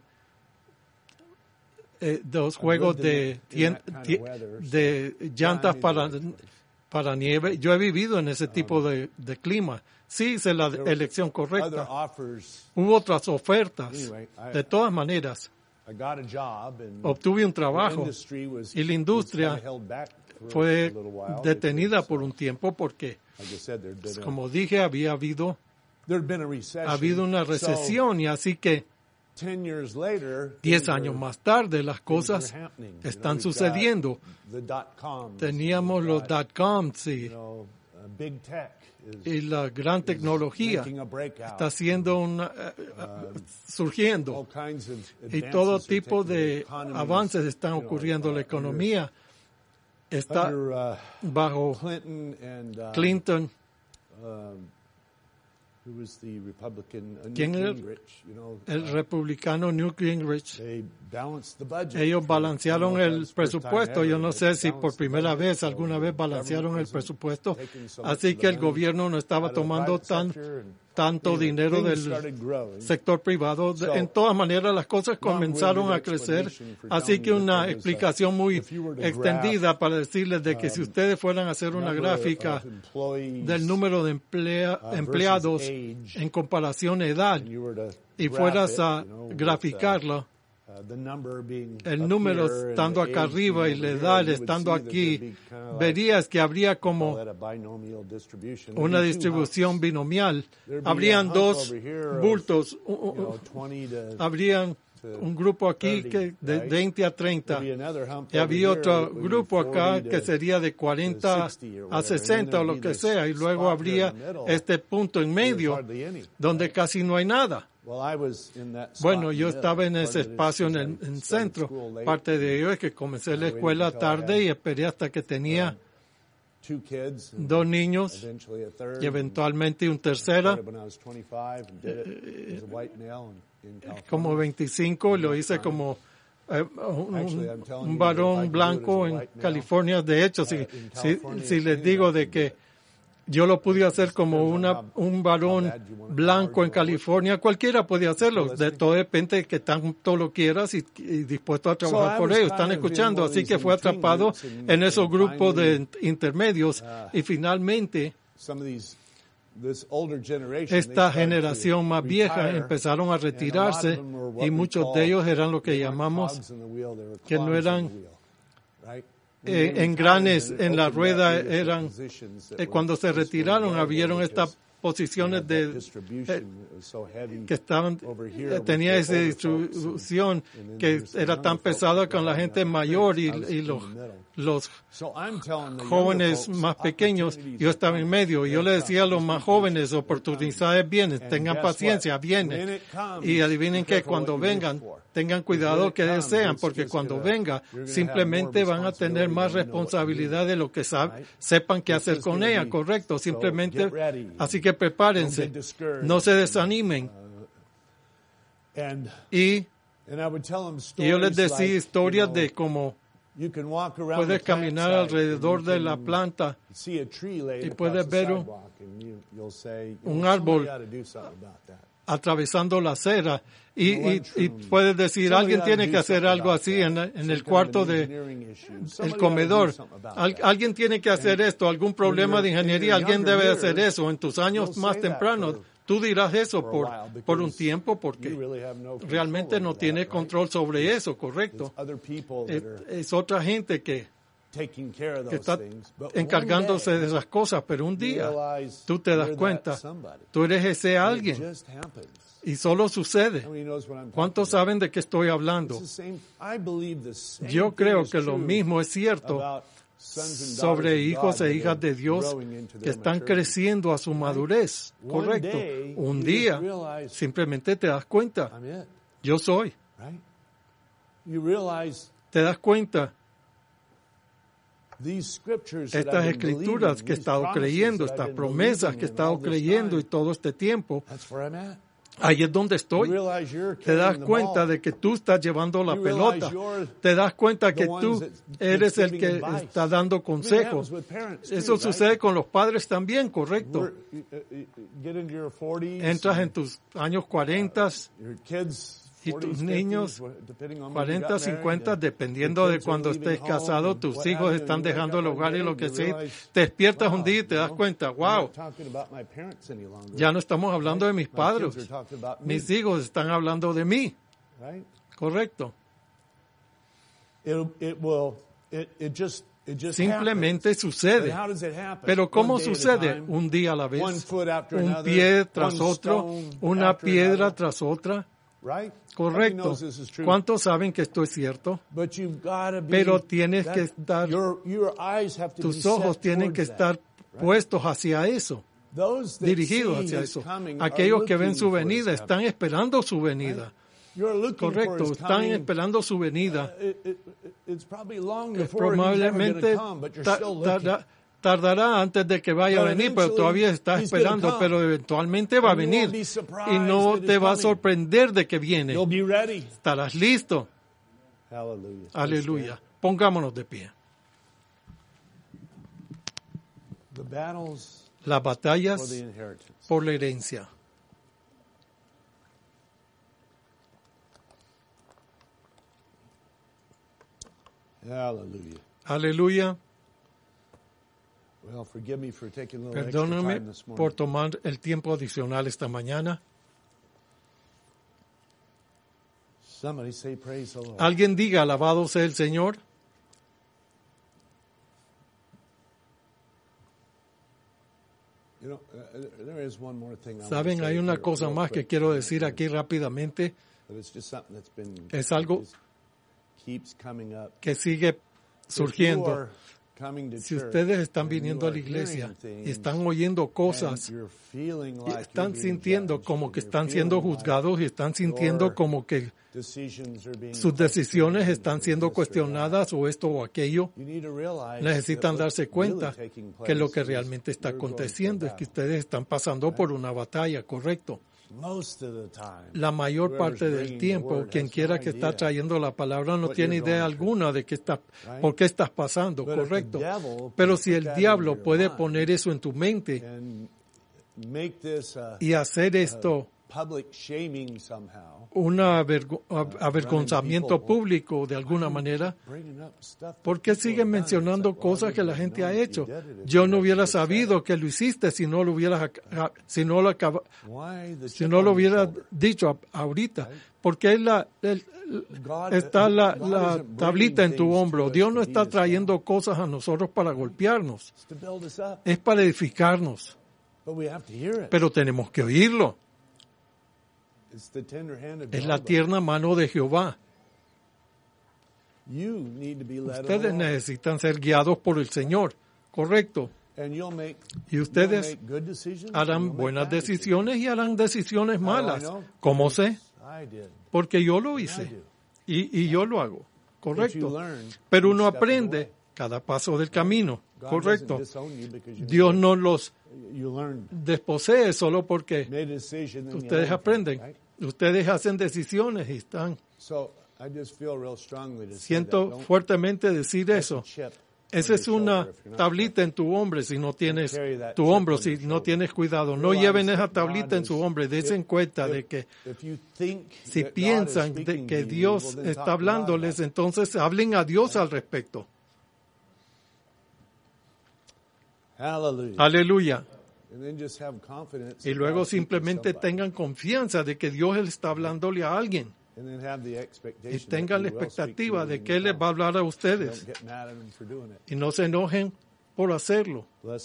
eh, dos juegos de, tien, tien, de llantas para, para nieve. Yo he vivido en ese tipo de, de clima. Sí hice la elección correcta. Hubo otras ofertas. De todas maneras, obtuve un trabajo y la industria fue detenida por un tiempo porque, como dije, había habido, ha habido una recesión y así que diez años más tarde las cosas están sucediendo. Teníamos los dot-coms y, y la gran tecnología está haciendo una, uh, surgiendo y todo tipo de avances están ocurriendo en la economía. Está bajo Clinton. ¿Quién era? El republicano Newt Gingrich. Ellos balancearon el presupuesto. Yo no sé si por primera vez, alguna vez balancearon el presupuesto. Así que el gobierno no estaba tomando tan tanto dinero del sector privado. En todas maneras, las cosas comenzaron a crecer. Así que una explicación muy extendida para decirles de que si ustedes fueran a hacer una gráfica del número de emplea, empleados en comparación a edad y fueras a graficarlo, el número estando acá arriba y la edad estando aquí, verías que habría como una distribución binomial. Habrían dos bultos, habrían un grupo aquí que de veinte a treinta y había otro grupo acá que sería de cuarenta a sesenta o lo que sea, y luego habría este punto en medio donde casi no hay nada. Bueno, yo estaba en ese espacio en el en centro. Parte de ello es que comencé la escuela tarde y esperé hasta que tenía dos niños y eventualmente un tercero. Como veinticinco, lo hice como eh, un, un varón blanco en California. De hecho, si, si, si les digo de que yo lo pude hacer como una, un varón blanco en California, cualquiera podía hacerlo. De todo depende de que tanto lo quieras y, y dispuesto a trabajar por ello. Están escuchando, así que fue atrapado en esos grupos de intermedios y finalmente esta generación más vieja empezaron a retirarse y muchos de ellos eran lo que llamamos que no eran Eh, engranes en la rueda, eran eh, cuando se retiraron habieron estas posiciones de eh, que estaban eh, tenía esa distribución que era tan pesada con la gente mayor y, y los los jóvenes más pequeños. Yo estaba en medio y yo le decía a los más jóvenes, oportunidades vienen, tengan paciencia, vienen, y adivinen que cuando vengan tengan cuidado que desean, porque cuando venga simplemente van a tener más responsabilidad de lo que sabe, sepan qué hacer con ella, correcto, simplemente, así que prepárense, no se desanimen. Y, y yo les decía historias de cómo puedes caminar alrededor de la planta y puedes ver un, un árbol atravesando la acera y, y, y puedes decir, alguien tiene que hacer algo así en, en el cuarto de el comedor. Al, alguien tiene que hacer esto, algún problema de ingeniería, alguien debe hacer eso. En tus años más tempranos, tú dirás eso por, por un tiempo porque realmente no tienes control sobre eso, correcto. Es, es otra gente que que está encargándose de esas cosas, pero un día tú te das cuenta, tú eres ese alguien y solo sucede. ¿Cuántos saben de qué estoy hablando? Yo creo que lo mismo es cierto sobre hijos e hijas de Dios que están creciendo a su madurez, correcto. Un día simplemente te das cuenta, yo soy. Te das cuenta, estas escrituras que he estado creyendo, estas promesas que he estado creyendo y todo este tiempo, ahí es donde estoy. Te das cuenta de que tú estás llevando la pelota. Te das cuenta que tú eres el que está dando consejos. Eso sucede con los padres también, correcto. Entras en tus años cuarenta y tus niños, cuarenta, cincuenta, dependiendo de cuando estés casado, tus hijos están dejando el hogar y lo que sea. Te despiertas un día y te das cuenta, wow, ya no estamos hablando de mis padres. Mis hijos están hablando de mí. Correcto. Simplemente sucede. Pero ¿cómo sucede? Un día a la vez. Un pie tras otro, una piedra tras otra. Correcto. ¿Cuántos saben que esto es cierto? Pero tienes que estar, tus ojos tienen que estar puestos hacia eso, dirigidos hacia eso. Aquellos que ven su venida están esperando su venida. Correcto, están esperando su venida. Probablemente tarda, tardará antes de que vaya a venir, pero todavía está esperando, pero eventualmente va a venir y no te va a sorprender de que viene. Estarás listo. Aleluya. Pongámonos de pie. Las batallas por la herencia. Aleluya. Aleluya. Well, forgive me for taking a little Perdóname extra time this morning. por tomar el tiempo adicional esta mañana. Somebody say praise the Lord. Alguien diga, alabado sea el Señor. You know, uh, there is one more thing I want Saben, to say hay una here cosa real más que quick. quiero decir aquí rápidamente. But it's just something that's been, Es algo just keeps coming up. que sigue If you surgiendo. are coming to Si church ustedes están and viniendo you a la are iglesia hearing things y están oyendo cosas and you're feeling y like you're están being sintiendo judged, como and que you're están siendo feeling like juzgados y están sintiendo your como que decisions are being sus decisiones questioned están or siendo this or that. cuestionadas o esto o aquello, You need to realize necesitan that what's darse cuenta really taking que lo place que is realmente está you're going through a aconteciendo es que battle. ustedes están pasando por una batalla, correcto. Most of the time, La mayor whoever's parte del bringing the tiempo, word quien has quiera no que está idea trayendo la palabra no what tiene you're idea going through. alguna de qué está, Right? por qué estás pasando, But if the correcto. devil Pero can si put el that in diablo your puede mind poner eso en tu mente and make this a, y hacer esto a public shaming somehow, un avergo- a- avergonzamiento público de alguna manera, bringing up stuff that ¿por qué people siguen have done, mencionando it's like, well, cosas I que la wouldn't gente have ha known hecho? if you did it if Yo you no hadn't hubiera just said sabido it. que lo hiciste si no lo hubieras, ac- si no lo, acaba- Why the si chip no lo on your hubiera shoulder? dicho a- ahorita. Porque es la, el- God- está la, God la isn't bringing tablita en tu things to hombro. us Dios to no beat está us trayendo down. cosas a nosotros para golpearnos. It's to build us up. Es para edificarnos. But we have to hear it. Pero tenemos que oírlo. It's the tender hand of Es la Jehovah. tierna mano de Jehová. You need to be led Ustedes along. necesitan ser guiados por el Señor. Correcto. And you'll make, Y ustedes you'll make good decisions, and harán you'll make buenas bad decisiones y harán decisiones How do I malas. know? ¿Cómo sé? I did. Porque yo lo I hice. do. Y, y yo lo hago. But you Correcto. learn Pero each uno step of the aprende way. cada paso del camino. God Correcto. doesn't disown you because you Dios made no los a- you learned, desposee solo porque made a decision, and you ustedes learned from it, aprenden. right? Ustedes hacen decisiones y están. So I just feel real strongly to say that. Siento Don't fuertemente decir let eso. the chip Esa on es your una shoulder if you're not tablita en tu hombro si no tienes carry that tu chip hombro, on si your no shoulder. tienes cuidado. No Realize lleven that esa God tablita en is- su hombro. Dense en if- cuenta if- de que if you think si that God is piensan de speaking que to you, Dios well, then está talk to God hablándoles, about it. entonces hablen a Dios al respecto. Hallelujah. Aleluya. And then just have confidence Y that luego God's speaking to simplemente somebody. tengan confianza de que Dios está hablándole a alguien. y tengan la expectativa de que Él les va a hablar a ustedes y no se enojen por hacerlo,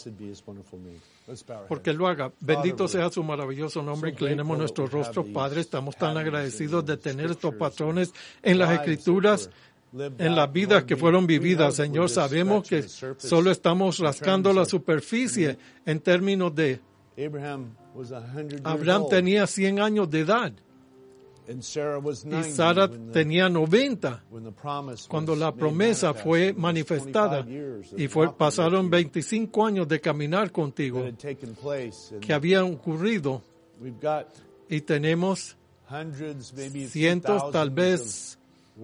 porque Él lo haga. Bendito sea su maravilloso nombre. Inclinemos nuestros rostros, Padre. Estamos tan agradecidos de tener estos patrones en las Escrituras, en las vidas que fueron vividas. Señor, sabemos que solo estamos rascando la superficie en términos de Abraham tenía cien años de edad y Sara tenía noventa cuando la promesa fue manifestada, y fue, pasaron veinticinco años de caminar contigo que habían ocurrido, y tenemos cientos, tal vez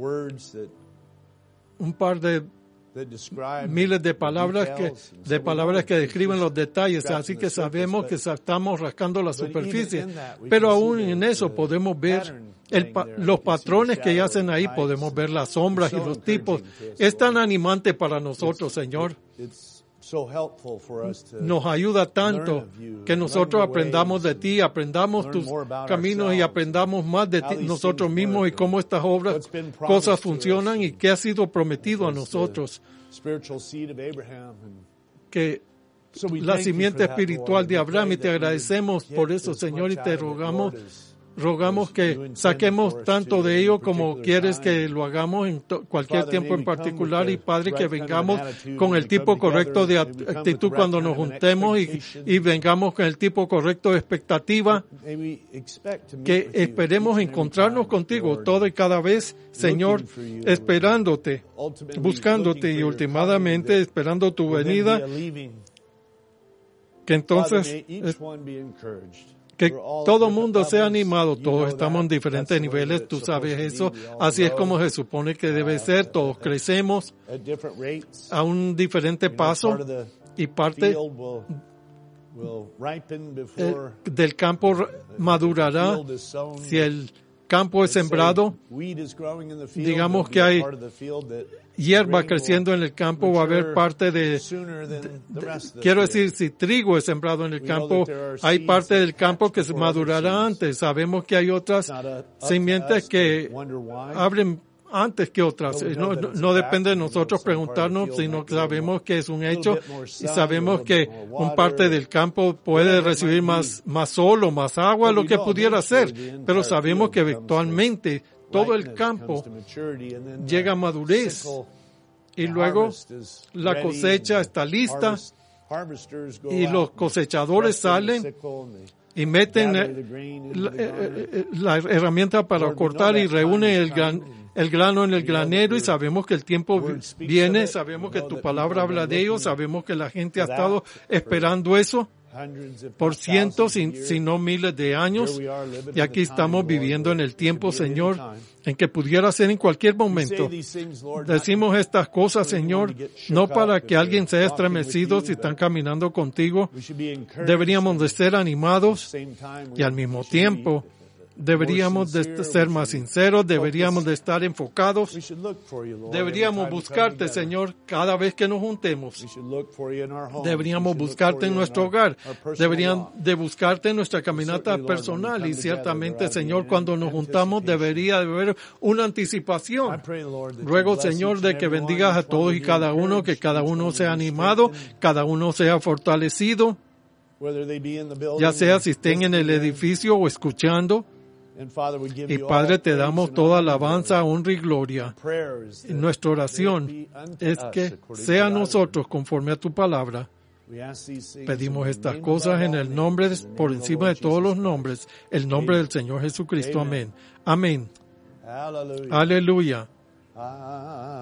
un par de miles de palabras que de palabras que describen los detalles, así que sabemos que estamos rascando la superficie, pero aún en eso podemos ver el, los patrones que hacen ahí, podemos ver las sombras y los tipos. Es tan animante para nosotros, Señor. Nos ayuda tanto que nosotros aprendamos de ti, aprendamos tus caminos y aprendamos más de ti, nosotros mismos, y cómo estas obras, cosas funcionan y qué ha sido prometido a nosotros. Que la simiente espiritual de Abraham, y te agradecemos por eso, Señor, y te rogamos Rogamos que saquemos tanto de ello como quieres que lo hagamos en to- cualquier tiempo en particular. Y Padre, que vengamos con el tipo correcto de actitud cuando nos juntemos, y, y vengamos con el tipo correcto de expectativa, que esperemos encontrarnos contigo todo y cada vez, Señor, esperándote, buscándote y últimamente esperando tu venida, que entonces es, que todo mundo sea animado. Todos estamos en diferentes niveles, tú sabes eso. Así es como se supone que debe ser. Todos crecemos a un diferente paso, y parte eh, del campo madurará. Si el campo es sembrado, digamos que hay hierba creciendo en el campo, va a haber parte de, de, de quiero decir, si trigo es sembrado en el campo, hay parte del campo que se madurará antes. Sabemos que hay otras simientes que abren antes que otras. No, no, no depende de nosotros preguntarnos, sino que sabemos que es un hecho, y sabemos que un parte del campo puede recibir más, más sol o más agua, lo que pudiera ser, pero sabemos que eventualmente todo el campo llega a madurez, y luego la cosecha está lista, y los cosechadores salen y meten la, la herramienta para cortar y reúnen el, gran, el grano en el granero, y sabemos que el tiempo viene, sabemos que tu palabra habla de ello, sabemos que la gente ha estado esperando eso por cientos, si, si no miles de años, y aquí estamos viviendo en el tiempo, Señor, en que pudiera ser en cualquier momento. Decimos estas cosas, Señor, no para que alguien sea estremecido si están caminando contigo. Deberíamos de ser animados, y al mismo tiempo deberíamos de ser más sinceros, deberíamos de estar enfocados, deberíamos buscarte, Señor, cada vez que nos juntemos. Deberíamos buscarte en nuestro hogar, deberían de buscarte en nuestra caminata personal, y ciertamente, Señor, cuando nos juntamos debería de haber una anticipación. Ruego, Señor, de que bendigas a todos y cada uno, que cada uno sea animado, cada uno sea fortalecido, ya sea si estén en el edificio o escuchando. Y Padre, te damos toda alabanza, honra y gloria. Nuestra oración es que sea a nosotros conforme a tu palabra. Pedimos estas cosas en el nombre, de, por encima de todos los nombres, el nombre del Señor Jesucristo. Amén. Amén. Aleluya.